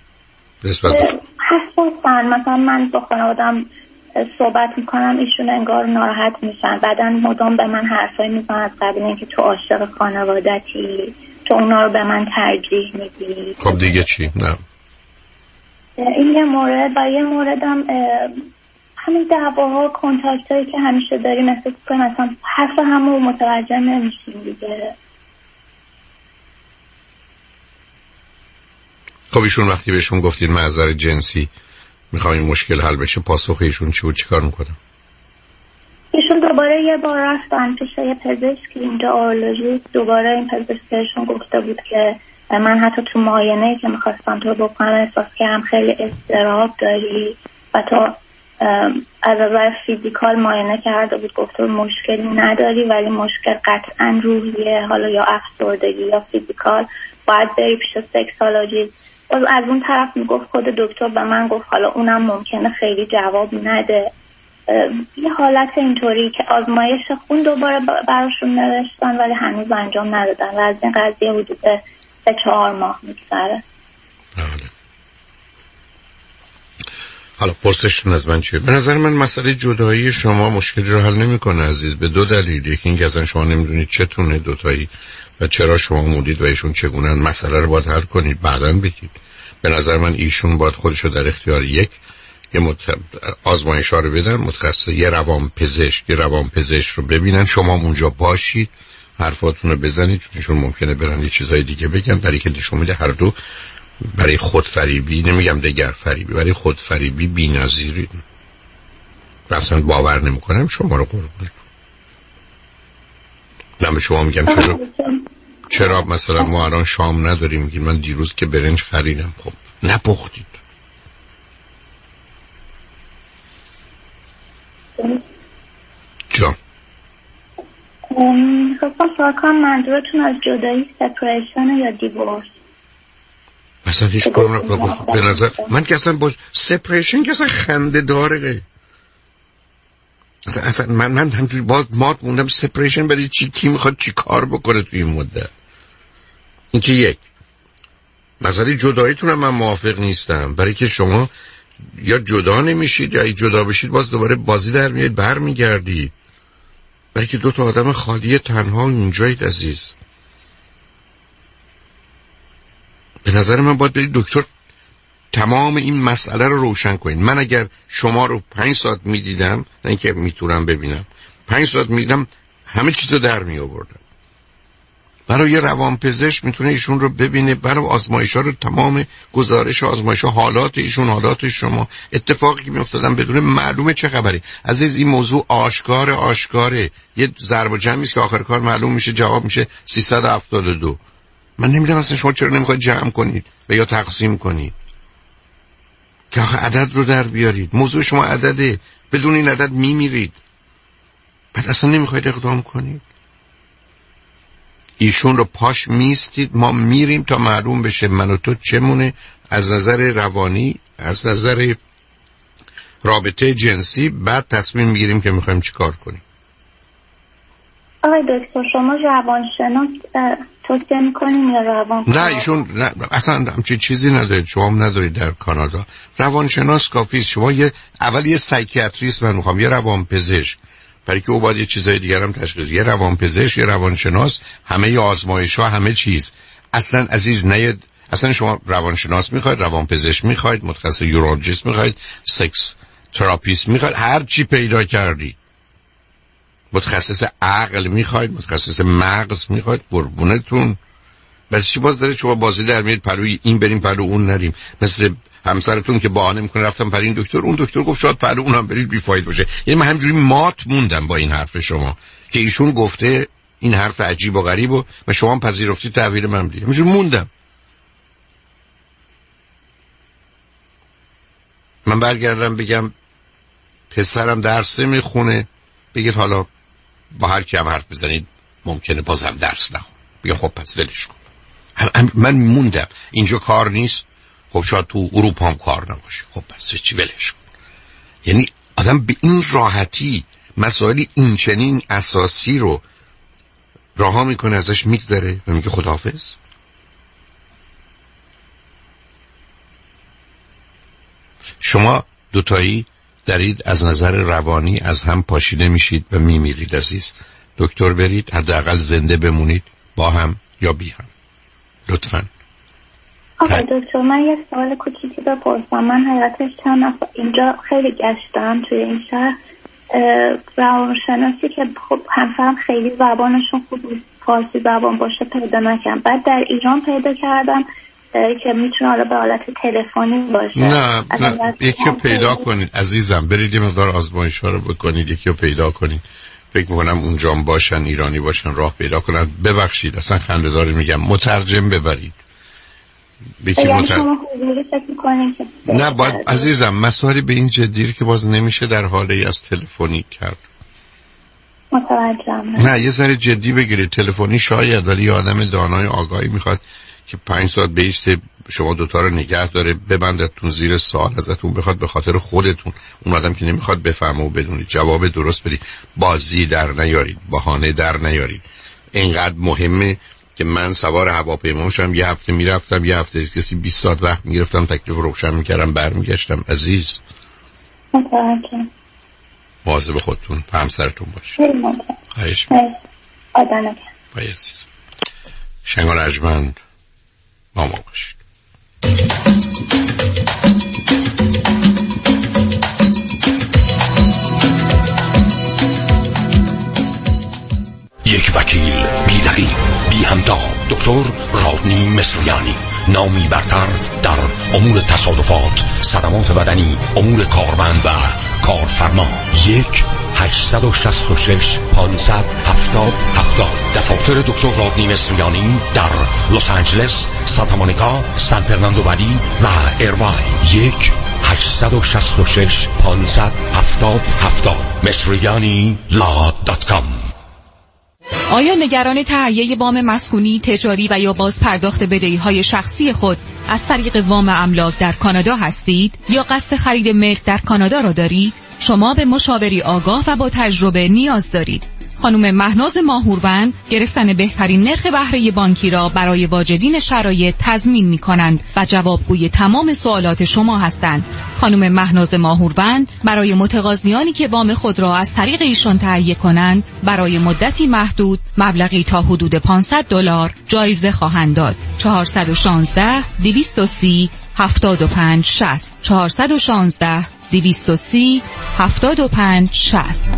حساسن. مثلا من با خانوادم صحبت میکنم ایشون انگار ناراحت میشن، بعدن مدام به من حرفایی میزنن از قبیل اینکه تو عاشق خانوادتی، تو اونا رو به من ترجیح میدی. خب دیگه چی؟ نه این یه مورد. و یه موردم همین دعواها کنتاکت هایی که همیشه داریم احساس کنیم مثلا حرف همو متوجه نمیشیم دیگه. خب ایشون وقتی بهشون گفتید معذر جنسی میخوام این مشکل حل بشه پاسخ ایشون چی بود؟ چی کار میکنم؟ ایشون دوباره یه بار رفتن پیش یه پزشک اینجا اورولوژیست، دوباره این پزشک بهشون گفته بود که من حتی تو معاینه‌ای که میخواستم تو بکنم احساس کردم خیلی اضطراب داری و تا از نظر فیزیکال معاینه کرده بود، گفته مشکلی نداری ولی مشکل قطعا روحیه، حالا یا افسردگی یا فیزیکال، باید بری پیش سکسولوژیست. از اون طرف میگفت خود دکتر به من گفت حالا اونم ممکنه خیلی جواب نده. یه حالت اینطوری که آزمایش خون دوباره براشون نوشتن ولی هنوز انجام ندادن و از این قضیه حدود 3-4 ماه میگذره. حالا پرسشتون از من چیه؟ به نظر من مسئله جدایی شما مشکلی رو حل نمیکنه عزیز، به 2 دلیل. یکی این که اصلا شما نمیدونید چتونه دوتایی و چرا شما موندید و ایشون چگونه مسئله رو باید حل کنید بعداً بگید. به نظر من ایشون باید خودشو در اختیار یه آزمایش‌ها رو بدن، متخصص یه روانپزشک رو ببینن، شما اونجا باشید حرفاتون رو بزنید، چون ایشون ممکنه برن یه چیزای دیگه بگن، برای که نشون میده هر دو برای خودفریبی، نمیگم دگر فریبی، برای خودفریبی بی‌نظیرید. اصلا باور نمی‌کنم شما رو قربون. من به شما میگم چرا مثلا ما الان شام نداریم، میگید من دیروز که برنج خریدم. خب نپختید. جان خب سوال منظورتون از جدایی سپریشن یا دیورس؟ اصلا هیچ کنم به نظر من که اصلا با سپریشن که اصلا خنده داره. اصلا من همجوری باز مات موندم. سپریشن برای چی؟ کی میخواد چی کار بکنه توی این مدت؟ این که یک مسئله جداییتون هم من موافق نیستم، برای که شما یا جدا نمیشید یا جدا بشید باز دوباره بازی در میاد برمیگردید. بلکه 2 آدم خالی تنها اینجایید عزیز. به نظر من باید برید دکتر تمام این مسئله رو روشن کنید. من اگر شما رو 5 ساعت میدیدم، نه اینکه میتونم ببینم، 5 ساعت میدیدم همه چیز رو در می آوردم. برای یه روانپزشک میتونه ایشون رو ببینه، برای آزمایش‌ها رو، تمام گزارش آزمایش‌ها، حالات ایشون، حالات شما، اتفاقی که میافتادن بدون معلومه چه خبری. عزیز این موضوع آشکاره. یه ضرب و جمعی است که آخر کار معلوم میشه جواب میشه 372. من نمیدونم اصلا شما چرا نمیخواید جمع کنید و یا تقسیم کنید که آخه عدد رو در بیارید. موضوع شما عدده، بدون این عدد میمیرید. بعد اصلا نمیخواید اقدام کنید. ایشون رو پاش میستید، ما میریم تا معلوم بشه من و تو چمونه از نظر روانی، از نظر رابطه جنسی، بعد تصمیم میگیریم که میخوایم چی کار کنیم. آقای دکتر شما روانشناس توصیه میکنیم یا روانکاو؟ نه ایشون نه، اصلا همچین چیزی ندارید، شما هم ندارید در کانادا. روانشناس کافیست. شما اول یه سایکیاتریست من میخوام، یه روانپزشک، برای که او باید یه چیزای دیگر هم تشخیص، یه روانپزشک، یه روانشناس، همه آزمایش‌ها، همه چیز. اصلا عزیز نیاد، اصلا شما روانشناس میخواید، روانپزشک میخواید، متخصص یورولوژیست میخواید، سکس تراپیست میخواید، هر چی پیدا کردی. متخصص عقل میخواید، متخصص مغز میخواید، قربونتون. بس چی باز داره شما بازی در میاد پلوی این بریم پلو اون نریم؟ مثل همسرتون که بهانه میکنه رفتم پلو این دکتر، اون دکتر گفت شاید پلو اونم برید بیفاید باشه. یعنی من همجوری مات موندم با این حرف شما که ایشون گفته این حرف عجیب و غریب و شما هم پذیرفتی تحویل من بدید. همجوری موندم. من برگردم بگم پسرم درس میخونه، بگید حالا با هر کی هم حرف بزنید ممکنه بازم درس نخونه. بگم خب پس ولش کن. من موندم، اینجا کار نیست، خب شاید تو اروپا هم کار نباشه، خب پس چی، ولش کن. یعنی آدم به این راحتی مسائل این چنین اساسی رو رها میکنه، ازش میگذره و میگه خداحافظ. شما دوتایی دارید از نظر روانی از هم پاشیده میشید و میمیرید عزیز. دکتر برید، حداقل زنده بمونید، با هم یا بی هم. لطفاً. آقای دکتر من یه سوال کوچیکی بپرسم. من حقیقتش چند نفر اینجا خیلی گشتم توی این شهر، روانشناسی که خب همسرم خیلی زبانشون خوب فارسی زبان باشه پیدا نکردم. بعد در ایران پیدا کردم که میتونه حالا به حالت تلفنی باشه. نه یکی رو پیدا کنید عزیزم، برید یه مقدار آزمایش ها رو بکنید، یکی رو پیدا کنید. فکر میکنم اونجا باشن، ایرانی باشن، راه پیدا کنن. ببخشید اصلا خنده‌دار میگم، مترجم ببرید. نه باید عزیزم، مسائلی به این جدیه که باز نمیشه در حالی از تلفنی کرد. متوجهم. نه یه ذره جدی بگیرید. تلفنی شاید، ولی آدم دانای آگاهی میخواد که 5 ساعت بیسته شما دوتا رو نگه داره، ببندتون زیر سوال ازتون بخواد به خاطر خودتون. اون آدم که نمیخواد بفهمه و بدونید، جواب درست بدید، بازی در نیارید، بهانه در نیارید. اینقدر مهمه که من سوار هواپیما شم، یه هفته میرفتم، یه هفته کسی 20 ساعت وقت میگرفتم، تکلیف روشن میکردم، برمیگشتم. عزیز مواظب خودتون، همسرتون باشید. خواهش می‌کنم. عزیز شنگار ارجمند با ما باشید. یک وکیل بی‌دلیل، بی همتا، دکتر رادنی مصریانی، نامی برتر در امور تصادفات، صدمات بدنی، امور کارمند و کارفرما. 1-866-570-70-70. دفاتر دکتر رادنی مصریانی در لس آنجلس، سانتا مونیکا، سان فرناندو ولی و ایرواین. 1-866-570-70-70. مصریانی.com. آیا نگران تهیه وام مسکونی، تجاری و یا باز پرداخت بدهی‌های شخصی خود از طریق وام املاک در کانادا هستید یا قصد خرید ملک در کانادا را دارید؟ شما به مشاوری آگاه و با تجربه نیاز دارید. خانم مهناز ماهوروند گرفتن بهترین نرخ بهره بانکی را برای واجدین شرایط تضمین می‌کنند و جوابگوی تمام سوالات شما هستند. خانم مهناز ماهوروند برای متقاضیانی که وام خود را از طریق ایشان تهیه کنند برای مدتی محدود مبلغی تا حدود $500 جایزه خواهند داد. 416 230 75 60 416 230 75 60.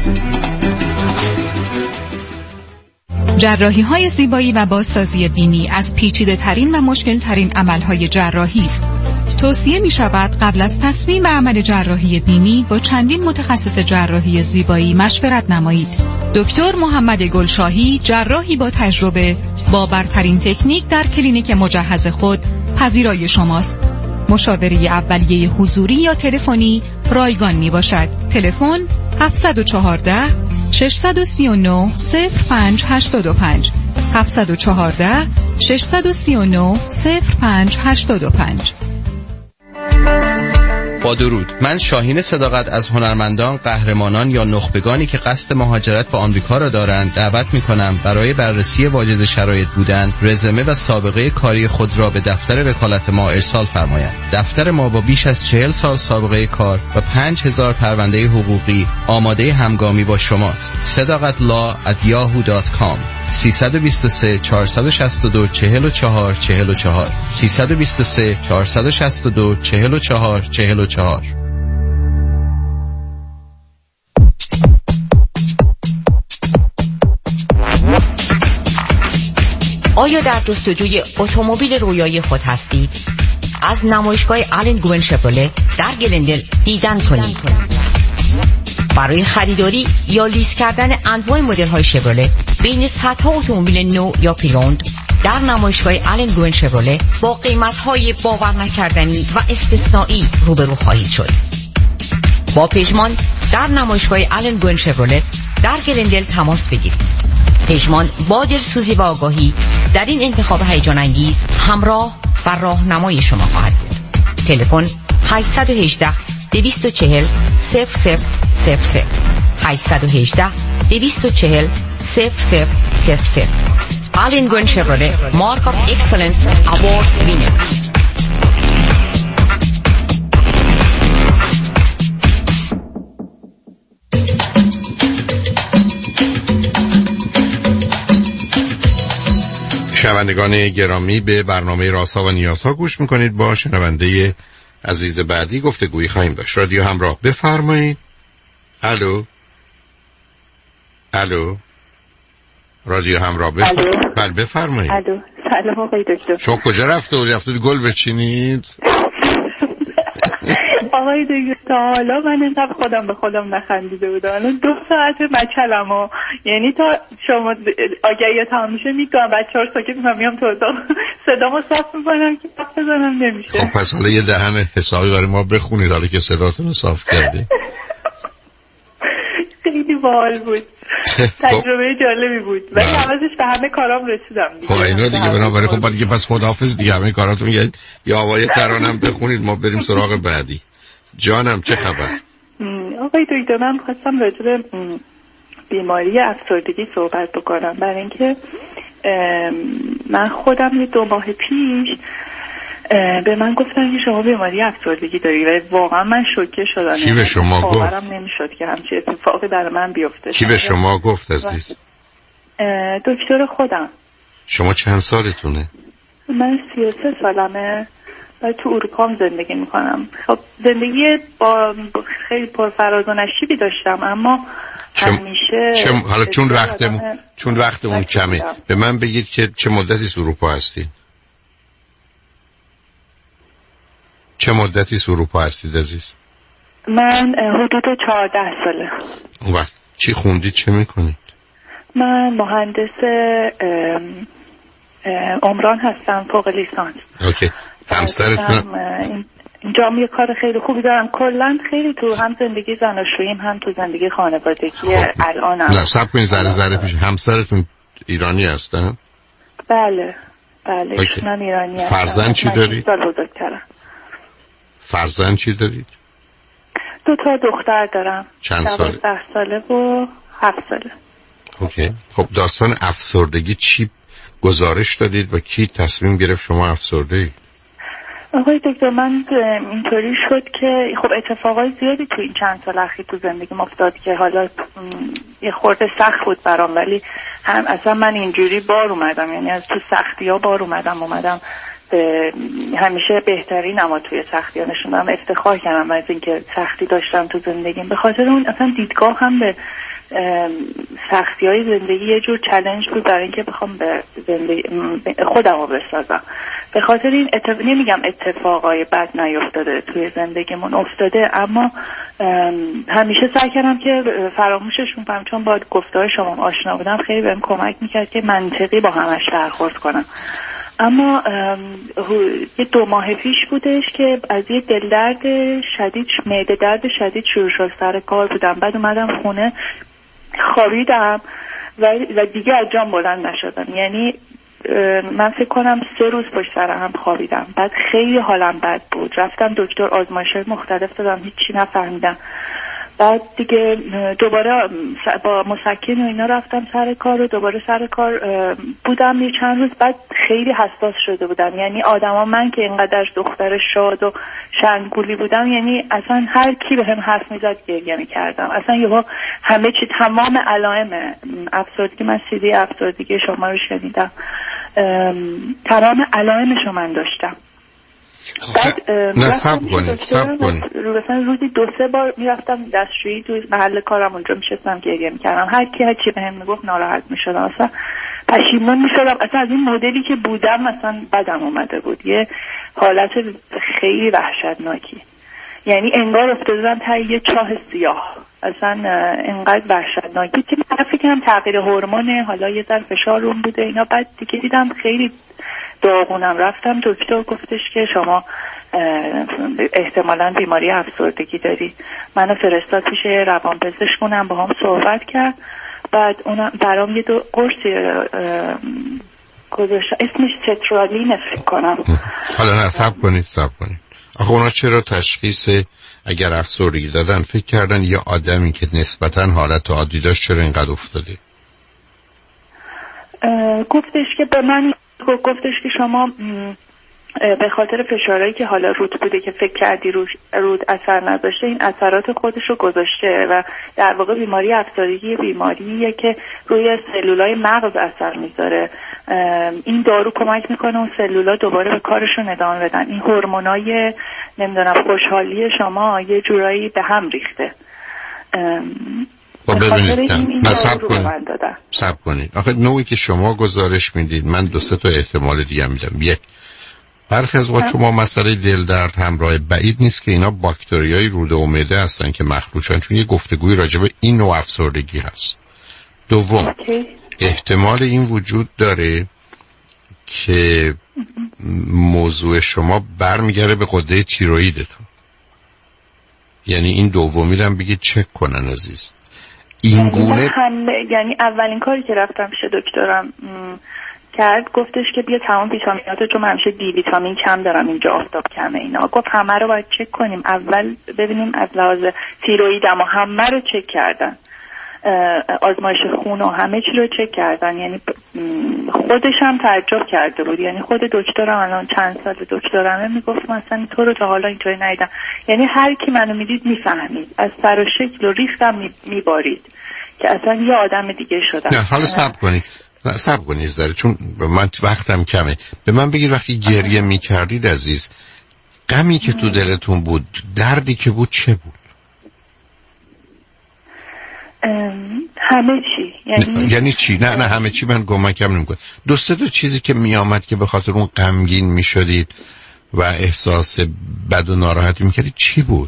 جراحی‌های زیبایی و بازسازی بینی از پیچیده‌ترین و مشکل‌ترین عمل‌های جراحی است. توصیه می‌شود قبل از تصمیم به عمل جراحی بینی با چندین متخصص جراحی زیبایی مشورت نمایید. دکتر محمد گلشاهی، جراحی با تجربه با برترین تکنیک در کلینیک مجهز خود پذیرای شماست. مشاوره اولیه حضوری یا تلفنی رایگان می باشد. تلفن 714 639 0585 714 639 0585. با درود، من شاهین صداقت از هنرمندان، قهرمانان یا نخبگانی که قصد مهاجرت به آمریکا را دارند دعوت می‌کنم برای بررسی واجد شرایط بودن، رزومه و سابقه کاری خود را به دفتر وکالت ما ارسال فرمایند. دفتر ما با بیش از 40 سال سابقه کار و 5000 پرونده حقوقی آماده همگامی با شماست. sadaqatlaw@yahoo.com 323 462 44 44 323 462 44 44. آیا در جستجوی اتومبیل رویایی خود هستید؟ از نمایشگاه آلن گوین شپروله در گلندل دیدن کنید. برای خریداری یا لیز کردن انواع مدل‌های شپروله بین صدها اتومبیل نو یا پریوند در نمایشگاه آلن گوین شپروله با قیمت‌های باور نکردنی و استثنایی روبرو خواهید شد. با پژمان در نمایشگاه آلن گوین شپروله در گلندل تماس بگیرید. پژمان با دلسوزی و آگاهی در این انتخاب هیجان انگیز همراه و راهنمای شما خواهد بود. تلفن 818 240 0000 818 240 0000. آلن گوین شپروله مارک آف اکسلنس اوارد وینر. شنوندگان گرامی، به برنامه رازها و نیازها گوش میکنید. با شنونده عزیز بعدی گفتگویی خواهیم داشت. رادیو همراه، بفرمایید. الو الو، رادیو همراه بله بفرمایید. الو، سلام آقای دکتر. شما کجا رفتید گل بچینید؟ آقای دکتر تا حالا من اینقدر خودم به خودم نخندیده بودم. الان 2 ساعت مچلم یعنی تا شما آگهی تمام میشه میگم بچه‌ها ساکت میکنم میام تو اتاق صدامو صاف میکنم که حرف بزنم نمیشه. خب پس حالا یه دهن حسابی برای ما بخونید حالا که صداتون رو صاف کردی. خیلی باحال بود. تجربه جالبی بود ولی عوضش به همه کارام رسیدم. خب اینو دیگه بنابراین خب دیگه پس خداحافظ دیگه، همه کاراتون یا آوای ترانم بخونید ما بریم سراغ بعدی. جانم چه خبر؟ آقای دکتر من خواستم راجع به بیماری افسردگی صحبت بکنم، برای اینکه من خودم یه 2 ماه پیش به من گفتن که شما بیماری افسردگی داری و واقعا من شوکه شدم. کی به شما گفت؟ باورم نمیشد که همچین اتفاقی در من بیفته. کی به شما گفت عزیز؟ دکتر خودم. شما چند سالتونه؟ من 33 سالمه و تو اروپا هم زندگی میکنم. خب زندگی با خیلی پرفراز و نشیبی داشتم اما همیشه حالا چون وقتمون کمه به من بگید که چه مدتی اروپا هستید؟ چه مدتی اروپا هستید عزیز؟ من حدود 14 ساله. اون وقت چی خوندید، چه میکنید؟ من مهندس عمران هستم، فوق لیسانس. اوکی. همسرتون؟ اینجا هم یه کار خیلی خوبی دارم. کلا خیلی تو هم زندگی زناشوییم هم تو زندگی خانوادگی الانم. نه صبر کنید ذره پیش. همسرتون ایرانی هستن؟ بله ایشون ایرانی هستن. فرزند چی دارید؟ فرزند چی دارید؟ 2 تا دختر دارم. چند ساله؟ 12 ساله و 7 ساله. اوکی. خب داستان افسردگی چی گزارش دادید و کی تصمیم گرفت شما افسرده اید؟ آقای دکتر من اینطوری شد که خب اتفاقای زیادی تو این چند سال اخیر تو زندگیم افتاد که حالا یه خورده سخت بود برام، ولی هم اصلا من اینجوری بار اومدم، یعنی از تو سختی ها بار اومدم همیشه بهترین اما توی سختی ها نشوندم، افتخار کردم از اینکه سختی داشتم تو زندگیم. به خاطر اون اصلا دیدگاه هم به سختی های زندگی یه جور چالش بود برای اینکه بخوام به زندگی خودم رو بسازم. به خاطر این نمیگم اتفاقای بد نیفتاده توی زندگیمون افتاده، اما همیشه سعی کردم که فراموششون کنم، چون با گفتار شما آشنا بودم خیلی بهم کمک میکرد که منطقی با همش برخورد کنم. اما یه 2 ماه پیش بودش که از یه دلدرد شدید، معده درد شدید شروع شد. سر کار بودم، بعد اومدم خونه خوابیدم و دیگه از جام بلند نشدم. یعنی من فکر کنم 3 روز پشت سر هم خوابیدم. بعد خیلی حالم بد بود، رفتم دکتر، آزمایش‌های مختلف دادم، هیچی نفهمیدم. بعد دیگه دوباره با مسکن و اینا رفتم سر کار و دوباره سر کار بودم یه چند روز. بعد خیلی حساس شده بودم، یعنی آدما، من که اینقدر دختر شاد و شنگولی بودم، یعنی اصلا هر کی بهم حرف میزد گریه میکردم. اصلا یهو همه چی، تمام علائم افسردگی، من CD افسردگی شما رو شنیدم، تمام علائمش رو من داشتم. بعد نصب کنید مثلا روزی 2-3 بار میرفتم دستشویی تو محل کارم، اونجا میشستم گریه میکردم. هر کی بهم میگفت ناراحت میشدم، اصلا پشیمون میشدم. اصلا از این مدلی که بودم مثلا بدم اومده بود، یه حالت خیلی وحشتناکی، یعنی انگار افتادم تا یه چاه سیاه. اصلا انقدر وحشتناکی که من فکرم تغییر هورمونه، حالا یه ذره فشار روم بوده اینا. بعد دیگه دیدم خیلی داغونم، رفتم دکتر، گفتش که شما احتمالاً بیماری افسردگی داری. منو فرستاد پیش روانپزشکونم، با هم صحبت کرد. بعد اونم برام یه 2 قرصی گذاشت، اسمش تترالین فکر کنم. حالا نصب کنید. آخه اونا چرا تشخیص اگر افسردگی دادن فکر کردن یه آدمی که نسبتاً حالت عادی داشت چرا اینقدر افتاده؟ گفتش که به من گفتش که شما به خاطر فشارهایی که حالا رود بوده که فکر کردی رود اثر نداشته، این اثرات خودش رو گذاشته و در واقع بیماری افسردگی بیماریه که روی سلولای مغز اثر میذاره. این دارو کمک میکنه اون سلولا دوباره به کارشون ادامه بدن. این هورمونای نمیدونم خوشحالی شما یه جورایی به هم ریخته. ببینید صبر کنید. آخه نوعی که شما گزارش میدید، من 2-3 تا احتمال دیگه میدم. یک، برخی از وقت شما مسئله دل درد همراه بعید نیست که اینا باکتریای روده و معده هستن که مخلوطن، چون یه گفتگوی راجع به این نوع افسردگی هست. دوم، احتمال این وجود داره که موضوع شما برمیگره به غده تیروئیدتون. یعنی این دومی رو هم بگید چک کنن عزیز. این گونه یعنی اولین کاری که رفتم پیش دکترم کرد، گفتش که بیا تمام ویتامیناتو، چون من همیشه دی ویتامین کم دارم، اینجا آفتاب کمه اینا، گفت همه رو باید چک کنیم، اول ببینیم از لحاظ تیروئیدم و همه رو چک کردن، آزمایش خون و همه چی رو چک کردن. یعنی خودش هم تعجب کرده بود، یعنی خود دکترم الان چند سال دکترمه میگفت مثلا تو رو تا حالا اینطوری ندیدم. یعنی هر کی منو میدید میفهمید، از سر و شکل و ریختم میبارید که اصلا یه آدم دیگه شدم. نه حالا صبر کنید ذره، چون من وقتم کمه. به من بگید وقتی گریه میکردید عزیز، غمی که تو دلتون بود، دردی که بود چه بود؟ همه چی. یعنی چی؟ نه همه چی من گمکم نمیکنه. 2-3 تا چیزی که میامد که به خاطر اون غمگین میشدید و احساس بد و ناراحتی میکردید چی بود؟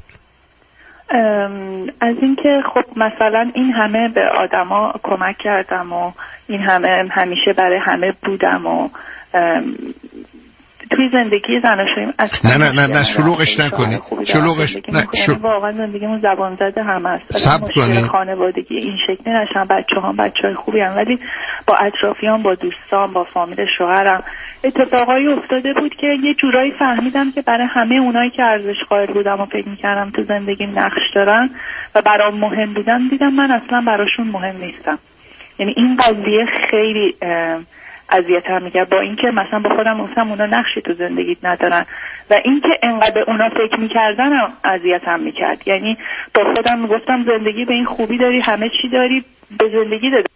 از اینکه خب مثلا این همه به آدما کمک کردم و این همه همیشه برای همه بودم و توی زندگی زناشویی نه شلوغش نکنید. شلوغش نه واقعا زندگیمون زبان زده هم است. مشکل خانوادگی این شکلی نشن، بچه‌های خوبی هم، ولی با اطرافیان، با دوستان، با فامیل شوهرم اتفاقایی افتاده بود که یه جورایی فهمیدم که برای همه اونایی که ارزش قائل بودم و فکر می‌کردم تو زندگیم نقش دارن و برام مهم بودن، دیدم من اصلا براشون مهم نیستم. یعنی این قضیه خیلی اذیتم میکرد، با اینکه مثلا با خودم گفتم اونا نقشی تو زندگیت ندارن و اینکه انقدر به اونا فکر میکردن اذیتم میکرد. یعنی با خودم میگفتم زندگی به این خوبی داری، همه چی داری، به زندگی داری.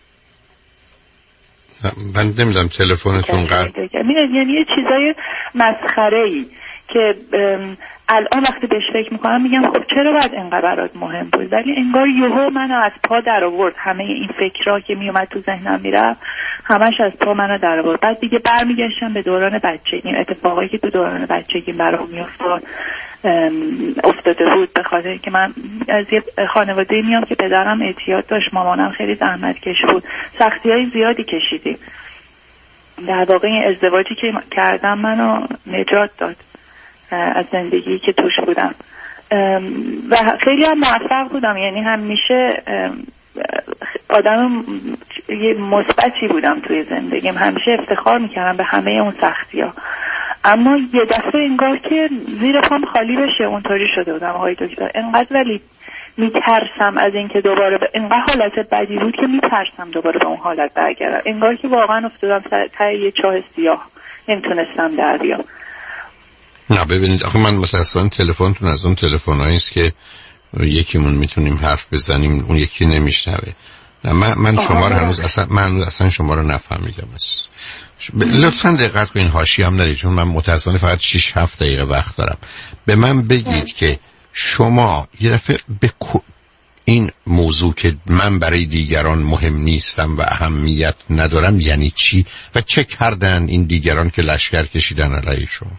من نمیدونم تلفنتون قطع. یعنی یه چیزای مسخره‌ای که الان وقتی بهش فکر میکنم میگم خب چرا باید انقدر برات مهم بود، ولی انگار یهو منو از پا در آورد. همه این فکرها که میومد تو ذهنم میرفت همش از پا منو در آورد. بعد دیگه برمیگشتم به دوران بچگی، اتفاقایی که تو دوران بچگی برام میافتاد افتاده بود، به خاطر اینکه من از یه خانواده میام که پدرم اعتیاد داشت، مامانم خیلی زحمتکش بود، سختی‌های زیادی کشیدیم. در واقع این ازدواجی که کردم منو نجات داد از زندگی که توش بودم و خیلی هم موفق بودم. یعنی همیشه آدم یه مثبتی بودم توی زندگیم، همیشه افتخار میکردم به همه اون سختی‌ها. اما یه دفعه انگار که زیر پام خالی بشه اونطوری شده بودم آقای دکتر. انقدر ولی میترسم از اینکه دوباره انقدر حالت بدی بود که میترسم دوباره به اون حالت برگردم. انگار که واقعا افتادم ته یه چاه سیاه، نمیتونستم در بیام. نه ببینید آخه من متأسفانه تلفنتون از اون تلفن‌هایی است که یکیمون میتونیم حرف بزنیم اون یکی نمیشنوه. من شما رو هنوز اصلا شما رو نفهمیدم. لطفاً دقت کنین، حاشیه هم ندید چون من متأسفانه فقط 6-7 دقیقه وقت دارم. به من بگید که شما یه دفعه به این موضوع که من برای دیگران مهم نیستم و اهمیت ندارم یعنی چی و چه کردن این دیگران که لشکر کشیدن علیه شما؟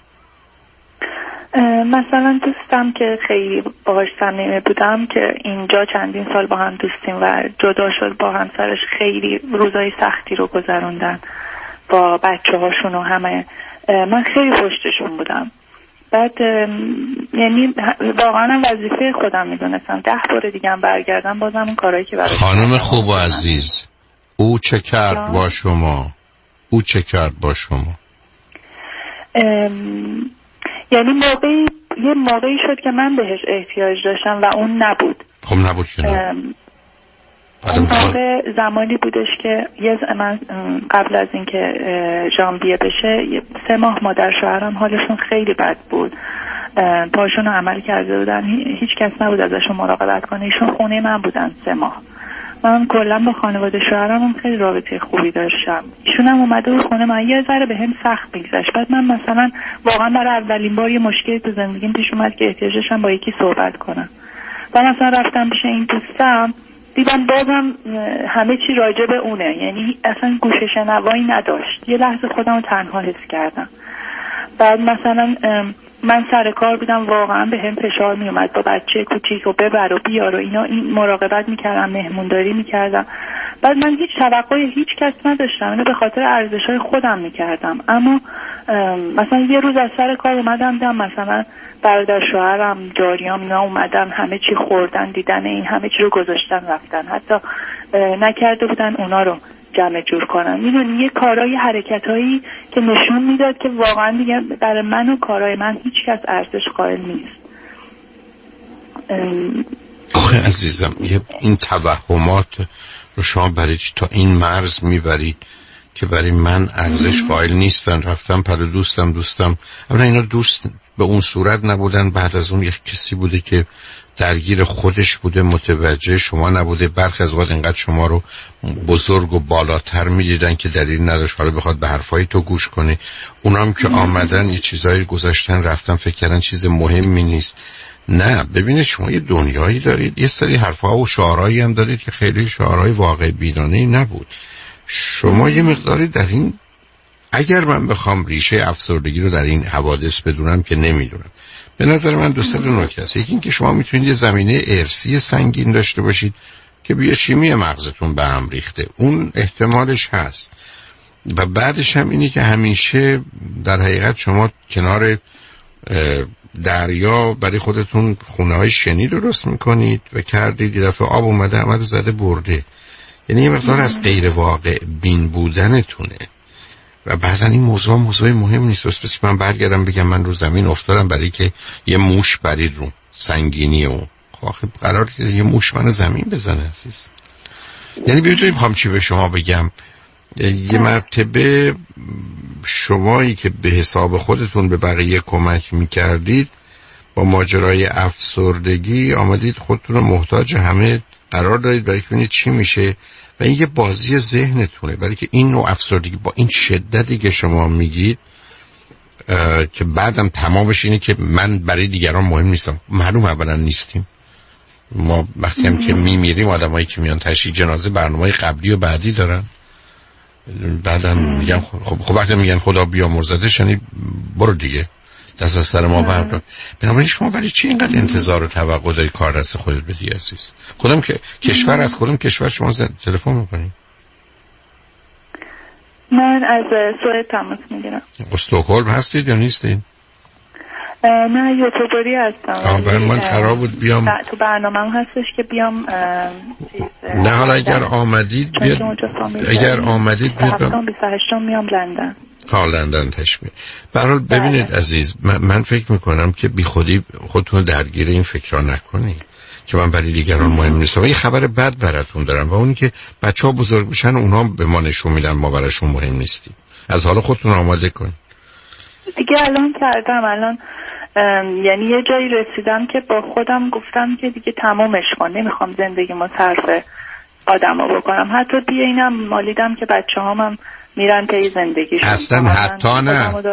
مثلا دوستم که خیلی باهاش صمیمی بودم که اینجا چندین سال با هم دوستیم و جدا شد با همسرش، خیلی روزای سختی رو گذروندن با بچه هاشون و همه. من خیلی پشتشون بودم. بعد یعنی واقعا وظیفه خودم میدونستم 10 بار دیگه هم برگردم بازم اون کارهایی که برای خانم خوب و عزیز او چه کرد با شما؟ او چه کرد با شما؟ یعنی یه موقعی شد که من بهش احتیاج داشتم و اون نبود. خب نبود که اون موقع زمانی بودش که من قبل از اینکه ژانویه بشه 3 ماه مادر شوهرم حالشون خیلی بد بود، پاشون رو عمل کرده بودن، هیچ کس نبود ازشون مراقبت کنه. ایشون خونه من بودن 3 ماه. من کلا با خانواده شوهرم خیلی رابطه خوبی داشتم. ایشون هم اومده بود خونه من، یه ذره بهم سخت میگذشت. بعد من مثلا واقعا برای اولین بار یه مشکلی تو زندگیم پیش اومد که احتیاج داشتم با یکی صحبت کنم. بعد مثلا رفتم پیش این دوستم، دیدم بازم همه چی راجع به اونه، یعنی اصلا گوش شنوایی نداشت. یه لحظه خودم رو تنها حس کردم. بعد مثلا من سر کار بودم، واقعا به هم فشار می اومد با بچه کوچیک و ببر و بیار و اینا، این مراقبت میکردم، مهمونداری میکردم. بعد من هیچ توقعی هیچ کس نداشتم، اینو به خاطر ارزش‌های خودم میکردم. اما مثلا یه روز از سر کار اومدم دیدم مثلا برادر شوهرم، جاریام اینا اومدن، همه چی خوردن، دیدن این همه چی رو گذاشتن رفتن، حتی نکرده بودن اونا رو جمع جور کنن. میدونی یه کارهای حرکتایی که نشون میداد که واقعا دیگه برای من و کارهای من هیچ کس ارزش قائل نیست. آخه عزیزم این توهمات رو شما برای چی تا این مرز میبرید که برای من ارزش قائل نیستن؟ رفتم پر دوستم اولا اینا دوست به اون صورت نبودن، بعد از اون یک کسی بوده که درگیر خودش بوده، متوجه شما نبوده. برخی از وقت اینقدر شما رو بزرگ و بالاتر میدیدن که دلیل نداشت حالا بخواد به حرفای تو گوش کنه. اونام که آمدن یه چیزایی گذاشتن رفتن، فکر کردن چیز مهمی نیست. نه ببینید شما یه دنیایی دارید، یه سری حرفها و شعارهایی هم دارید که خیلی شعارهای واقع بینانه‌ای نبود. شما یه مقداری در این، اگر من بخوام ریشه افسردگی رو در این حوادث بدونم که نمیدونم، به نظر من دو سه نکته است. یکی این که شما میتونید یه زمینه ارثی سنگین داشته باشید که بیوشیمی مغزتون به هم ریخته، اون احتمالش هست. و بعدش هم اینی که همیشه در حقیقت شما کنار دریا برای خودتون خونه‌های شنی درست میکنید و کردید، یه دفعه آب اومده عمد زده برده. یعنی یه مقدار از غیر واقع بین بودنتونه. و بعدا این موضوع مهم نیست. بس من برگردم بگم من رو زمین افتادم برای که یه موش برید رو سنگینی و آخه قرار که یه موش منو زمین بزنه عزیز. یعنی ببینید میخوام چی به شما بگم. یه مرتبه شمایی که به حساب خودتون به بقیه کمک میکردید با ماجرای افسردگی آمدید خودتون رو محتاج همه قرار دادید برای که ببینید چی میشه و این یه بازی ذهنتونه، برای که این نوع افسردگی با این شدتی که شما میگید که بعدم تمامش اینه که من برای دیگران مهم نیستم. معلوم اولا نیستیم. ما وقتی هم که میمیریم آدمایی که میان تشییع جنازه برنامه‌های قبلی و بعدی دارن، بعدم میگن خب وقتی میگن خدا بیامرزدش یعنی برو دیگه دست از سر ما بردار. بنابراین شما برای چی اینقدر انتظار و توقع داری کار دست خودت بدی عزیز؟ کدوم که کشور از کدوم کشور شما تلفن میکنی؟ من از سوئد تماس میگیرم. استکهلم هستید یا نیستید؟ نه یوتیوبری هستم. برای من قرار بود بیام تو برنامه‌ام هستش که بیام نه حالا اگر آمدید بیاد، اگر آمدید بیاد 28 میام لندن. لندن تشمیل. به هر حال ببینید عزیز، من فکر میکنم که بی خودی خودتون درگیر این فکرها نکنید که من برای دیگران مهم نیستم. یه خبر بد براتون دارم و اونی که بچه‌ها بزرگ بشن اونها به ما نشون میدن ما براشون مهم نیستیم. از حالا خودتون آماده کنید. دیگه الان کردم، الان یعنی یه جایی رسیدم که با خودم گفتم که دیگه تمامش کن، نمیخوام زندگیمو صرف آدما بکنم. حتی دیگه اینم مالیدم که بچه‌هام میرن پی زندگیشون. اصلا حتی نه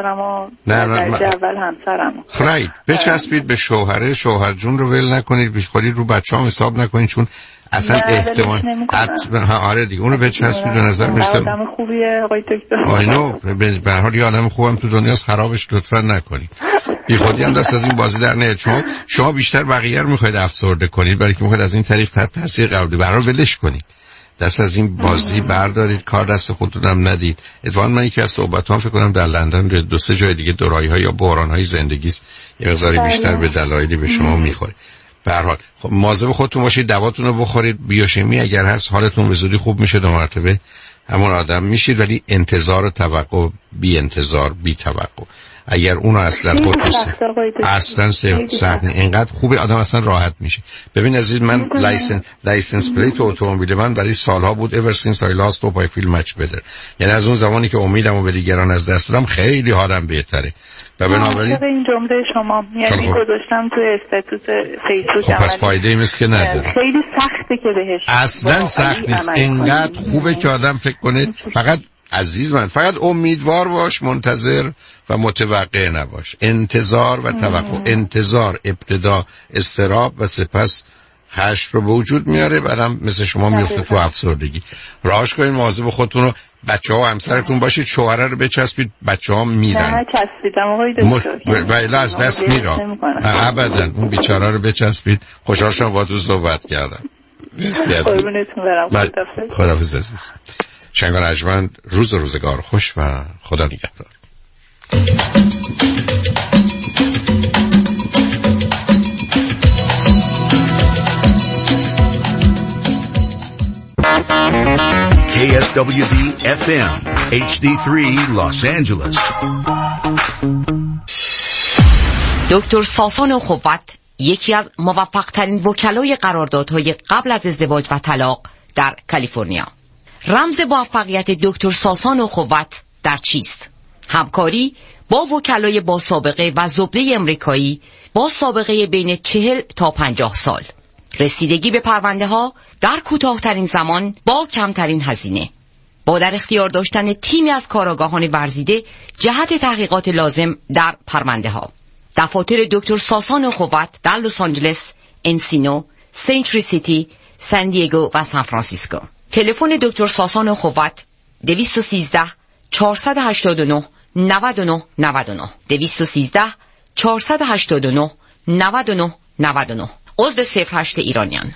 اول همسرم خرید بچسبید به شوهر جون رو ول نکنید، بی خودی رو بچه‌هام حساب نکنید، چون اصلا احتمال آره دیگه اونو بچسبید. به نظر میاد آدم خوبیه آقای دکتر. آینو به هر حال یه آدم خوبم تو دنیاست، خرابش لطفا نکنید. بی خودی هم دست از این بازی در نیاد. شما بیشتر بقیه رو میخواید افسرده کنید برای که میخواید از این طریق تحت تاثیر قرار بدید. برای ولش کنید، دست از این بازی بردارید، کار دست خودتون هم ندید. اتفاقا من یکی از صحبتام فکر کنم در لندن 2-3 جای دیگه دورایی‌ها یا بحران‌های زندگی است یه مقداری بیشتر به دلایلی به شما میخوره. به هر حال خب مواظب خودتون باشید، دواتون رو بخورید، بیوشیمی اگر هست حالتون به زودی خوب میشه، دو مرتبه همون آدم میشید. ولی انتظار و توقع بی انتظار بی توقع، اگر اونو اصلا اصلا صحنه اینقدر خوبه آدم اصلا راحت میشه. ببین عزیز، من لایسنس پلیت اتومبیل من برای سالها بود ever since I lost hope I feel much better. یعنی از اون زمانی که امیدمو به دیگران از دست دادم خیلی حالم بهتره. و بنابراین این جمله شما یعنی گذاشتم توی استاتوس فیسبوک. خب پس فایده ای نیست که نداره. خیلی سخته که بهش اصلا سخت نیست. اینقدر خوبه که آدم فکر کنه. فقط عزیز من فقط امیدوار باش، منتظر و متوقع نباش. انتظار و توقع. انتظار ابتدا اضطراب و سپس خشم رو به وجود میاره، بعدم مثل شما میفته تو افسردگی. راهش کنین، مواظب خودتون و بچه‌ها و همسرتون باشید. شوهر رو بچسبید، بچه‌ها میرن. نه چسبیدم آقای دکتر. ولی از دست میرم. ابدا اون بیچاره رو بچسبید. خوشحال شدم باهاتون صحبت کردم. مرسی عزیز. قربونتون برم. خداحافظ عزیز. شنگان ارجمند، روز و روزگار خوش و خدا نگهدار. KSWB FM HD3 Los Angeles. دکتر ساسان خوت یکی از موفق ترین وکلای قراردادهای قبل از ازدواج و طلاق در کالیفرنیا. رمز موفقیت دکتر ساسان خوت در چیست؟ همکاری با وکلای با سابقه و زبده امریکایی با سابقه بین 40 تا 50 سال. رسیدگی به پرونده ها در کوتاه‌ترین زمان با کمترین هزینه. با در اختیار داشتن تیمی از کارآگاهان ورزیده جهت تحقیقات لازم در پرونده ها. دفاتر دکتر ساسان خوت در لس آنجلس، انسینو، سنچری سیتی، سان دیگو و سان فرانسیسکو. تلفن دکتر ساسان خوت 213 489 99 99 213 489 99 99. عضو 08 ایرانیان.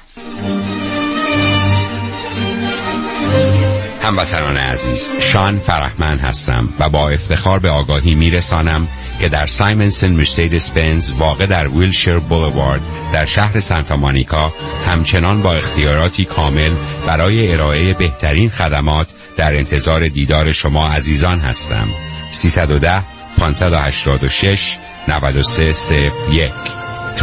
هموطنان عزیز، شان فرحمند هستم و با افتخار به آگاهی میرسانم که در سایمنسن مرسدس بنز واقع در ویلشیر بولوارد در شهر سانتا مونیکا همچنان با اختیاراتی کامل برای ارائه بهترین خدمات در انتظار دیدار شما عزیزان هستم. 310 586 9301 310-586-9301.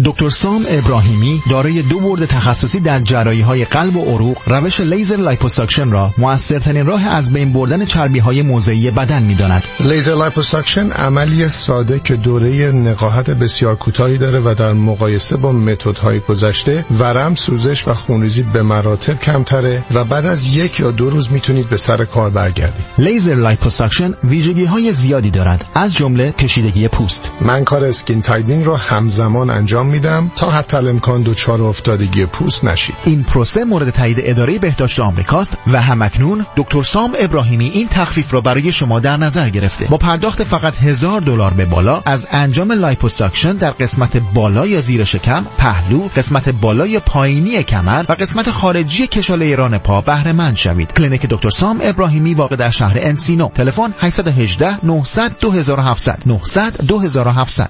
دکتر سام ابراهیمی دارای 2 بورد تخصصی در جراحی‌های قلب و عروق، روش لیزر لایپوساکشن را مؤثرترین راه از بین بردن چربی‌های موضعی بدن می‌داند. لیزر لایپوساکشن عملی ساده که دوره نقاهت بسیار کوتاهی داره و در مقایسه با متدهای گذشته ورم، سوزش و خونریزی به مراتب کمتره و بعد از 1 یا 2 روز میتونید به سر کار برگردید. لیزر لایپوساکشن ویژگی‌های زیادی دارد، از جمله کشیدگی پوست. من کار اسکین تایدینگ را همزمان انجام میدم تا حتی الامکان دچار افتادگی پوست نشید. این پروسه مورد تایید اداره بهداشت آمریکاست و همکنون دکتر سام ابراهیمی این تخفیف را برای شما در نظر گرفته. با پرداخت فقط $1000 به بالا از انجام لایپوساکشن در قسمت بالا یا زیر شکم، پهلو، قسمت بالا یا پایینی کمر و قسمت خارجی کشاله ران پا بهره مند شوید. کلینیک دکتر سام ابراهیمی واقع در شهر انسینو. تلفن 818 900 2700 900 2700.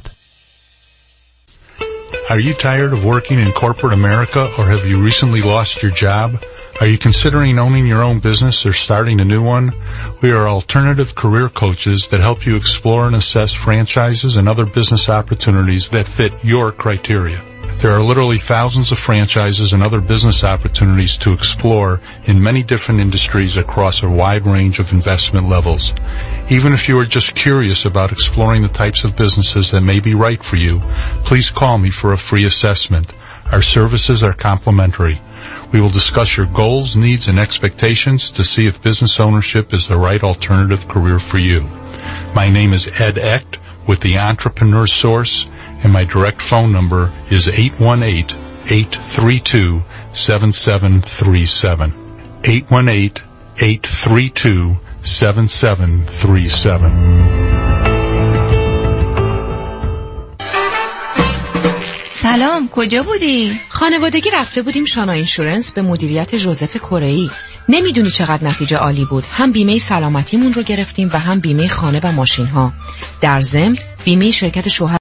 Are you tired of working in corporate America, or have you recently lost your job? Are you considering owning your own business or starting a new one? We are alternative career coaches that help you explore and assess franchises and other business opportunities that fit your criteria. There are literally thousands of franchises and other business opportunities to explore in many different industries across a wide range of investment levels. Even if you are just curious about exploring the types of businesses that may be right for you, please call me for a free assessment. Our services are complimentary. We will discuss your goals, needs, and expectations to see if business ownership is the right alternative career for you. My name is Ed Echt with the Entrepreneur Source, and my direct phone number is 818-832-7737. 818-832-7737. سلام، کجا بودی؟ خانوادگی رفته بودیم شانا اینشورنس به مدیریت جوزف کره‌ای. نمیدونی چقدر نتیجه عالی بود. هم بیمه سلامتیمون رو گرفتیم و هم بیمه خانه و ماشین ها. در ضمن بیمه شرکت شوهر